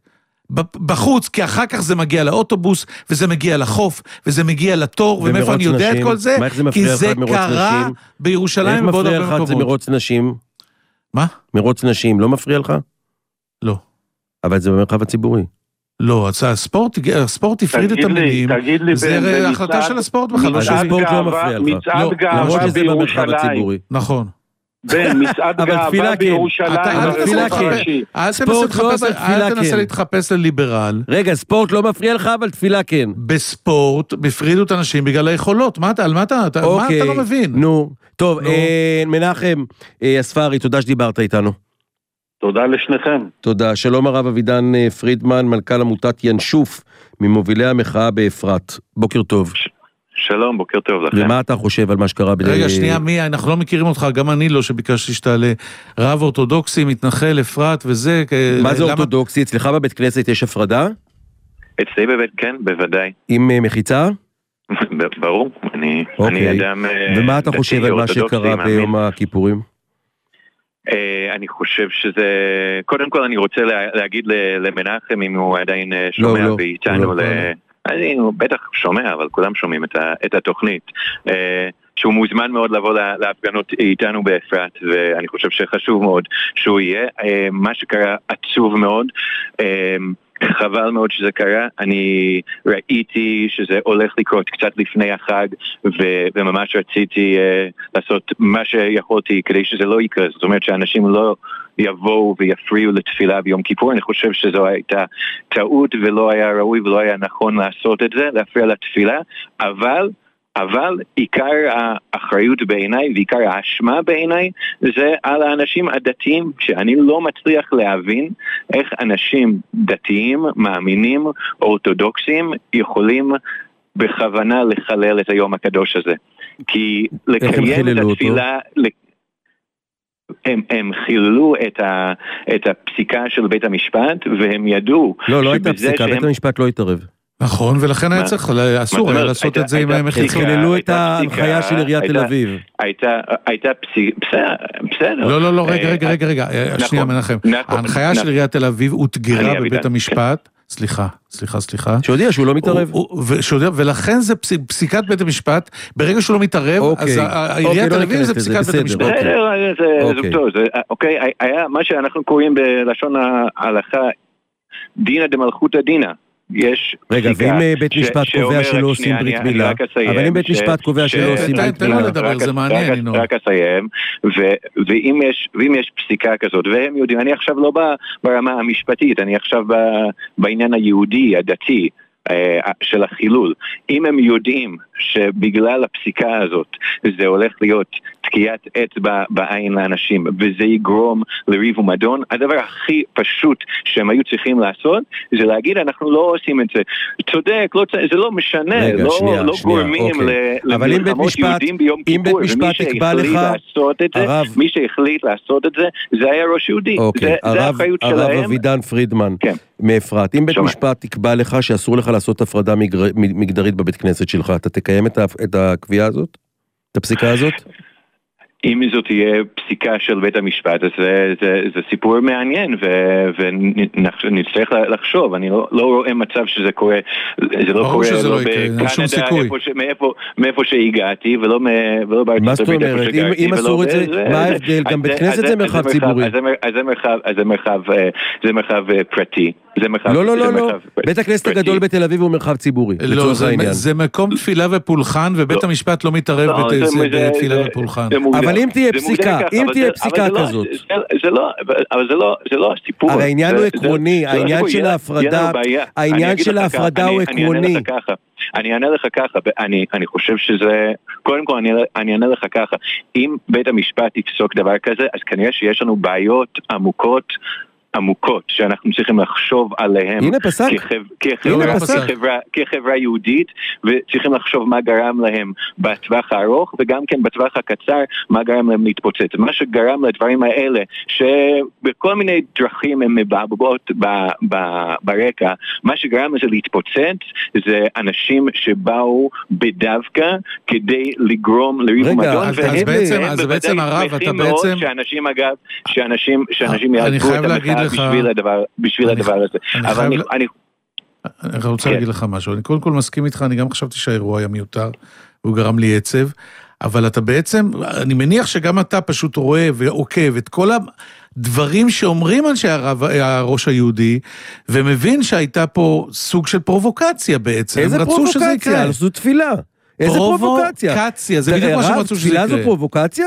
Speaker 4: בחוץ, כי אחר כך זה מגיע לאוטובוס, וזה מגיע לחוף, וזה מגיע לתור, ומאיפה אני יודע את כל זה? כי זה קרה בירושלים ובעוד הרבה מקומות.
Speaker 3: איך מפריע לך זה מרוץ נשים?
Speaker 4: מה?
Speaker 3: מרוץ נשים, לא מפריע לך?
Speaker 4: לא.
Speaker 3: אבל זה במרחב הציבורי.
Speaker 4: לא, הספורט, הספורט הפריד את המינים, זה החלטה של הספורט בכלל.
Speaker 3: אז הספורט לא מפריע לך.
Speaker 15: מצעד גאווה בירושלים.
Speaker 4: נכון.
Speaker 15: בין מצעד גאווה בירושלים.
Speaker 4: אל תנסה להתחפש לליברל.
Speaker 3: רגע, ספורט לא מפריע לך, אבל תפילה כן.
Speaker 4: בספורט, הפרידו את אנשים בגלל היכולות. מה אתה, על מה אתה, מה אתה לא מבין?
Speaker 3: נו, טוב, מנחם אספרי, תודה שדיברת איתנו.
Speaker 15: תודה לשניכם.
Speaker 3: תודה. שלום הרב אבידן פרידמן, מנכ"ל עמותת ינשוף, ממובילי המחאה באפרת. בוקר טוב.
Speaker 16: שלום, בוקר טוב לכם.
Speaker 3: ומה אתה חושב על מה שקרה בדי...
Speaker 4: רגע, שנייה, מי? אנחנו לא מכירים אותך, גם אני לא שביקשתי שתעלה. רב אורתודוקסי, מתנחל, אפרת וזה...
Speaker 3: מה זה אורתודוקסי? אצלך בבית כנסת יש הפרדה?
Speaker 16: אצלי בבית, כן, בוודאי.
Speaker 3: עם מחיצה?
Speaker 16: ברור, אני אדם...
Speaker 3: ומה אתה חושב על מה שקרה ביום הכיפורים?
Speaker 16: אני חושב שזה... קודם כל אני רוצה להגיד למנחם, אם הוא עדיין שומע ואיתנו... אני בטח שומע, אבל כולם שומעים את התוכנית, שהוא מוזמן מאוד לבוא להפגנות איתנו באפרת, ואני חושב שחשוב מאוד שהוא יהיה. מה שקרה עצוב מאוד, חבל מאוד שזה קרה. אני ראיתי שזה הולך לקרות קצת לפני החג, וממש רציתי לעשות מה שיכולתי כדי שזה לא יקרה. זאת אומרת שאנשים לא יבואו ויפריעו לתפילה ביום כיפור. אני חושב שזו הייתה טעות ולא היה ראוי ולא היה נכון לעשות את זה, להפריע לתפילה, אבל אבל עיקר האחריות בעיניי ועיקר האשמה בעיניי זה על האנשים הדתיים, שאני לא מצליח להבין איך אנשים דתיים, מאמינים, אורתודוקסים יכולים בכוונה לחלל את היום הקדוש הזה. כי לקיים את התפילה... הם, הם חיללו את, ה, את הפסיקה של בית המשפט, והם ידעו...
Speaker 3: לא, לא הייתה פסיקה, בית המשפט לא התערב.
Speaker 4: נכון, ולכן היה צריך, אסור היה לעשות את זה עם מחיצה.
Speaker 3: חיללו את ההנחיה של עיריית תל אביב.
Speaker 16: הייתה פסיקה, בסדר.
Speaker 4: לא, לא, לא, רגע, רגע, רגע, רגע, שנייה מנחם. ההנחיה של עיריית תל אביב הותגרה בבית המשפט, סליחה, סליחה, סליחה.
Speaker 3: שהודיע שהוא לא מתערב.
Speaker 4: ולכן זה פסיקת בית המשפט, ברגע שהוא לא מתערב, אז העיריית תל אביב זה פסיקת בית המשפט.
Speaker 16: זה טוב, אוקיי, היה מה שאנחנו קוראים בלשון ההלכה, דינא דמלכותא דינא. יש
Speaker 3: רגע, ואם בית משפט קובע שלא עושים ברית מילה, אבל אם בית משפט קובע שלא עושים ברית מילה,
Speaker 4: זה מעניין,
Speaker 16: רק אסיים, ואם יש פסיקה כזאת, והם יודעים, אני עכשיו לא ברמה המשפטית, אני עכשיו בעניין היהודי, הדתי, של החילול. אם הם יודעים שבגלל הפסיקה הזאת זה הולך להיות תקיעת אצבע בעין לאנשים וזה יגרום לריב ומדון, הדבר הכי פשוט שהם היו צריכים לעשות זה להגיד אנחנו לא עושים את זה. צודק, לא, זה לא משנה,
Speaker 3: רגע,
Speaker 16: לא,
Speaker 3: שנייה,
Speaker 16: לא
Speaker 3: שנייה,
Speaker 16: גורמים
Speaker 3: אוקיי.
Speaker 16: למלחמות יהודים ביום כיפור. ומי שהחליט לעשות את זה, הרב... מי שהחליט לעשות את זה, זה היה ראש יהודי.
Speaker 3: אוקיי.
Speaker 16: זה,
Speaker 3: הרב,
Speaker 16: זה האחריות
Speaker 3: הרב
Speaker 16: שלהם.
Speaker 3: הרב אבידן פרידמן,
Speaker 16: כן.
Speaker 3: מאפרת, אם בית
Speaker 16: שומע.
Speaker 3: משפט תקבע לך שאסור לך לעשות הפרדה מגר... מגדרית בבית כנסת שלך, אתה תקיים את, ה... את הקביעה הזאת? את הפסיקה הזאת?
Speaker 16: אם זאת תהיה פסיקה של בית המשפט, אז זה, זה, זה סיפור מעניין, ונצטרך לחשוב. אני לא, לא רואה מצב שזה קורה, זה לא קורה לא בקנדה, מאיפה, מאיפה שהגעתי, ולא, ולא בארצות
Speaker 3: מה זאת אומרת? אם, אם אסור את זה, מה ההבדל? גם בית כנסת זה מרחב ציבורי.
Speaker 16: אז זה מרחב, זה מרחב, זה מרחב פרטי.
Speaker 3: לא, לא, לא, לא. בית הכנסת הגדול בתל אביב הוא מרחב ציבורי.
Speaker 4: לא, זה מקום תפילה ופולחן, ובית המשפט לא מתערב בתפילה ופולחן.
Speaker 3: אבל אם תהיה פסיקה, אם תהיה פסיקה כזאת.
Speaker 16: אבל זה לא הסיפור.
Speaker 3: הרי העניין הוא עקרוני, העניין של ההפרדה, העניין של ההפרדה הוא עקרוני.
Speaker 16: אני אענה לך ככה, אני, אני חושב שזה, קודם כל אני, אני אענה לך ככה, אם בית המשפט יפסוק דבר כזה, אז כנראה שיש לנו בעיות עמוקות, עמוקות, שאנחנו צריכים לחשוב עליהם.
Speaker 3: הנה פסק.
Speaker 16: כחב, כחברה,
Speaker 3: הנה פסק.
Speaker 16: כחברה, כחברה יהודית, וצריכים לחשוב מה גרם להם בטווח הארוך, וגם כן בטווח הקצר, מה גרם להם להתפוצץ. מה שגרם לדברים האלה, שבכל מיני דרכים הם מבעבעות ברקע, מה שגרם לזה להתפוצץ, זה אנשים שבאו בדווקא, כדי לגרום לריב ומדון,
Speaker 4: והם,
Speaker 16: בעצם,
Speaker 4: אז בעצם הרב, אתה בעצם...
Speaker 16: שאנשים אגב, שאנשים, שאנשים
Speaker 4: אני חייב להגיד
Speaker 16: בשביל הדבר הזה. אבל אני...
Speaker 4: אני רוצה להגיד לך משהו, אני קודם כל מסכים איתך, אני גם חשבתי שהאירוע היה מיותר, והוא גרם לי עצב, אבל אתה בעצם, אני מניח שגם אתה פשוט רואה ועוקב את כל הדברים שאומרים אנשי הראש היהודי, ומבין שהייתה פה סוג של פרובוקציה בעצם.
Speaker 3: איזה פרובוקציה? זו תפילה. איזה פרובוקציה?
Speaker 4: פרובוקציה, זה בדיוק מה שרצו שזה יקרה.
Speaker 3: תפילה זו פרובוקציה?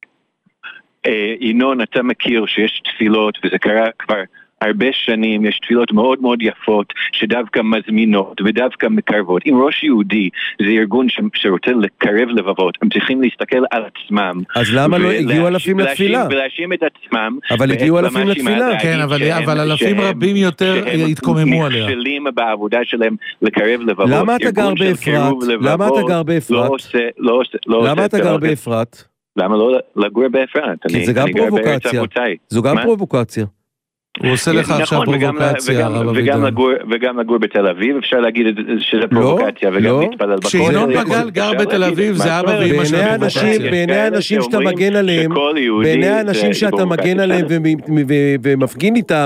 Speaker 16: ינון, אתה מכיר שיש תפילות, וזה קרה כבר הרבה שנים, יש תפילות מאוד מאוד יפות, שדווקא מזמינות ודווקא מקרבות. אם ראש יהודי זה ארגון ש... שרוצה לקרב לבבות, הם צריכים להסתכל על עצמם.
Speaker 3: אז למה לא הגיעו אלפים לתפילה?
Speaker 16: ולהאשים את עצמם.
Speaker 3: אבל הגיעו אלפים לתפילה.
Speaker 4: כן, אבל, אבל אלפים רבים יותר התקוממו עליה.
Speaker 16: שהם נכשלים בעבודה שלהם לקרב לבבות.
Speaker 3: למה אתה גר באפרת? למה אתה גר באפרת? למה אתה גר באפרת?
Speaker 16: למה לא לגור באפרת?
Speaker 3: כי זה גם פרובוקציה. זו גם פרובוקציה.
Speaker 4: הוא עושה לך עכשיו פרובוקציה,
Speaker 16: וגם לגור בתל אביב, אפשר להגיד שזה פרובוקציה, וגם להתפלל בכל.
Speaker 4: כשינון מגל גר בתל אביב, זה אבא ואמא של פרובוקציה.
Speaker 3: בעיני האנשים שאתה מגן עליהם, בעיני האנשים שאתה מגן עליהם ומפגין איתם,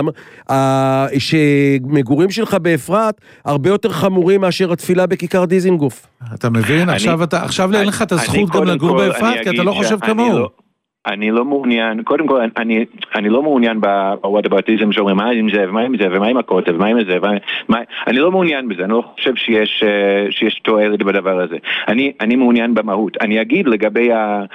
Speaker 3: שמגורים שלך באפרת, הרבה יותר חמורים מאשר התפילה בכיכר דיזינגוף.
Speaker 4: אתה מבין? עכשיו אין לך את הזכות גם לגור באפרת, כי אתה לא חושב כמוהו.
Speaker 16: אני לא מעוניין, קודם כל, אני, אני לא מעוניין בוואטאבטיזם שאומרים, מה עם זה, ומה עם זה, ומה עם הכותב, ומה עם זה, ומה, אני לא מעוניין בזה, אני לא חושב שיש, שיש תועלת בדבר הזה. אני, אני מעוניין במהות. אני אגיד לגבי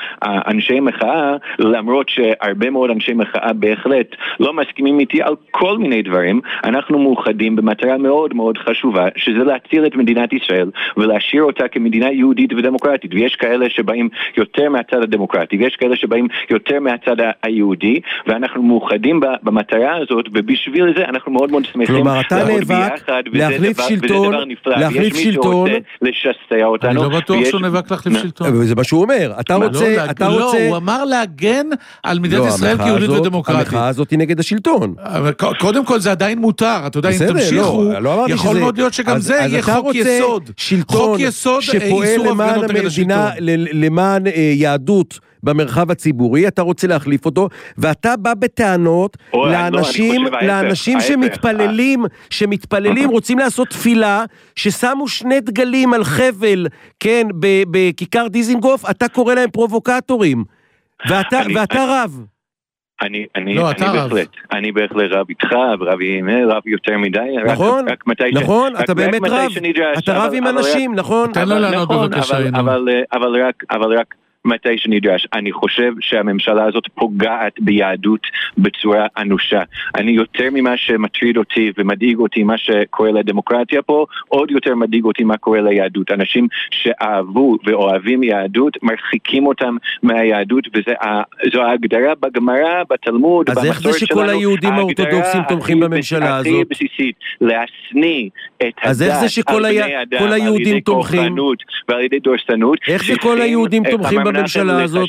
Speaker 16: האנשי מחאה, למרות שהרבה מאוד אנשי מחאה בהחלט לא מסכימים איתי על כל מיני דברים, אנחנו מאוחדים במטרה מאוד מאוד חשובה, שזה להציל את מדינת ישראל, ולהשאיר אותה כמדינה יהודית ודמוקרטית. ויש כאלה שבאים יותר מהצד הדמוקרטי, ויש כאלה שבאים יותר מהצד היהודי, ואנחנו מאוחדים במטרה הזאת, ובשביל זה אנחנו מאוד מאוד שמחים.
Speaker 3: כלומר, אתה נאבק להחליף שלטון, להחליף שלטון,
Speaker 16: לשסע אותנו.
Speaker 4: אני לא בטוח שהוא נאבק להחליף שלטון.
Speaker 3: זה מה שהוא אומר. אתה רוצה, אתה רוצה...
Speaker 4: לא, הוא אמר להגן על מדינת ישראל כיהודית ודמוקרטית.
Speaker 3: המחאה הזאת היא נגד השלטון.
Speaker 4: קודם כל, זה עדיין מותר. אתה יודע, אם תמשיכו, יכול מאוד להיות שגם זה יהיה חוק יסוד.
Speaker 3: שלטון שפועל למען המדינה, למען יהדות במרחב הציבורי, אתה רוצה להחליף אותו, ואתה בא בטענות לאנשים, לאנשים שמתפללים, שמתפללים, רוצים לעשות תפילה, ששמו שני דגלים על חבל, כן, בכיכר דיזינגוף, אתה קורא להם פרובוקטורים, ואתה, ואתה רב.
Speaker 16: אני, אני, לא, אני בהחלט, אני בהחלט רב איתך, רב עם רב יותר מדי.
Speaker 3: נכון,
Speaker 16: רק, רק
Speaker 3: נכון,
Speaker 16: ש...
Speaker 3: אתה
Speaker 16: רק,
Speaker 3: באמת
Speaker 16: רק
Speaker 3: רב,
Speaker 16: שנדרש,
Speaker 3: אתה רב
Speaker 16: אבל,
Speaker 3: עם
Speaker 16: אבל
Speaker 3: אנשים,
Speaker 16: רק,
Speaker 3: נכון?
Speaker 4: תן לו לענות בבקשה.
Speaker 16: אבל, אבל, אבל רק, אבל רק, מתי שנדרש. אני חושב שהממשלה הזאת פוגעת ביהדות בצורה אנושה. אני יותר ממה שמטריד אותי ומדאיג אותי מה שקורה לדמוקרטיה פה, עוד יותר מדאיג אותי מה קורה ליהדות. אנשים שאהבו ואוהבים יהדות, מרחיקים אותם מהיהדות, וזו ההגדרה בגמרא, בתלמוד,
Speaker 3: אז איך זה שכל היהודים האורתודוקסים תומכים בממשלה הזאת?
Speaker 16: הכי בסיסית, להשניא את
Speaker 3: הדת על
Speaker 16: בני אדם, על ידי כוחנות ועל ידי דורסנות.
Speaker 3: איך זה כל היהודים תומכים בממשלה הזאת?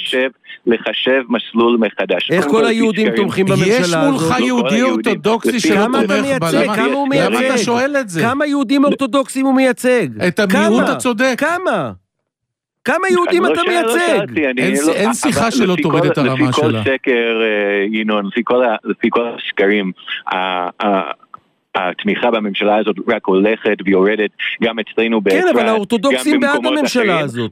Speaker 16: לחשב מסלול מחדש.
Speaker 3: איך כל היהודים תומכים בממשלה הזאת?
Speaker 4: יש מולך יהודי אורתודוקסי שלא תומך בה. למה אתה שואל את זה?
Speaker 3: כמה יהודים אורתודוקסים הוא מייצג?
Speaker 4: את המיעוט הצודק.
Speaker 3: כמה? כמה יהודים אתה מייצג?
Speaker 4: אין שיחה שלא תוריד את הרמה שלה.
Speaker 16: לפי כל סקר, ינון, לפי כל הסקרים, התמיכה בממשלה הזאת רק הולכת ויורדת גם אצלנו באפרת.
Speaker 3: כן, אבל האורתודוקסים בעד הממשלה הזאת.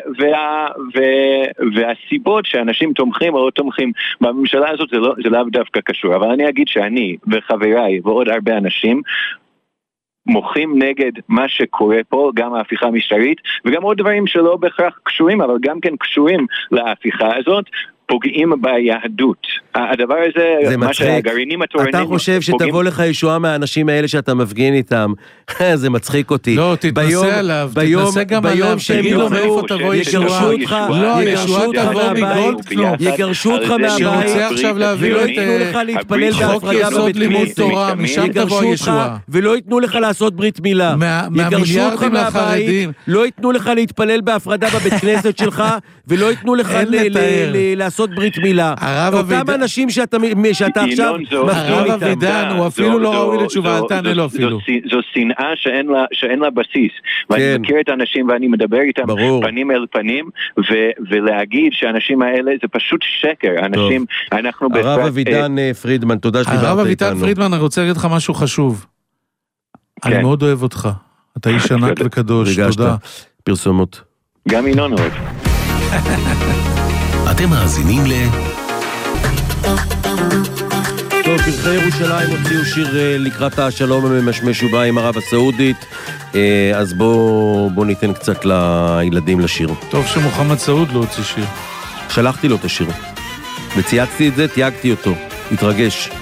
Speaker 16: והסיבות שאנשים תומכים או לא תומכים בממשלה הזאת זה לאו דווקא קשור. אבל אני אגיד שאני וחבריי ועוד הרבה אנשים מוחים נגד מה שקורה פה, גם ההפיכה המשטרית, וגם עוד דברים שלא בהכרח קשורים, אבל גם כן קשורים להפיכה הזאת, פוגעים ביהדות. הדבר הזה, מה שהגרעינים התורנים...
Speaker 3: אתה חושב שתבוא לך ישועה מהאנשים האלה שאתה מפגין איתם? זה מצחיק אותי.
Speaker 4: לא, תתנסה עליו, תתנסה גם עליו, תגיד לו מאיפה תבוא ישועה. לא, ישועה תבוא מגולדקנופ.
Speaker 3: יגרשו אותך מהבית.
Speaker 4: שרוצה עכשיו להעביר
Speaker 3: את ייתנו לך להתפלל בהפרדה בבית כנסת.
Speaker 4: משם תבוא ישועה.
Speaker 3: ולא ייתנו לך לעשות ברית מילה. יגרשו אותך מהבית, לא ייתנו לך להתפלל בהפרדה בבית כנסת שלך, ולא ייתנו לך לעשות לעשות ברית מילה. אותם אנשים שאתה עכשיו
Speaker 4: הרב אבידן, הוא אפילו לא ראוי לתשובה, אל תענה לו אפילו.
Speaker 16: זו שנאה שאין לה בסיס. ואני מכיר את האנשים ואני מדבר איתם פנים אל פנים, ולהגיד שהאנשים האלה זה פשוט שקר. אנשים, אנחנו...
Speaker 3: הרב אבידן פרידמן, תודה שדיברת איתנו.
Speaker 4: הרב אבידן פרידמן, אני רוצה להגיד לך משהו חשוב. אני מאוד אוהב אותך. אתה איש ענק וקדוש, תודה.
Speaker 3: פרסומות.
Speaker 16: גם ינון אוהב.
Speaker 1: אתם מאזינים ל...
Speaker 3: טוב, פרחי ירושלים הוציאו שיר לקראת השלום הממשמש ובא עם ערב הסעודית, אז בוא, בוא ניתן קצת לילדים לשיר.
Speaker 4: טוב שמוחמד סעוד לא הוציא שיר.
Speaker 3: שלחתי לו את השיר. וצייצתי את זה, תייגתי אותו. התרגש.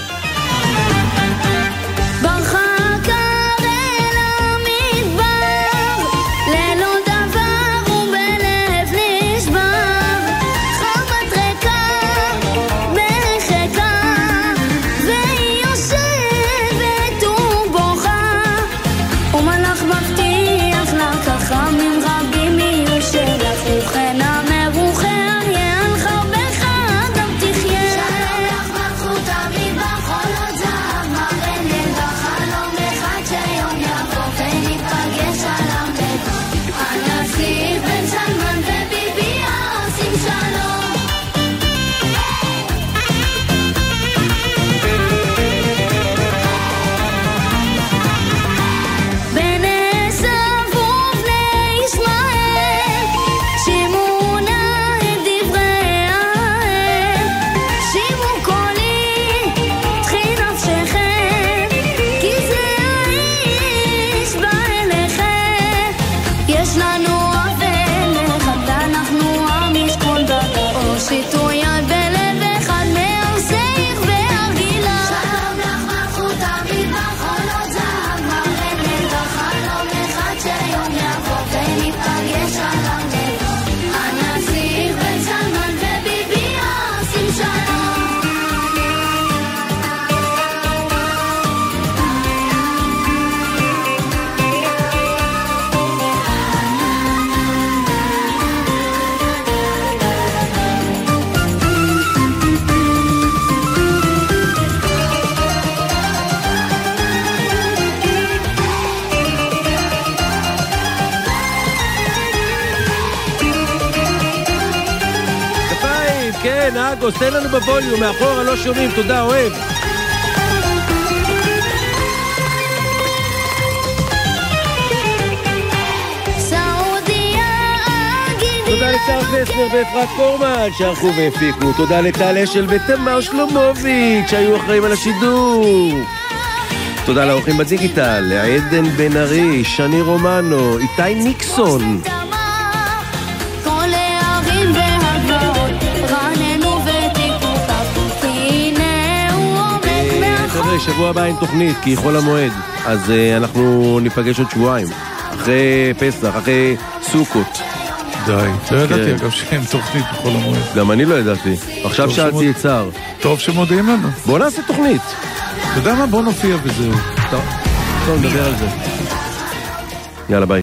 Speaker 3: נאגוס, תן לנו בווליום, מאחורה לא שומעים, תודה, אוהב. תודה לצער פסנר ואפרת קורמן שערכו והפיקו, תודה לטל אשל ותמר שלומוביץ' שהיו אחראים על השידור, תודה לאורחים בדיגיטל, לעדן בן ארי, שני רומנו, איתי ניקסון, שבוע הבא עם תוכנית, כי יכול המועד, אז uh, אנחנו ניפגש עוד שבועיים, אחרי פסח, אחרי סוכות.
Speaker 4: די, לא ידעתי אגב שאין תוכנית בכל המועד.
Speaker 3: גם אני לא ידעתי, עכשיו שאלתי את צער.
Speaker 4: טוב שמודיעים לנו.
Speaker 3: בוא נעשה תוכנית.
Speaker 4: אתה יודע מה? בוא נופיע וזהו.
Speaker 3: טוב, טוב, נדבר על זה. יאללה, ביי.